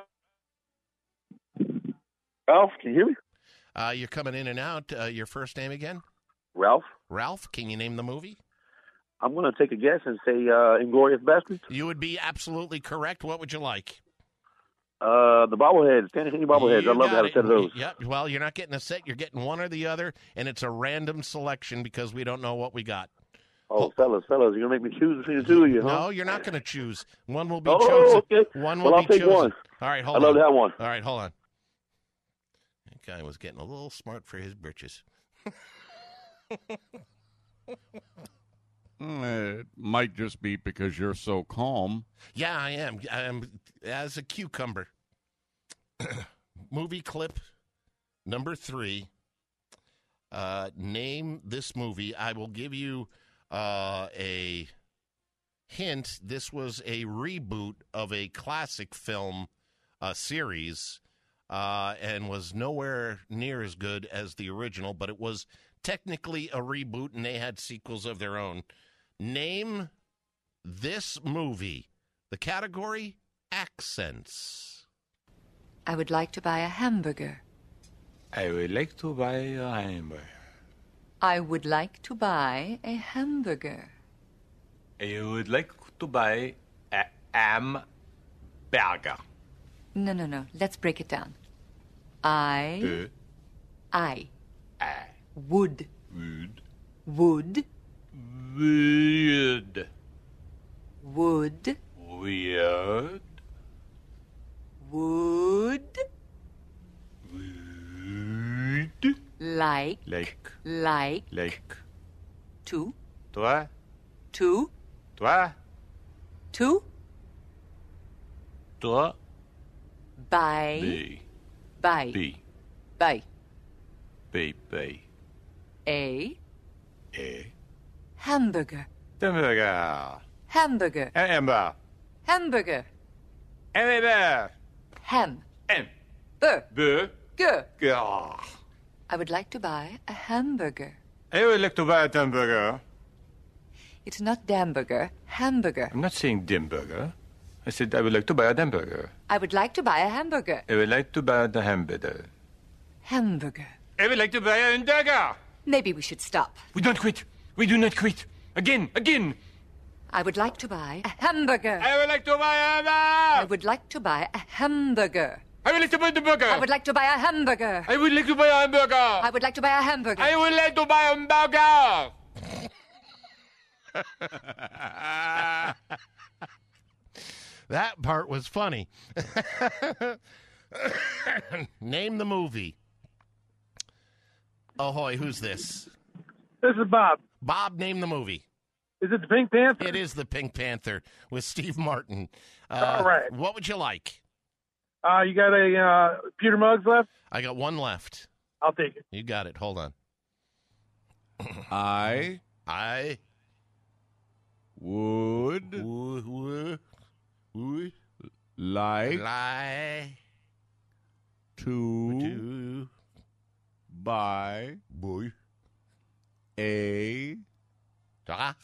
J: Ralph, can you hear me?
B: Uh, you're coming in and out. Uh, your first name again?
J: Ralph.
B: Ralph, can you name the movie?
J: I'm going to take a guess and say uh, Inglourious Basterds.
B: You would be absolutely correct. What would you like?
J: Uh, the bobbleheads, Stan and Haney bobbleheads.
B: You
J: I'd love to have a
B: got
J: set of
B: it.
J: those.
B: Yep. Well, you're not getting a set. You're getting one or the other, and it's a random selection because we don't know what we got.
J: Oh, fellas, fellas, you're going to make me choose between the two of you, huh?
B: No, you're not going to choose. One will be
J: Oh,
B: chosen.
J: okay.
B: One
J: Well,
B: will
J: I'll
B: be
J: take
B: chosen.
J: one.
B: All right, hold
J: I'd
B: on.
J: love to have one.
B: All right, hold on. That guy was getting a little smart for his britches.
F: Mm, It might just be because you're so calm.
B: Yeah, I am. I am as a cucumber. Movie clip number three. Uh, name this movie. I will give you uh, a hint. This was a reboot of a classic film uh, series uh, and was nowhere near as good as the original, but it was technically a reboot, and they had sequels of their own. Name this movie. The category, accents.
Q: I would like to buy a hamburger.
R: I would like to buy a hamburger.
Q: I would like to buy a hamburger.
R: I would like to buy a hamburger.
Q: No, no, no. Let's break it down. I.
R: Uh,
Q: I.
R: I.
Q: Would.
R: Would.
Q: Would.
R: Would.
Q: Would.
R: Weird.
Q: Would.
R: Would.
Q: Like.
R: Like.
Q: Like.
R: Like.
Q: To.
R: Toi.
Q: To.
R: Toi.
Q: To.
R: Toi.
Q: By.
R: Be.
Q: By.
R: Be.
Q: By.
R: Be. Be.
Q: A.
R: A.
Q: Hamburger.
R: Hamburger.
Q: Hamburger.
R: Hamburger.
Q: Hamburger.
R: Hamburger.
Q: Ham.
R: Ham.
Q: Bur.
R: Bur.
Q: Gur.
R: Gur.
Q: I would like to buy a hamburger.
R: I would like to buy a hamburger.
Q: It's not Damburger. Hamburger.
R: I'm not saying Dimburger. I said I would like to buy a hamburger.
Q: I would like to buy a hamburger.
R: I would like to buy the hamburger.
Q: Hamburger.
R: I would like to buy a hamburger.
Q: Maybe we should stop.
R: We don't quit. We do not quit. Again, again.
Q: I would like to buy a hamburger.
R: I would like to buy a hamburger.
Q: I would like to buy a hamburger.
R: I would like to buy the burger.
Q: I would like to buy a hamburger.
R: I would like to buy a hamburger.
Q: I would like to buy a hamburger.
R: I would like to buy a hamburger.
B: That part was funny. Name the movie. Ahoy, who's this?
J: This is Bob.
B: Bob, name the movie.
J: Is it the Pink Panther?
B: It is the Pink Panther with Steve Martin. Uh,
J: All right.
B: What would you like?
J: Uh, you got a uh, Peter Muggs left?
B: I got one left.
J: I'll take it.
B: You got it. Hold on.
F: I
B: I
F: would
B: would, would, would
F: like
B: like
F: to,
B: to
F: buy
B: boy
F: a
B: ah,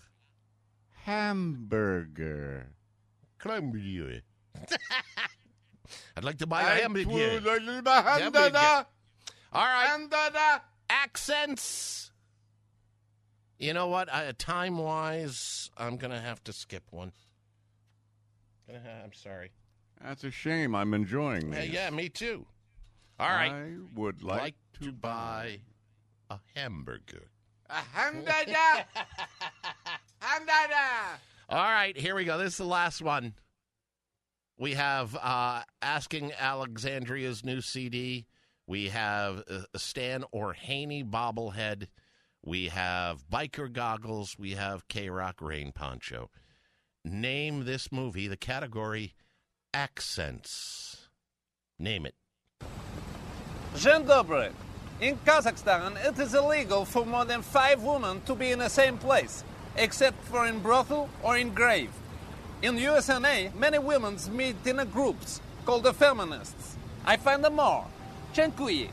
F: hamburger.
B: hamburger. I'd like to buy a
F: I
B: hamburger.
F: would like to buy a hamburger.
B: Hamburger. All right.
F: Hamburger.
B: Accents. You know what? Uh, time-wise, I'm going to have to skip one. Gonna ha- I'm sorry.
F: That's a shame. I'm enjoying
B: Uh,
F: these.
B: yeah, me too. All right.
F: I would like,
B: like to buy a hamburger.
F: a hamburger. Hamburger.
B: All right, here we go. This is the last one. We have uh, Asking Alexandria's new C D. We have uh, Stan O'Haney bobblehead. We have biker goggles. We have K-Rock rain poncho. Name this movie. The category, accents. Name it.
T: Dzień dobry. In Kazakhstan, it is illegal for more than five women to be in the same place, except for in brothel or in grave. In the U S A, many women meet in a groups called the feminists. I find them more. Dziękuję.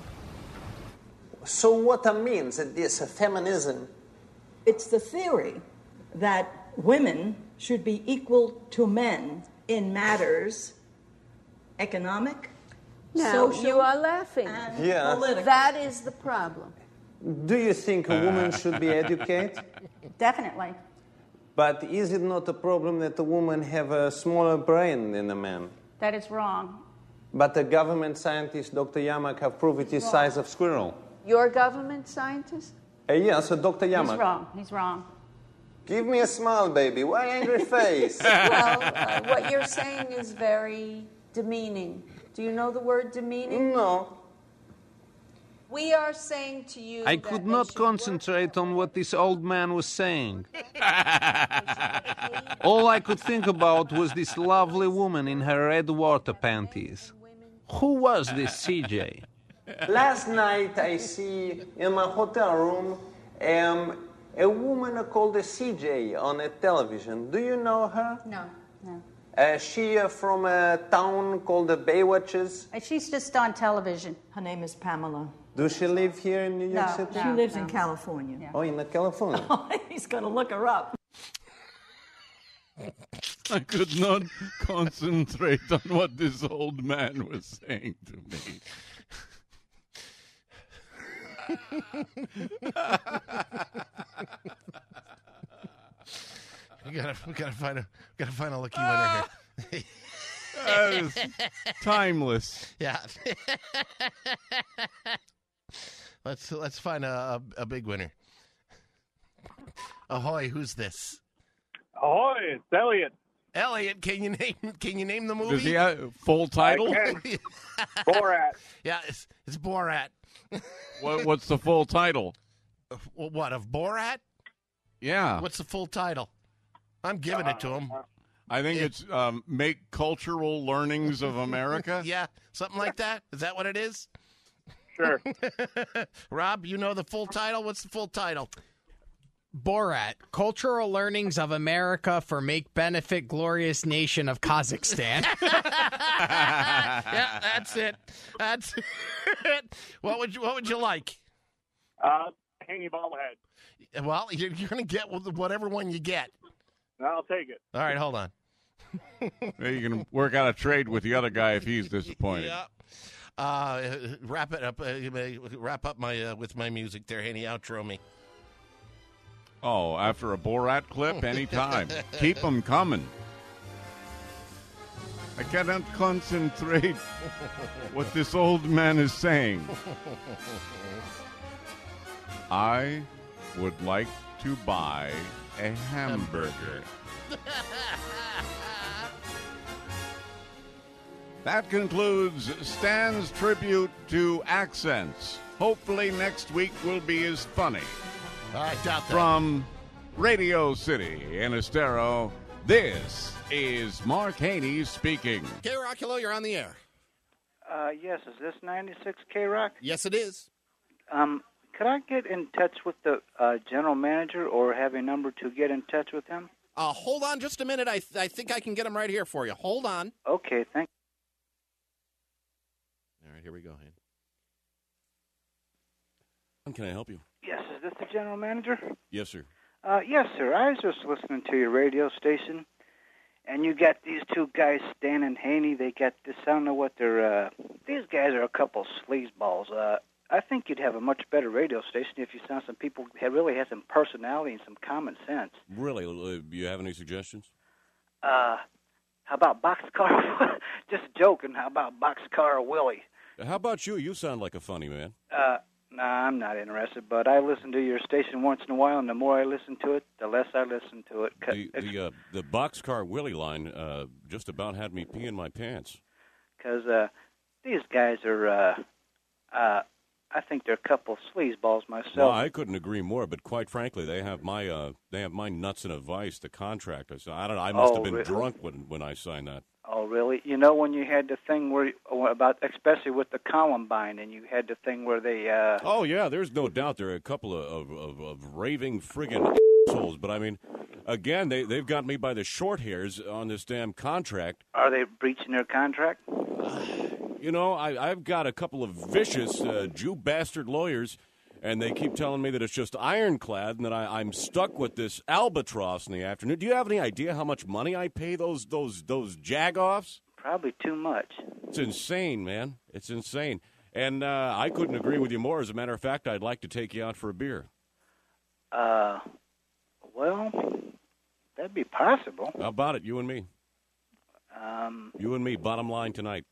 U: So what that means is this, uh, feminism?
W: It's the theory that women should be equal to men in matters economic,
X: Now,
W: social,
X: you are laughing.
W: and
U: Yeah.
W: political.
X: That is the problem.
U: Do you think a woman should be educated?
W: Definitely.
U: But is it not a problem that a woman have a smaller brain than a man?
W: That is wrong.
U: But the government scientist, Doctor Yamak, have proved it is size of squirrel.
X: Your government scientist?
U: Uh, yeah, so Doctor Yamak.
W: He's wrong. He's wrong.
U: Give me a smile, baby. Why angry face?
X: Well, uh, what you're saying is very demeaning. Do you know the word demeaning?
U: No.
X: We are saying to you
T: I
X: that
T: could
X: they
T: not
X: should
T: concentrate on what this old man was saying. All I could think about was this lovely woman in her red water panties. Who was this C J?
U: Last night I see in my hotel room um, a woman called C J on a television. Do you know her?
W: No, no.
U: Uh, she uh, from a town called the Baywatches.
W: She's just on television. Her name is Pamela.
U: Does she live here in New York
W: No,
U: City?
W: she lives in California.
U: Oh, in California.
W: He's going to look her up.
F: I could not concentrate on what this old man was saying to me.
B: We gotta, we gotta find a, we gotta find a lucky winner here.
F: That is timeless.
B: Yeah. let's let's find a, a, a big winner. Ahoy, who's this?
J: Ahoy, it's Elliot.
B: Elliot, can you name can you name the movie?
F: Does he have full title?
J: Borat.
B: Yeah, it's, it's Borat.
F: What, what's the full title?
B: Well, what, of Borat?
F: Yeah.
B: What's the full title? I'm giving it to him.
F: I think it's um, Make Cultural Learnings of America.
B: Yeah, something like that. Is that what it is?
J: Sure.
B: Rob, you know the full title? What's the full title?
L: Borat, Cultural Learnings of America for Make Benefit Glorious Nation of Kazakhstan.
B: Yeah, that's it. That's it. What would you What would you like?
J: Uh, hanging bobblehead.
B: Well, you're, you're going to get whatever one you get.
J: I'll take it.
B: All right, hold on.
F: You can work out a trade with the other guy if he's disappointed.
B: Yeah. Uh, wrap it up. Uh, wrap up my uh, with my music there, Haney. Outro me.
F: Oh, after a Borat clip, anytime. Keep them coming. I cannot concentrate what this old man is saying. I would like to buy a hamburger. That concludes Stan's tribute to accents. Hopefully next week will be as funny.
B: I doubt that.
F: From Radio City in Estero, this is Mark Haney speaking.
A: K-Rock, hello, you're on the air.
C: Uh, yes, is this ninety-six K-Rock?
A: Yes, it is.
C: Um, could I get in touch with the uh, general manager or have a number to get in touch with him?
A: Uh, hold on just a minute. I th- I think I can get him right here for you. Hold on.
C: Okay, thank you.
A: All right, here we go, Hank. How can I help you?
C: Yes, is this the general manager?
A: Yes, sir.
C: Uh, yes, sir. I was just listening to your radio station, and you got these two guys, Stan and Haney. They got this, I don't know what they're, uh, these guys are a couple sleazeballs. Uh, I think you'd have a much better radio station if you found some people who really had some personality and some common sense.
A: Really? Uh, you have any suggestions?
C: Uh, how about Boxcar? Just joking. How about Boxcar Willie?
A: How about you? You sound like a funny man.
C: Uh, nah, I'm not interested, but I listen to your station once in a while, and the more I listen to it, the less I listen to it.
A: The the, uh, the Boxcar Willie line uh, just about had me peeing my pants.
C: Because uh, these guys are, uh, uh, I think they're a couple sleazeballs myself.
A: Well, I couldn't agree more, but quite frankly, they have my uh, they have my nuts in a vice, the contract. So I don't know. I must
C: Oh,
A: have been
C: really?
A: drunk when, when I signed that.
C: Oh, really? You know when you had the thing where, about, especially with the Columbine, and you had the thing where they, uh...
A: Oh, yeah, there's no doubt there are a couple of, of, of, of raving friggin' assholes. But, I mean, again, they, they've got me by the short hairs on this damn contract.
C: Are they breaching their contract?
A: You know, I, I've got a couple of vicious uh, Jew bastard lawyers, and they keep telling me that it's just ironclad and that I, I'm stuck with this albatross in the afternoon. Do you have any idea how much money I pay those those those jagoffs?
C: Probably too much.
A: It's insane, man. It's insane. And uh, I couldn't agree with you more. As a matter of fact, I'd like to take you out for a beer.
C: Uh, well, that'd be possible.
A: How about it, you and me?
C: Um,
A: You and me, bottom line tonight.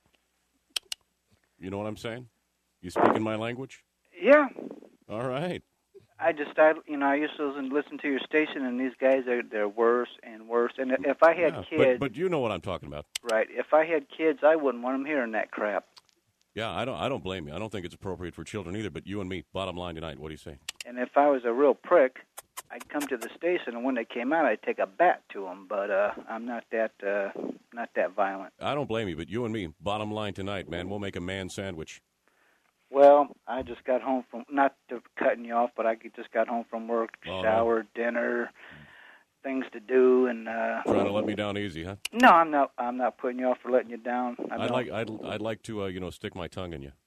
A: You know what I'm saying? You speaking my language?
C: yeah.
A: All right.
C: I just, I, you know, I used to listen, listen to your station, and these guys are they're worse and worse. And if I had
A: Yeah,
C: kids,
A: but, but you know what I'm talking about.
C: right? If I had kids, I wouldn't want them hearing that crap.
A: Yeah, I don't I don't blame you. I don't think it's appropriate for children either, but you and me, bottom line tonight, what do you say?
C: And if I was a real prick, I'd come to the station, and when they came out, I'd take a bat to them. But uh, I'm not that uh, not that violent.
A: I don't blame you, but you and me, bottom line tonight, man, we'll make a man sandwich.
C: Well, I just got home from, not to cutting you off, but I just got home from work,
A: Oh, no.
C: shower, dinner, things to do, and uh,
A: Trying to let me down easy, huh?
C: no, I'm not. I'm not putting you off for letting you down. I
A: I'd
C: don't-
A: like I'd I'd like to uh, you know stick my tongue in you.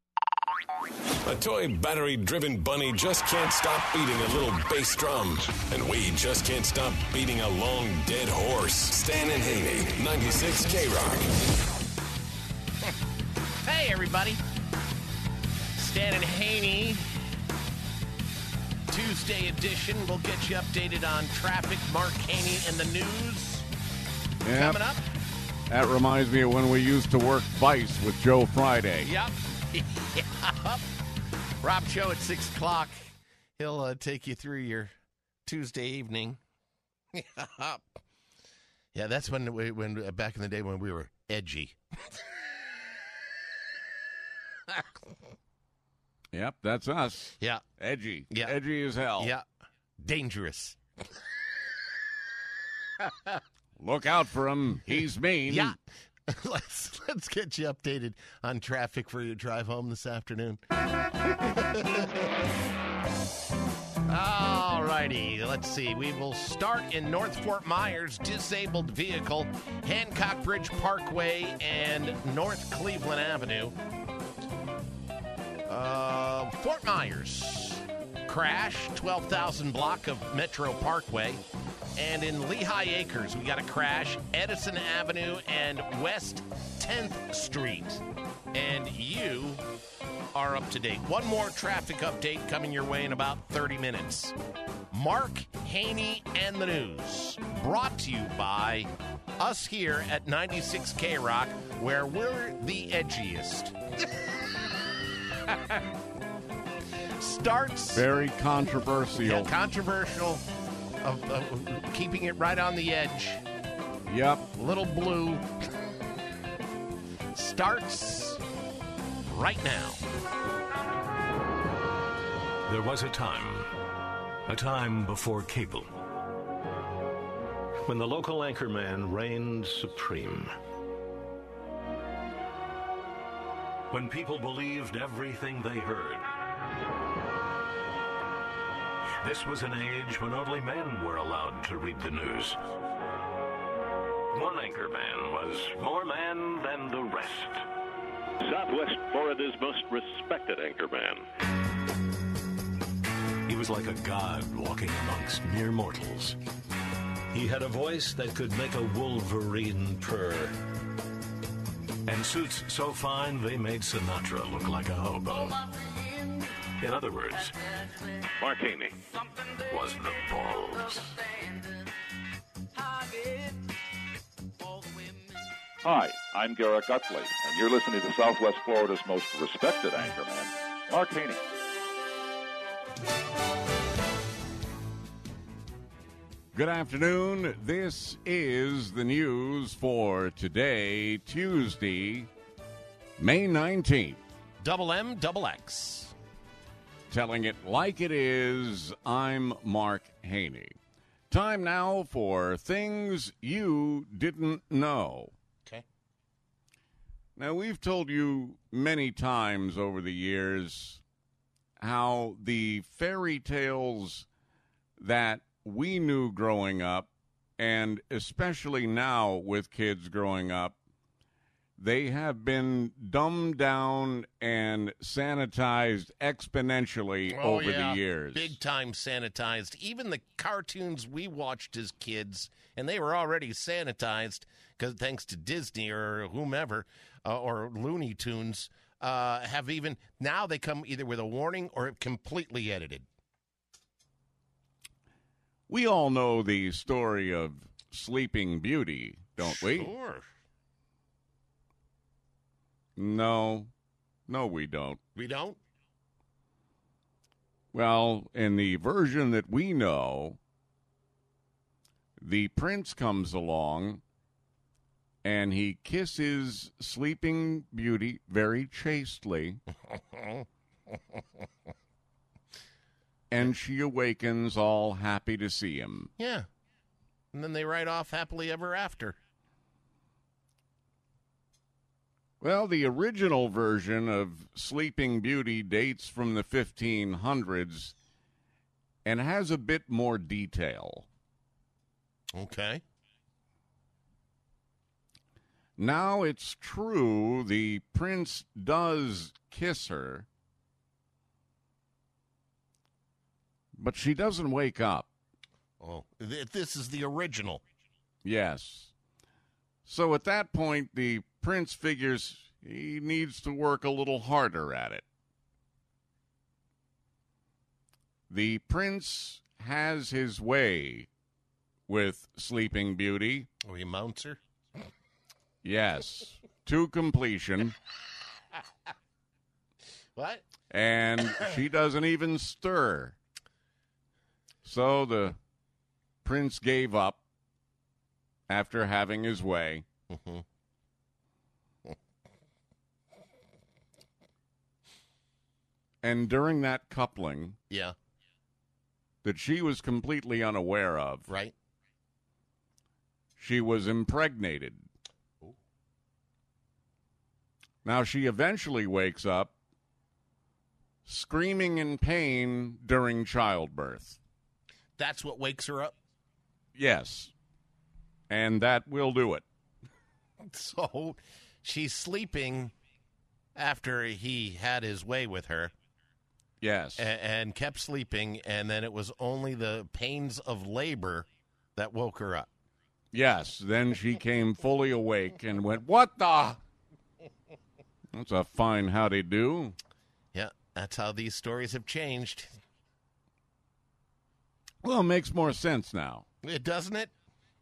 I: A toy battery-driven bunny just can't stop beating a little bass drum. And we just can't stop beating a long, dead horse. Stan and Haney, ninety-six K-Rock.
B: Hey, everybody. Stan and Haney, Tuesday edition. We'll get you updated on traffic. Mark Haney in the news.
F: Yep.
B: Coming up.
F: That reminds me of when we used to work Vice with Joe Friday.
B: Yep. Yep. Rob Show at six o'clock. He'll uh, take you through your Tuesday evening. Yeah, that's when we, when uh, back in the day when we were edgy.
F: Yep, that's us.
B: Yeah.
F: Edgy.
B: Yeah.
F: Edgy as hell.
B: Yeah. Dangerous.
F: Look out for him. He's mean.
B: Yeah. Let's let's get you updated on traffic for your drive home this afternoon. All righty, let's see. We will start in North Fort Myers, disabled vehicle, Hancock Bridge Parkway, and North Cleveland Avenue. Uh, Fort Myers, crash, twelve thousand block of Metro Parkway. And in Lehigh Acres, we got a crash, Edison Avenue and West tenth Street. And you are up to date. One more traffic update coming your way in about thirty minutes. Mark Haney and the News, brought to you by us here at ninety-six K Rock, where we're the edgiest. Starts...
F: Very controversial.
B: Yeah, controversial. Of, of keeping it right on the edge.
F: Yep.
B: Little Blue starts right now.
I: There was a time, a time before cable, when the local anchorman reigned supreme. When people believed everything they heard. This was an age when only men were allowed to read the news. One anchor man was more man than the rest.
D: Southwest Florida's most respected anchorman.
I: He was like a god walking amongst mere mortals. He had a voice that could make a wolverine purr. And suits so fine they made Sinatra look like a hobo. In other words,
D: Mark Haney
I: was the balls.
D: Hi, I'm Garrett Gutley, and you're listening to Southwest Florida's most respected anchorman, Mark Haney.
F: Good afternoon. This is the news for today, Tuesday, May nineteenth.
B: Double M, double X.
F: Telling it like it is, I'm Mark Haney. Time now for Things You Didn't Know.
B: Okay.
F: Now, we've told you many times over the years how the fairy tales that we knew growing up, and especially now with kids growing up, they have been dumbed down and sanitized exponentially
B: oh,
F: over
B: yeah.
F: the years.
B: Big time sanitized. Even the cartoons we watched as kids, and they were already sanitized, because thanks to Disney or whomever, uh, or Looney Tunes, uh, have even, now they come either with a warning or completely edited.
F: We all know the story of Sleeping Beauty, don't we?
B: Sure.
F: No. No, we don't.
B: We don't?
F: Well, in the version that we know, the prince comes along and he kisses Sleeping Beauty very chastely. And she awakens all happy to see him.
B: Yeah. And then they ride off happily ever after.
F: Well, the original version of Sleeping Beauty dates from the fifteen hundreds and has a bit more detail.
B: Okay.
F: Now, it's true the prince does kiss her, but she doesn't wake up.
B: Oh, this is the original.
F: Yes. So at that point, the prince figures he needs to work a little harder at it. The prince has his way with Sleeping Beauty.
B: Oh, he mounts her?
F: Yes, to completion.
B: What?
F: And she doesn't even stir. So the Prince gave up after having his way.
B: Mm-hmm.
F: And during that coupling,
B: Yeah.
F: that she was completely unaware of,
B: Right.
F: she was impregnated. Now, she eventually wakes up screaming in pain during childbirth.
B: That's what wakes her up?
F: Yes. And that will do it.
B: So she's sleeping after he had his way with her.
F: Yes.
B: And, and kept sleeping, and then it was only the pains of labor that woke her up.
F: Yes. Then she came fully awake and went, "What the?" That's a fine howdy do.
B: Yeah, that's how these stories have changed.
F: Well, it makes more sense now.
B: It doesn't it?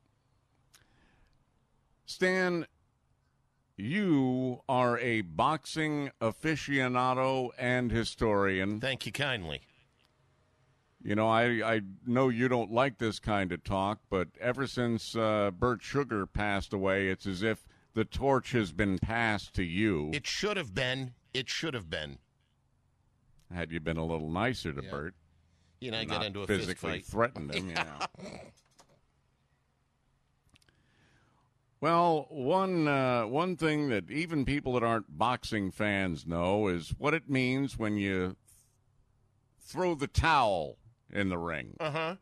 F: Stan, you are a boxing aficionado and historian.
B: Thank you kindly.
F: You know, I, I know you don't like this kind of talk, but ever since uh, Bert Sugar passed away, it's as if the torch has been passed to you.
B: It should have been. It should have been.
F: Had you been a little nicer to
B: Yeah.
F: Bert.
B: You know,
F: Not
B: get into a fist
F: physically
B: fight.
F: threatened him,
B: Yeah.
F: you know. Well, one uh, one thing that even people that aren't boxing fans know is what it means when you throw the towel in the ring.
B: Uh-huh.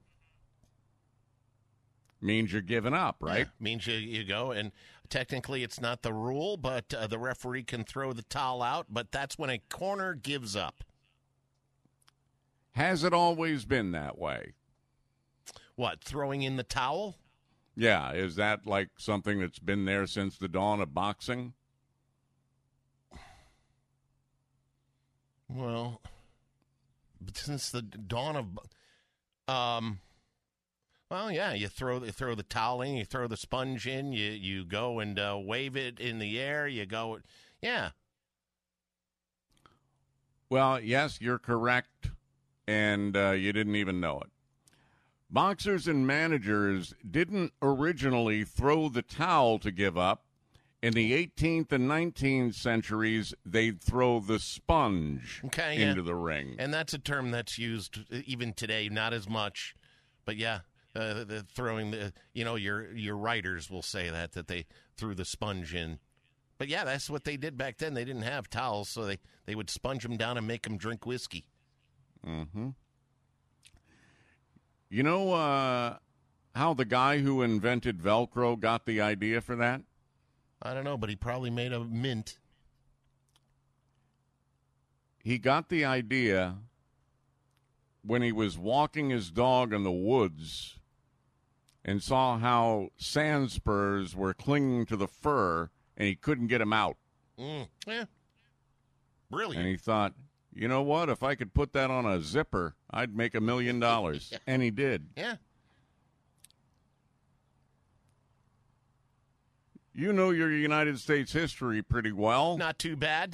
F: Means you're giving up, right?
B: Yeah, means you, you go, and technically it's not the rule, but uh, the referee can throw the towel out, but that's when a corner gives up.
F: Has it always been that way?
B: What, throwing in the towel?
F: Yeah, is that like something that's been there since the dawn of boxing?
B: Well, since the dawn of, um, well, yeah, you throw you throw the towel in, you throw the sponge in, you you go and uh, wave it in the air, you go, yeah.
F: Well, yes, you're correct, and uh, you didn't even know it. Boxers and managers didn't originally throw the towel to give up. In the eighteenth and nineteenth centuries, they'd throw the sponge
B: Okay,
F: into
B: yeah.
F: the ring.
B: And that's a term that's used even today, not as much, but yeah, uh, the throwing the, you know, your your writers will say that, that they threw the sponge in. But yeah, that's what they did back then. They didn't have towels, so they, they would sponge them down and make them drink whiskey.
F: Mm-hmm. You know uh, how the guy who invented Velcro got the idea for that?
B: I don't know, but he probably made a mint.
F: He got the idea when he was walking his dog in the woods and saw how sand spurs were clinging to the fur, and he couldn't get them out.
B: Mm, yeah. Brilliant.
F: And he thought, you know what? If I could put that on a zipper, I'd make a million dollars.
B: Yeah.
F: And he did.
B: Yeah.
F: You know your United States history pretty well.
B: Not too bad.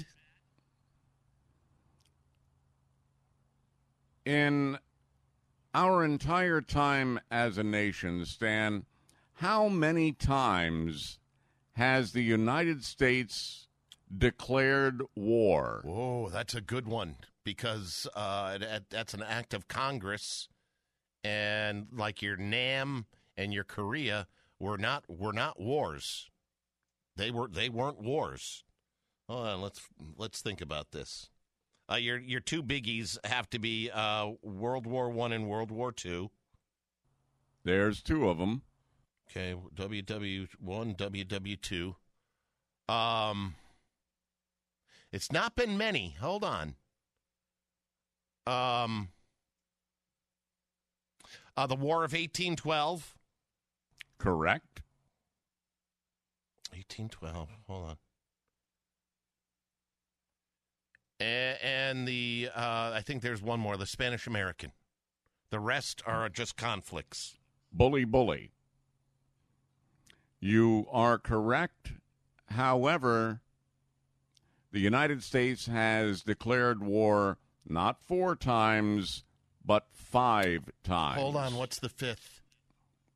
F: In our entire time as a nation, Stan, how many times has the United States declared war?
B: Whoa, that's a good one, because uh, that, that's an act of Congress, and like your Nam and your Korea were not were not wars. They were they weren't wars. Hold on, let's let's think about this. Uh, your your two biggies have to be uh, World War One and World War Two.
F: There's two of them.
B: Okay, W W one, W W two. Um, it's not been many. Hold on. Um, uh, the War of eighteen twelve.
F: Correct.
B: eighteen twelve. Hold on. And, and the uh, I think there's one more. The Spanish American. The rest are just conflicts.
F: Bully, bully. You are correct. However, the United States has declared war not four times, but five times.
B: Hold on. What's the fifth?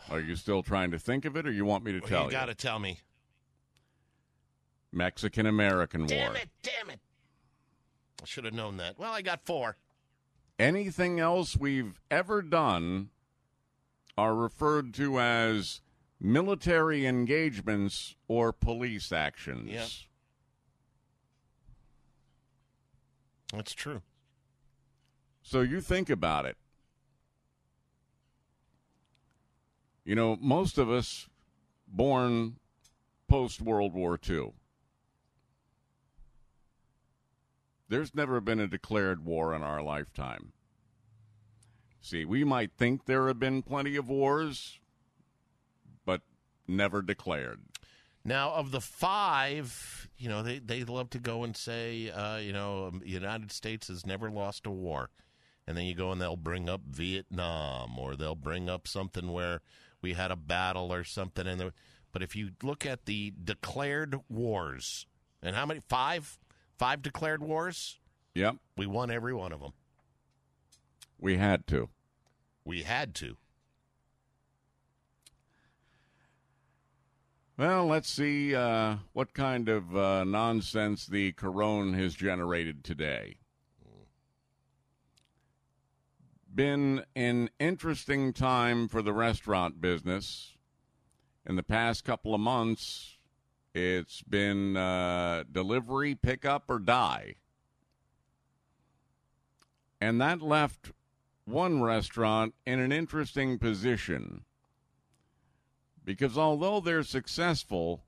F: Are you still trying to think of it, or you want me to tell
B: you got to tell me.
F: Mexican-American War.
B: Damn it, damn it. I should have known that. Well, I got four.
F: Anything else we've ever done are referred to as military engagements or police actions.
B: Yep. That's true.
F: So you think about it. You know, most of us born post-World War Two. There's never been a declared war in our lifetime. See, we might think there have been plenty of wars, but never declared.
B: Now, of the five, you know, they, they love to go and say, uh, you know, the United States has never lost a war. And then you go and they'll bring up Vietnam, or they'll bring up something where we had a battle or something. And there, but if you look at the declared wars, and how many? Five? Five declared wars?
F: Yep.
B: We won every one of them.
F: We had to.
B: We had to.
F: Well, let's see uh, what kind of uh, nonsense the Corona has generated today. Been an interesting time for the restaurant business. In the past couple of months, it's been uh, delivery, pick up, or die. And that left one restaurant in an interesting position. Because although they're successful,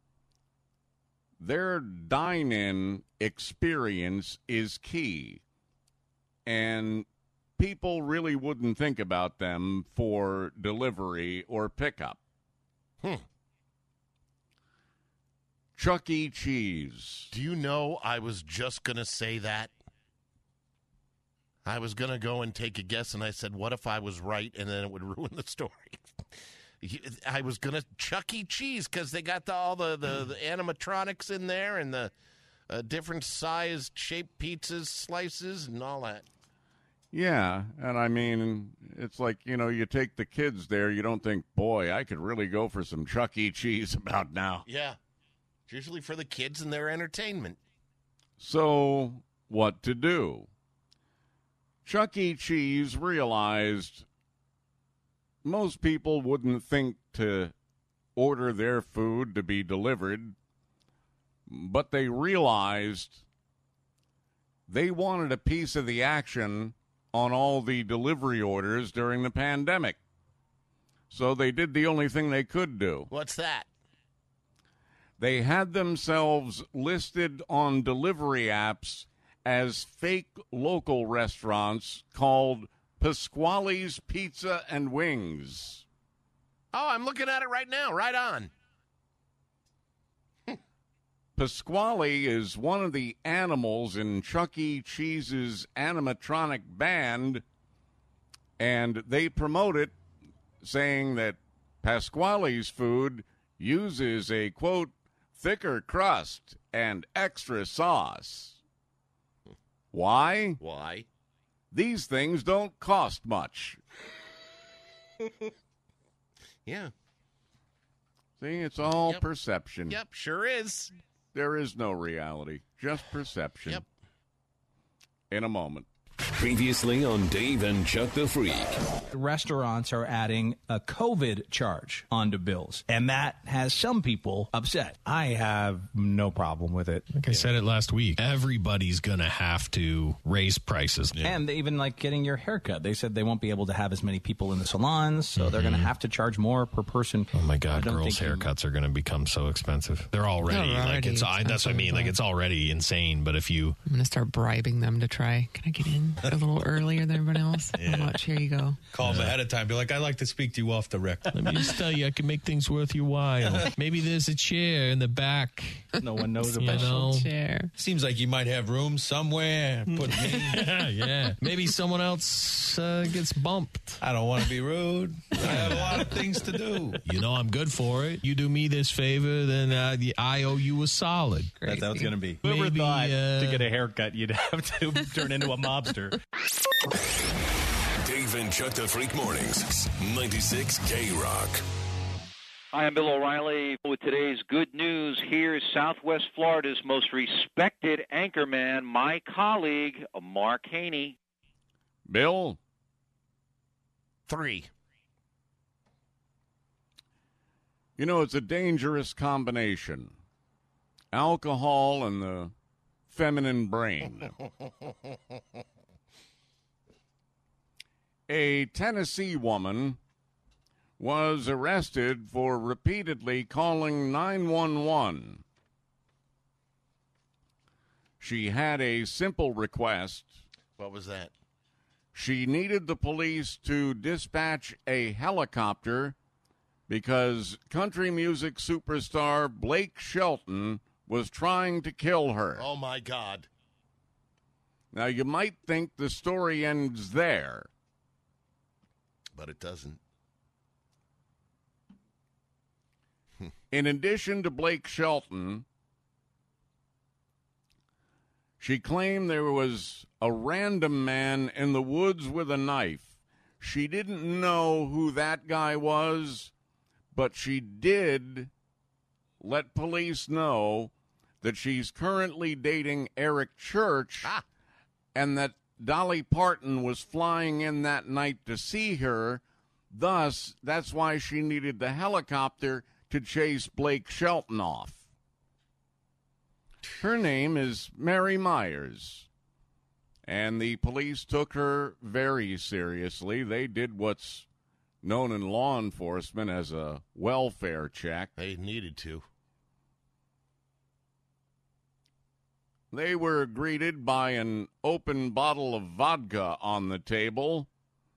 F: their dine-in experience is key. And people really wouldn't think about them for delivery or pickup.
B: Hmm.
F: Chuck E. Cheese.
B: Do you know I was just going to say that? I was going to go and take a guess, and I said, what if I was right, and then it would ruin the story. I was going to Chuck E. Cheese because they got the, all the, the, the animatronics in there and the uh, different sized shaped pizzas, slices, and all that.
F: Yeah, and I mean, it's like, you know, you take the kids there, you don't think, boy, I could really go for some Chuck E. Cheese about now.
B: Yeah. It's usually for the kids and their entertainment.
F: So, what to do? Chuck E. Cheese realized most people wouldn't think to order their food to be delivered, but they realized they wanted a piece of the action on all the delivery orders during the pandemic. So they did the only thing they could do.
B: What's that?
F: They had themselves listed on delivery apps as fake local restaurants called Pasquale's Pizza and Wings.
B: Oh, I'm looking at it right now. Right on.
F: Pasquale is one of the animals in Chuck E. Cheese's animatronic band, and they promote it saying that Pasquale's food uses a, quote, thicker crust and extra sauce. Why?
B: Why?
F: These things don't cost much.
B: Yeah.
F: See, it's all
B: Yep.
F: perception.
B: Yep, sure is.
F: There is no reality, just perception.
B: Yep.
F: In a moment.
I: Previously on Dave and Chuck the Freak.
E: Restaurants are adding a COVID charge onto bills, and that has some people upset. I have no problem with it.
G: Like I said it last week, everybody's going to have to raise prices.
E: And even like getting your haircut, they said they won't be able to have as many people in the salons, so mm-hmm. they're going to have to charge more per person.
G: Oh my God, girls' haircuts are going to become so expensive. They're already,
H: They're already
G: like it's. I, that's what I mean. Like it's already insane. But if you,
H: I'm going to start bribing them to try. Can I get in a little earlier than everyone else?
K: Yeah.
H: How much? Here you go.
K: Call them ahead of time. Be like, I'd like to speak to you off the record.
G: Let me just tell you, I can make things worth your while. Maybe there's a chair in the back.
E: No one knows
G: you
E: about
G: know?
H: chair.
K: Seems like you might have room somewhere. Put me in.
G: yeah, yeah. Maybe someone else uh, gets bumped.
K: I don't want to be rude. I have a lot of things to do.
G: You know I'm good for it. You do me this favor, then uh, I owe you a solid.
E: That's how it's going to be.
G: Maybe,
E: Whoever thought
G: uh,
E: to get a haircut, you'd have to turn into a mobster.
I: Dave Steve and Chuck the Freak Mornings. ninety-six K-Rock.
M: Hi, I'm Bill O'Reilly with today's good news. Here's Southwest Florida's most respected anchorman, my colleague, Mark Haney.
F: Bill?
B: Three.
F: You know, it's a dangerous combination. Alcohol and the feminine brain. A Tennessee woman was arrested for repeatedly calling nine one one. She had a simple request.
B: What was that?
F: She needed the police to dispatch a helicopter because country music superstar Blake Shelton was trying to kill her.
B: Oh, my God.
F: Now, you might think the story ends there.
B: But it doesn't.
F: In addition to Blake Shelton, she claimed there was a random man in the woods with a knife. She didn't know who that guy was, but she did let police know that she's currently dating Eric Church
B: ah.
F: and that Dolly Parton was flying in that night to see her. Thus, that's why she needed the helicopter to chase Blake Shelton off. Her name is Mary Myers, and the police took her very seriously. They did what's known in law enforcement as a welfare check.
B: They needed to.
F: They were greeted by an open bottle of vodka on the table.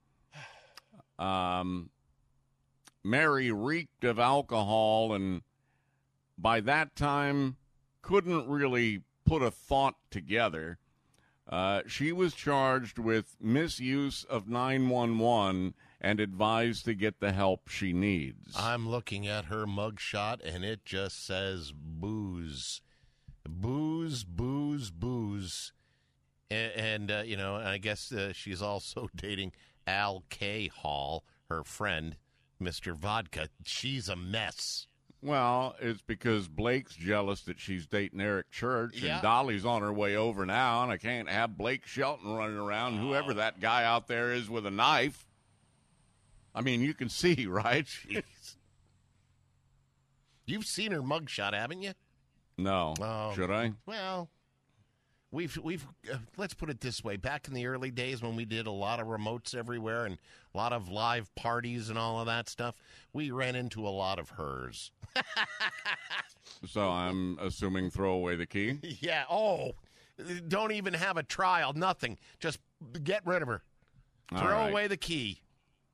F: Um... Mary reeked of alcohol and by that time couldn't really put a thought together. Uh, she was charged with misuse of nine one one and advised to get the help she needs.
B: I'm looking at her mugshot, and it just says booze. Booze, booze, booze. And, and uh, you know, I guess uh, she's also dating Al K. Hall, her friend, Mister Vodka. She's a mess.
F: Well, it's because Blake's jealous that she's dating Eric Church,
B: Yeah.
F: and Dolly's on her way over now, and I can't have Blake Shelton running around,
B: Oh.
F: whoever that guy out there is with a knife. I mean, you can see, right?
B: Jeez. You've seen her mugshot, haven't you?
F: No.
B: Oh.
F: Should I?
B: Well, we've we've uh, let's put it this way. Back in the early days when we did a lot of remotes everywhere and a lot of live parties and all of that stuff, we ran into a lot of hers.
F: So I'm assuming throw away the key?
B: Yeah. Oh, don't even have a trial. Nothing. Just get rid of her.
F: All
B: Throw
F: right.
B: away the key.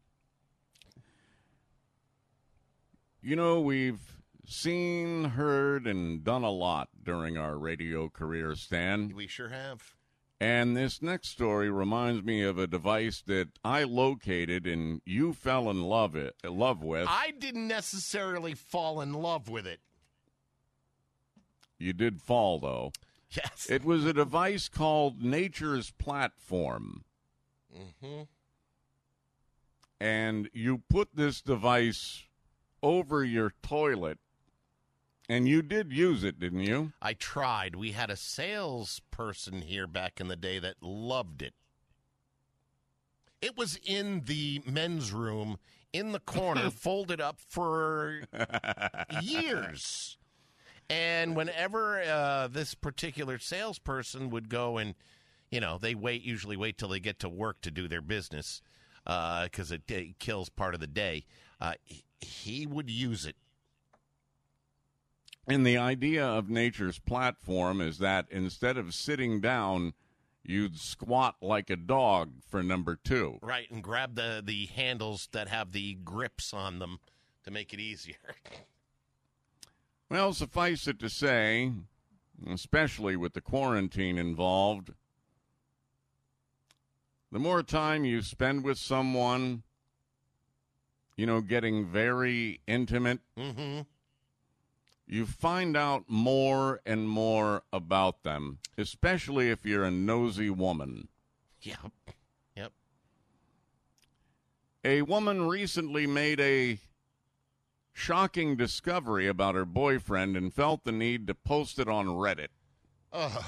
F: You know, we've seen, heard, and done a lot during our radio career, Stan.
B: We sure have.
F: And this next story reminds me of a device that I located and you fell in love it, love with.
B: I didn't necessarily fall in love with it.
F: You did fall, though.
B: Yes.
F: It was a device called Nature's Platform.
B: Mm-hmm.
F: And you put this device over your toilet, and you did use it, didn't you?
B: I tried. We had a salesperson here back in the day that loved it. It was in the men's room in the corner, folded up for years. And whenever uh, this particular salesperson would go and, you know, they wait, usually wait till they get to work to do their business because uh, it, it kills part of the day. Uh, he would use it.
F: And the idea of Nature's Platform is that instead of sitting down, you'd squat like a dog for number two.
B: Right, and grab the, the handles that have the grips on them to make it easier.
F: Well, suffice it to say, especially with the quarantine involved, the more time you spend with someone, you know, getting very intimate,
B: mm-hmm.
F: you find out more and more about them, especially if you're a nosy woman.
B: Yep. Yep.
F: A woman recently made a shocking discovery about her boyfriend and felt the need to post it on Reddit.
B: Ugh.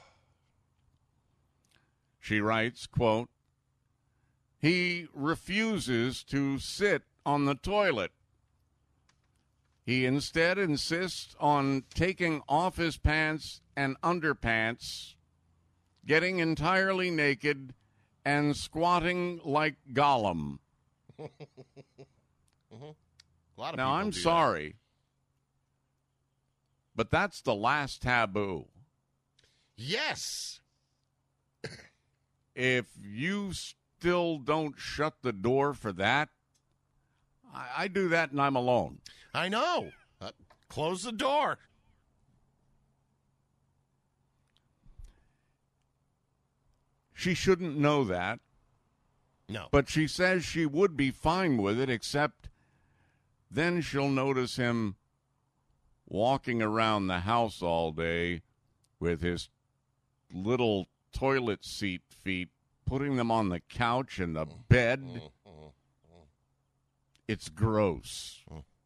F: She writes, quote, "He refuses to sit on the toilet. He instead insists on taking off his pants and underpants, getting entirely naked, and squatting like Gollum."
B: mm-hmm. A lot of
F: now,
B: people
F: I'm
B: do
F: sorry, but that's the last taboo.
B: that. Yes.
F: If you still don't shut the door for that, I, I do that and I'm alone.
B: I know. Uh, close the door.
F: She shouldn't know that.
B: No.
F: But she says she would be fine with it, except then she'll notice him walking around the house all day with his little toilet seat feet, putting them on the couch and the bed. It's gross.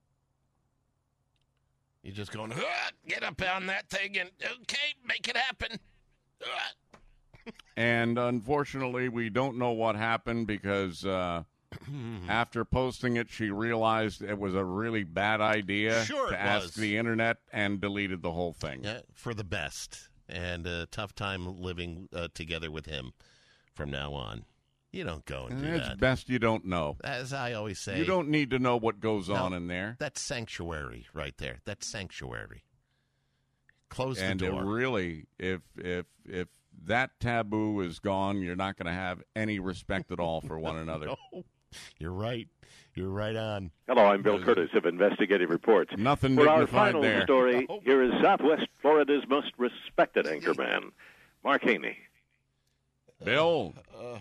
B: You're just going, "Ah, get up on that thing and, okay, make it happen." Ah.
F: And unfortunately, we don't know what happened because uh, after posting it, she realized it was a really bad idea
B: Sure
F: to
B: it
F: ask
B: was.
F: the internet and deleted the whole thing.
B: Yeah, for the best. And a tough time living uh, together with him from now on. You don't go and
F: And
B: do
F: it's
B: that.
F: best you don't know.
B: As I always say.
F: You don't need to know what goes
B: No,
F: on in there.
B: That's sanctuary right there. That's sanctuary. Close
F: And
B: the
F: it
B: door.
F: really, if if if that taboo is gone, you're not going to have any respect at all for one another.
B: No, you're right. You're right on.
N: Hello, I'm Bill Curtis of Investigative Reports.
F: Nothing
N: For our
F: dignified
N: final
F: there.
N: story, here is Southwest Florida's most respected anchorman, Mark Haney.
F: Bill.
B: Uh,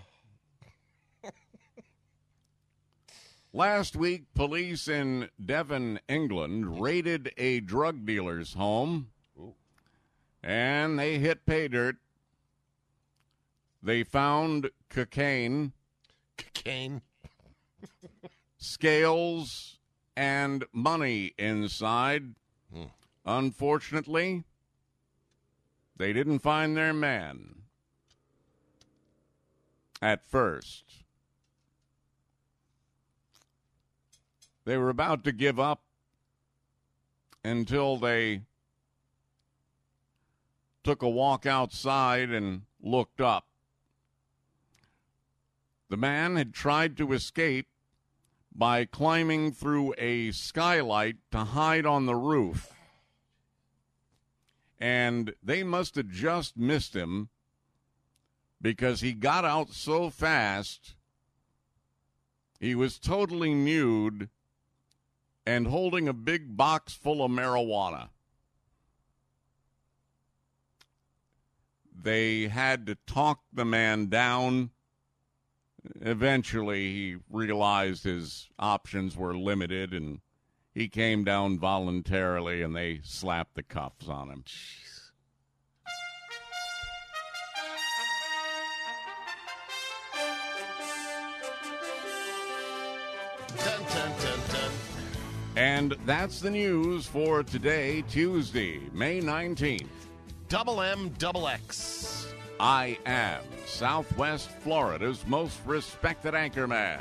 F: Last week, police in Devon, England, raided a drug dealer's home, and they hit pay dirt. They found cocaine,
B: Cocaine.
F: scales, and money inside.
B: Hmm.
F: Unfortunately, they didn't find their man at first. They were about to give up until they took a walk outside and looked up. The man had tried to escape by climbing through a skylight to hide on the roof. And they must have just missed him because he got out so fast, he was totally nude and holding a big box full of marijuana. They had to talk the man down. Eventually, he realized his options were limited, and he came down voluntarily, and they slapped the cuffs on him.
B: Dun, dun, dun, dun.
F: And that's the news for today, Tuesday, May nineteenth.
B: Double M, double X.
F: I am Southwest Florida's most respected anchorman.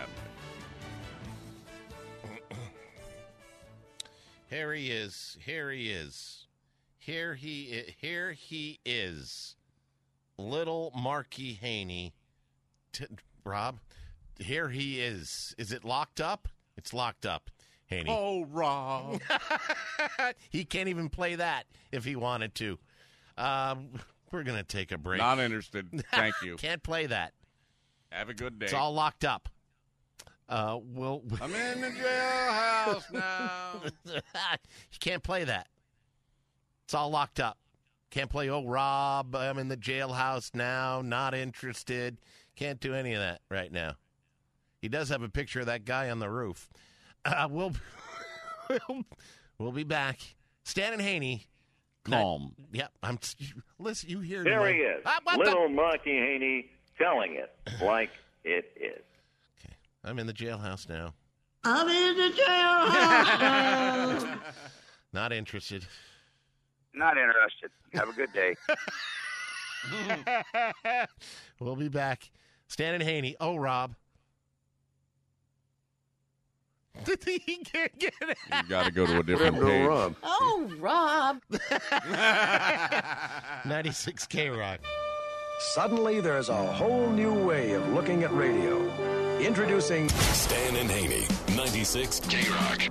B: Here he is. Here he is. Here he is. Here he is. Little Marky Haney. T- Rob, here he is. Is it locked up? It's locked up, Haney.
F: Oh, Rob.
B: He can't even play that if he wanted to. Um, we're going to take a break.
F: Not interested. Thank you.
B: Can't play that.
F: Have a good day.
B: It's all locked up. Uh, we'll.
F: I'm in the jailhouse now.
B: You can't play that. It's all locked up. Can't play, oh, Rob, I'm in the jailhouse now, not interested. Can't do any of that right now. He does have a picture of that guy on the roof. Uh, we'll, we'll, we'll be back. Stan and Haney.
F: Calm.
B: That, yep. I'm. Listen, you hear
O: There
B: my,
O: he is,
B: Ah, what
O: little
B: the?
O: Marky Haney telling it like it is.
B: I'm in the jailhouse now.
W: I'm in the jailhouse.
B: Not interested.
O: Not interested. Have a good day.
B: We'll be back. Stan and Haney. Oh, Rob. he can't get it.
F: You got to go to a different
O: Whatever,
F: page.
O: Rob.
W: Oh, Rob.
B: ninety-six K Rock.
P: Suddenly, there's a whole new way of looking at radio. Introducing
I: Stan and Haney, ninety-six K Rock.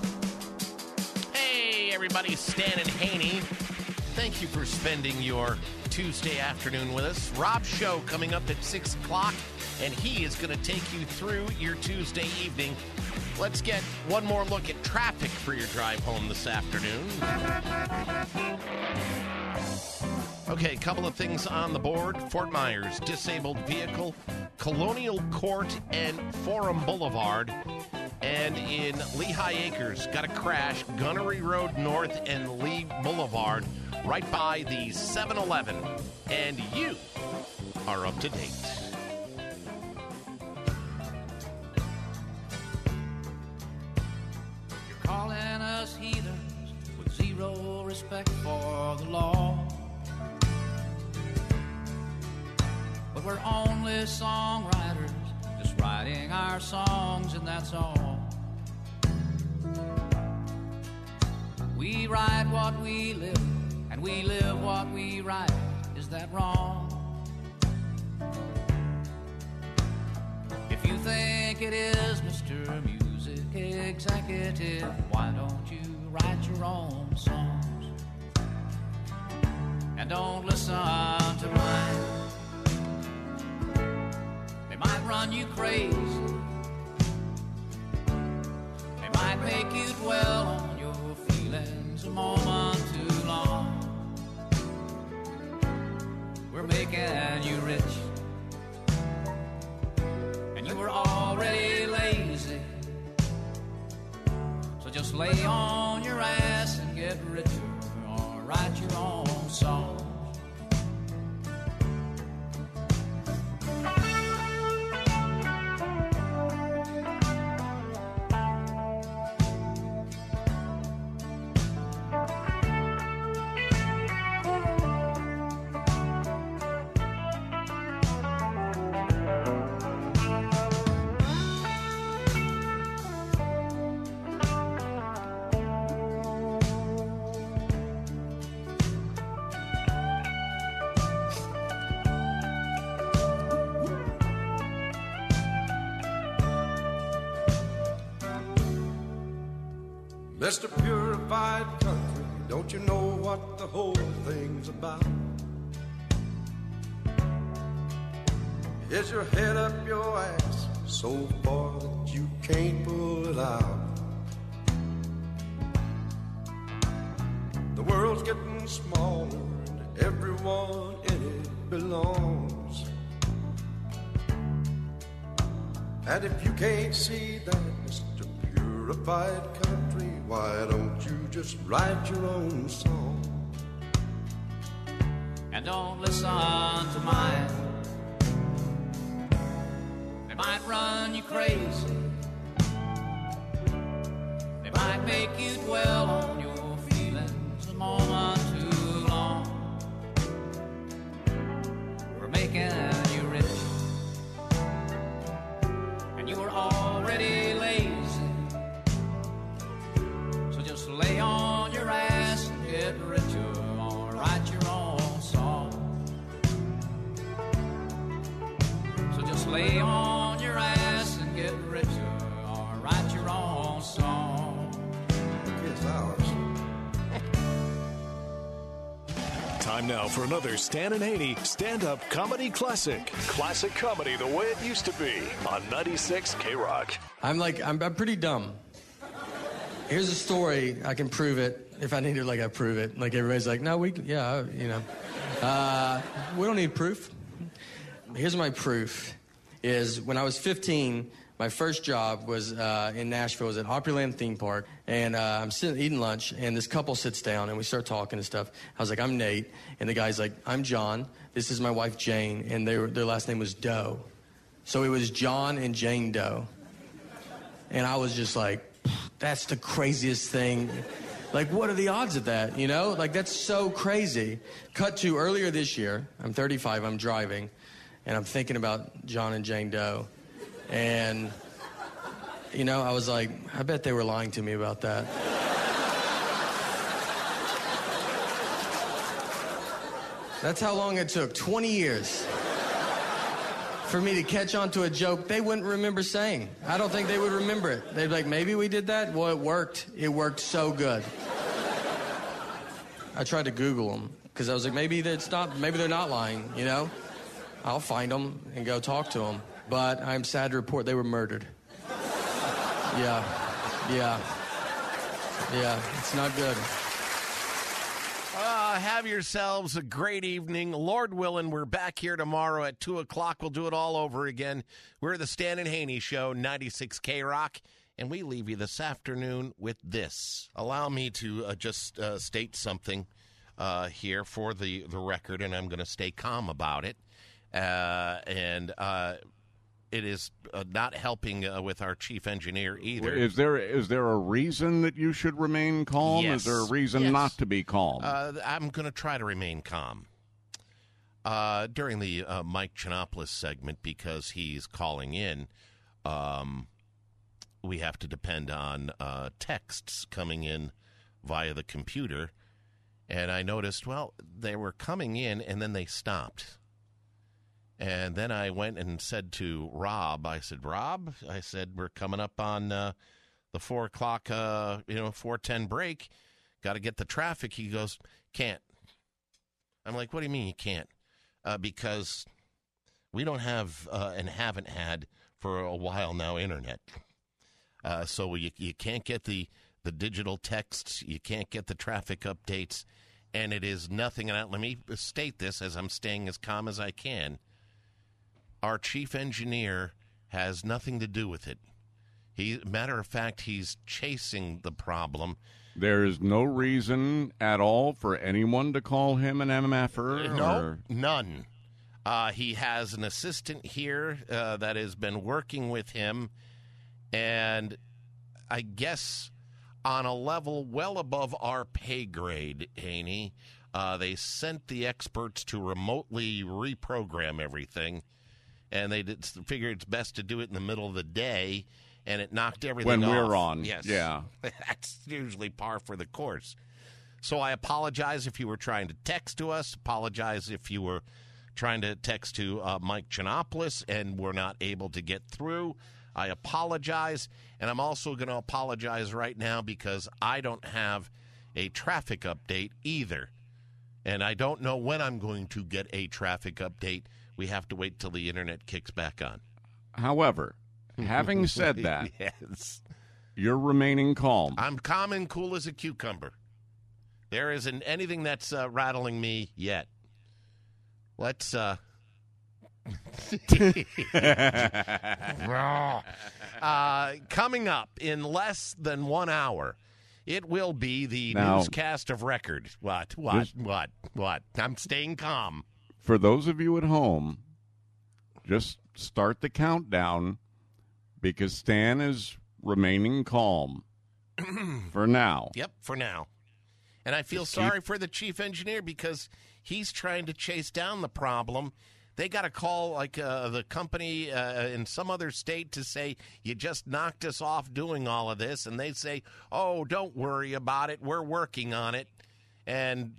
B: Hey, everybody, Stan and Haney. Thank you for spending your Tuesday afternoon with us. Rob's show coming up at six o'clock, and he is going to take you through your Tuesday evening. Let's get one more look at traffic for your drive home this afternoon. Okay, a couple of things on the board. Fort Myers, disabled vehicle, Colonial Court and Forum Boulevard. And in Lehigh Acres, got a crash, Gunnery Road North and Lee Boulevard, right by the seven eleven. And you are up to date.
S: You're calling us heathens with zero respect for the law. But we're only songwriters, just writing our songs, and that's all. We write what we live, and we live what we write. Is that wrong? If you think it is, Mister Music Executive, why don't you write your own songs? And don't listen to mine. They might run you crazy. They might make you dwell on your feelings a moment too long. We're making you rich, and you were already lazy. So just lay on your ass and get richer, or write your own songs.
V: Mister Purified Country, don't you know what the whole thing's about? Is your head up your ass so far that you can't pull it out? The world's getting smaller and everyone in it belongs. And if you can't see that, Mister Purified Country, why don't you just write your own song?
S: And don't listen to mine. They might run you crazy. They might make you dwell on your feelings a moment too long. We're making you rich, and you were already lazy. So just lay on your ass and get richer, or write your own song. So just lay on your ass and get richer, or write your own song.
V: It's ours.
I: Time now for another Stan and Haney stand-up comedy classic. Classic comedy the way it used to be on ninety-six K Rock.
Y: I'm like, I'm, I'm pretty dumb. Here's a story. I can prove it. If I need to, like, I prove it. Like, everybody's like, no, we, yeah, you know. Uh, we don't need proof. Here's my proof. Is when I was fifteen, my first job was uh, in Nashville. It was at Opryland Theme Park. And uh, I'm sitting eating lunch, and this couple sits down, and we start talking and stuff. I was like, I'm Nate. And the guy's like, I'm John. This is my wife, Jane. And they were, their last name was Doe. So it was John and Jane Doe. And I was just like, that's the craziest thing. Like, what are the odds of that, you know? Like, that's so crazy. Cut to earlier this year. I'm thirty-five, I'm driving, and I'm thinking about John and Jane Doe. And, you know, I was like, I bet they were lying to me about that. That's how long it took, twenty years, for me to catch on to a joke they wouldn't remember saying. I don't think they would remember it. They'd be like, maybe we did that? Well, it worked. It worked so good. I tried to Google them, because I was like, maybe it's not, maybe they're not lying, you know? I'll find them and go talk to them. But I'm sad to report they were murdered. Yeah, yeah, yeah, it's not good.
B: Uh, have yourselves a great evening. Lord willing, we're back here tomorrow at two o'clock. We'll do it all over again. We're the Stan and Haney Show, ninety-six K Rock, and we leave you this afternoon with this. Allow me to uh, just uh, state something uh, here for the, the record, and I'm going to stay calm about it. Uh, and uh, it is uh, not helping uh, with our chief engineer either.
F: Is there is there a reason that you should remain calm?
B: Yes.
F: Is there a reason
B: Yes.
F: not to be calm?
B: Uh, I'm going to try to remain calm uh, during the uh, Mike Chinopoulos segment, because he's calling in. Um, we have to depend on uh, texts coming in via the computer, and I noticed, well, they were coming in and then they stopped. And then I went and said to Rob, I said, Rob, I said, we're coming up on uh, the four o'clock, uh, you know, four ten break. Got to get the traffic. He goes, can't. I'm like, what do you mean you can't? Uh, because we don't have uh, and haven't had for a while now internet. Uh, so you, you can't get the, the digital texts. You can't get the traffic updates. And it is nothing. And I, let me state this as I'm staying as calm as I can. Our chief engineer has nothing to do with it. He, matter of fact, he's chasing the problem.
F: There is no reason at all for anyone to call him an M F er?
B: No,
F: or...
B: none. Uh, he has an assistant here uh, that has been working with him, and I guess on a level well above our pay grade, Haney, uh, they sent the experts to remotely reprogram everything. And they did, figured it's best to do it in the middle of the day, and it knocked everything
F: when
B: off.
F: When we're on.
B: Yes.
F: Yeah.
B: That's usually par for the course. So I apologize if you were trying to text to us. Apologize if you were trying to text to uh, Mike Chinopoulos and were not able to get through. I apologize. And I'm also going to apologize right now because I don't have a traffic update either. And I don't know when I'm going to get a traffic update. We have to wait till the internet kicks back on.
F: However, having said that,
B: yes.
F: You're remaining calm.
B: I'm calm and cool as a cucumber. There isn't anything that's uh, rattling me yet. Let's, uh... uh, coming up in less than one hour, it will be the
F: now,
B: newscast of record. What? What?
F: Just,
B: what? What? I'm staying calm.
F: For those of you at home, just start the countdown because Stan is remaining calm for now.
B: Yep, for now. And I feel
F: just
B: sorry
F: keep...
B: for the chief engineer because he's trying to chase down the problem. They got to call like uh, the company uh, in some other state to say, you just knocked us off doing all of this. And they say, oh, don't worry about it. We're working on it. And...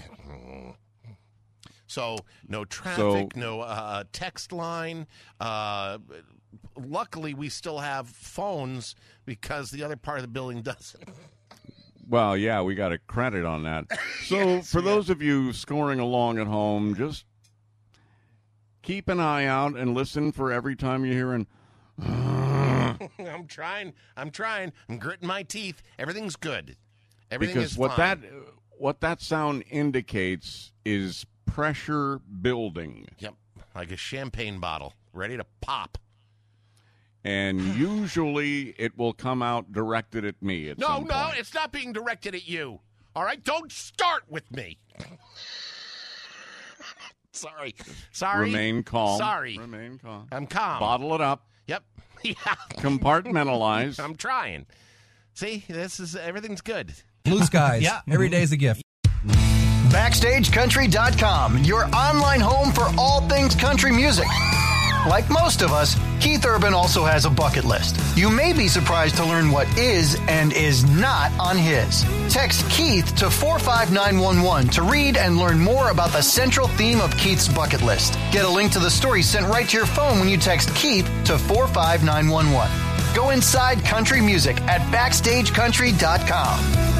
B: So no traffic,
F: so,
B: no uh, text line. Uh, luckily, we still have phones because the other part of the building doesn't.
F: Well, yeah, we got a credit on that. So
B: yes,
F: for
B: yeah.
F: those of you scoring along at home, just keep an eye out and listen for every time you hear an...
B: I'm trying. I'm trying. I'm gritting my teeth. Everything's good. Everything
F: because
B: is
F: what
B: fine.
F: that what that sound indicates is pressure building.
B: Yep, like a champagne bottle ready to pop.
F: And usually it will come out directed at me at
B: no,
F: some
B: no,
F: point.
B: it's not being directed at you. All right, don't start with me. Sorry, sorry.
F: Remain calm.
B: Sorry,
F: Remain calm.
B: I'm calm.
F: Bottle it up.
B: Yep. Yeah.
F: Compartmentalize.
B: I'm trying. See, this is everything's good.
Q: Blue skies.
B: Yeah.
Q: Every day's a gift.
R: Backstage Country dot com, your online home for all things country music. Like most of us, Keith Urban also has a bucket list. You may be surprised to learn what is and is not on his. Text Keith to four five nine one one to read and learn more about the central theme of Keith's bucket list. Get a link to the story sent right to your phone when you text Keith to four five nine one one. Go inside country music at backstage country dot com.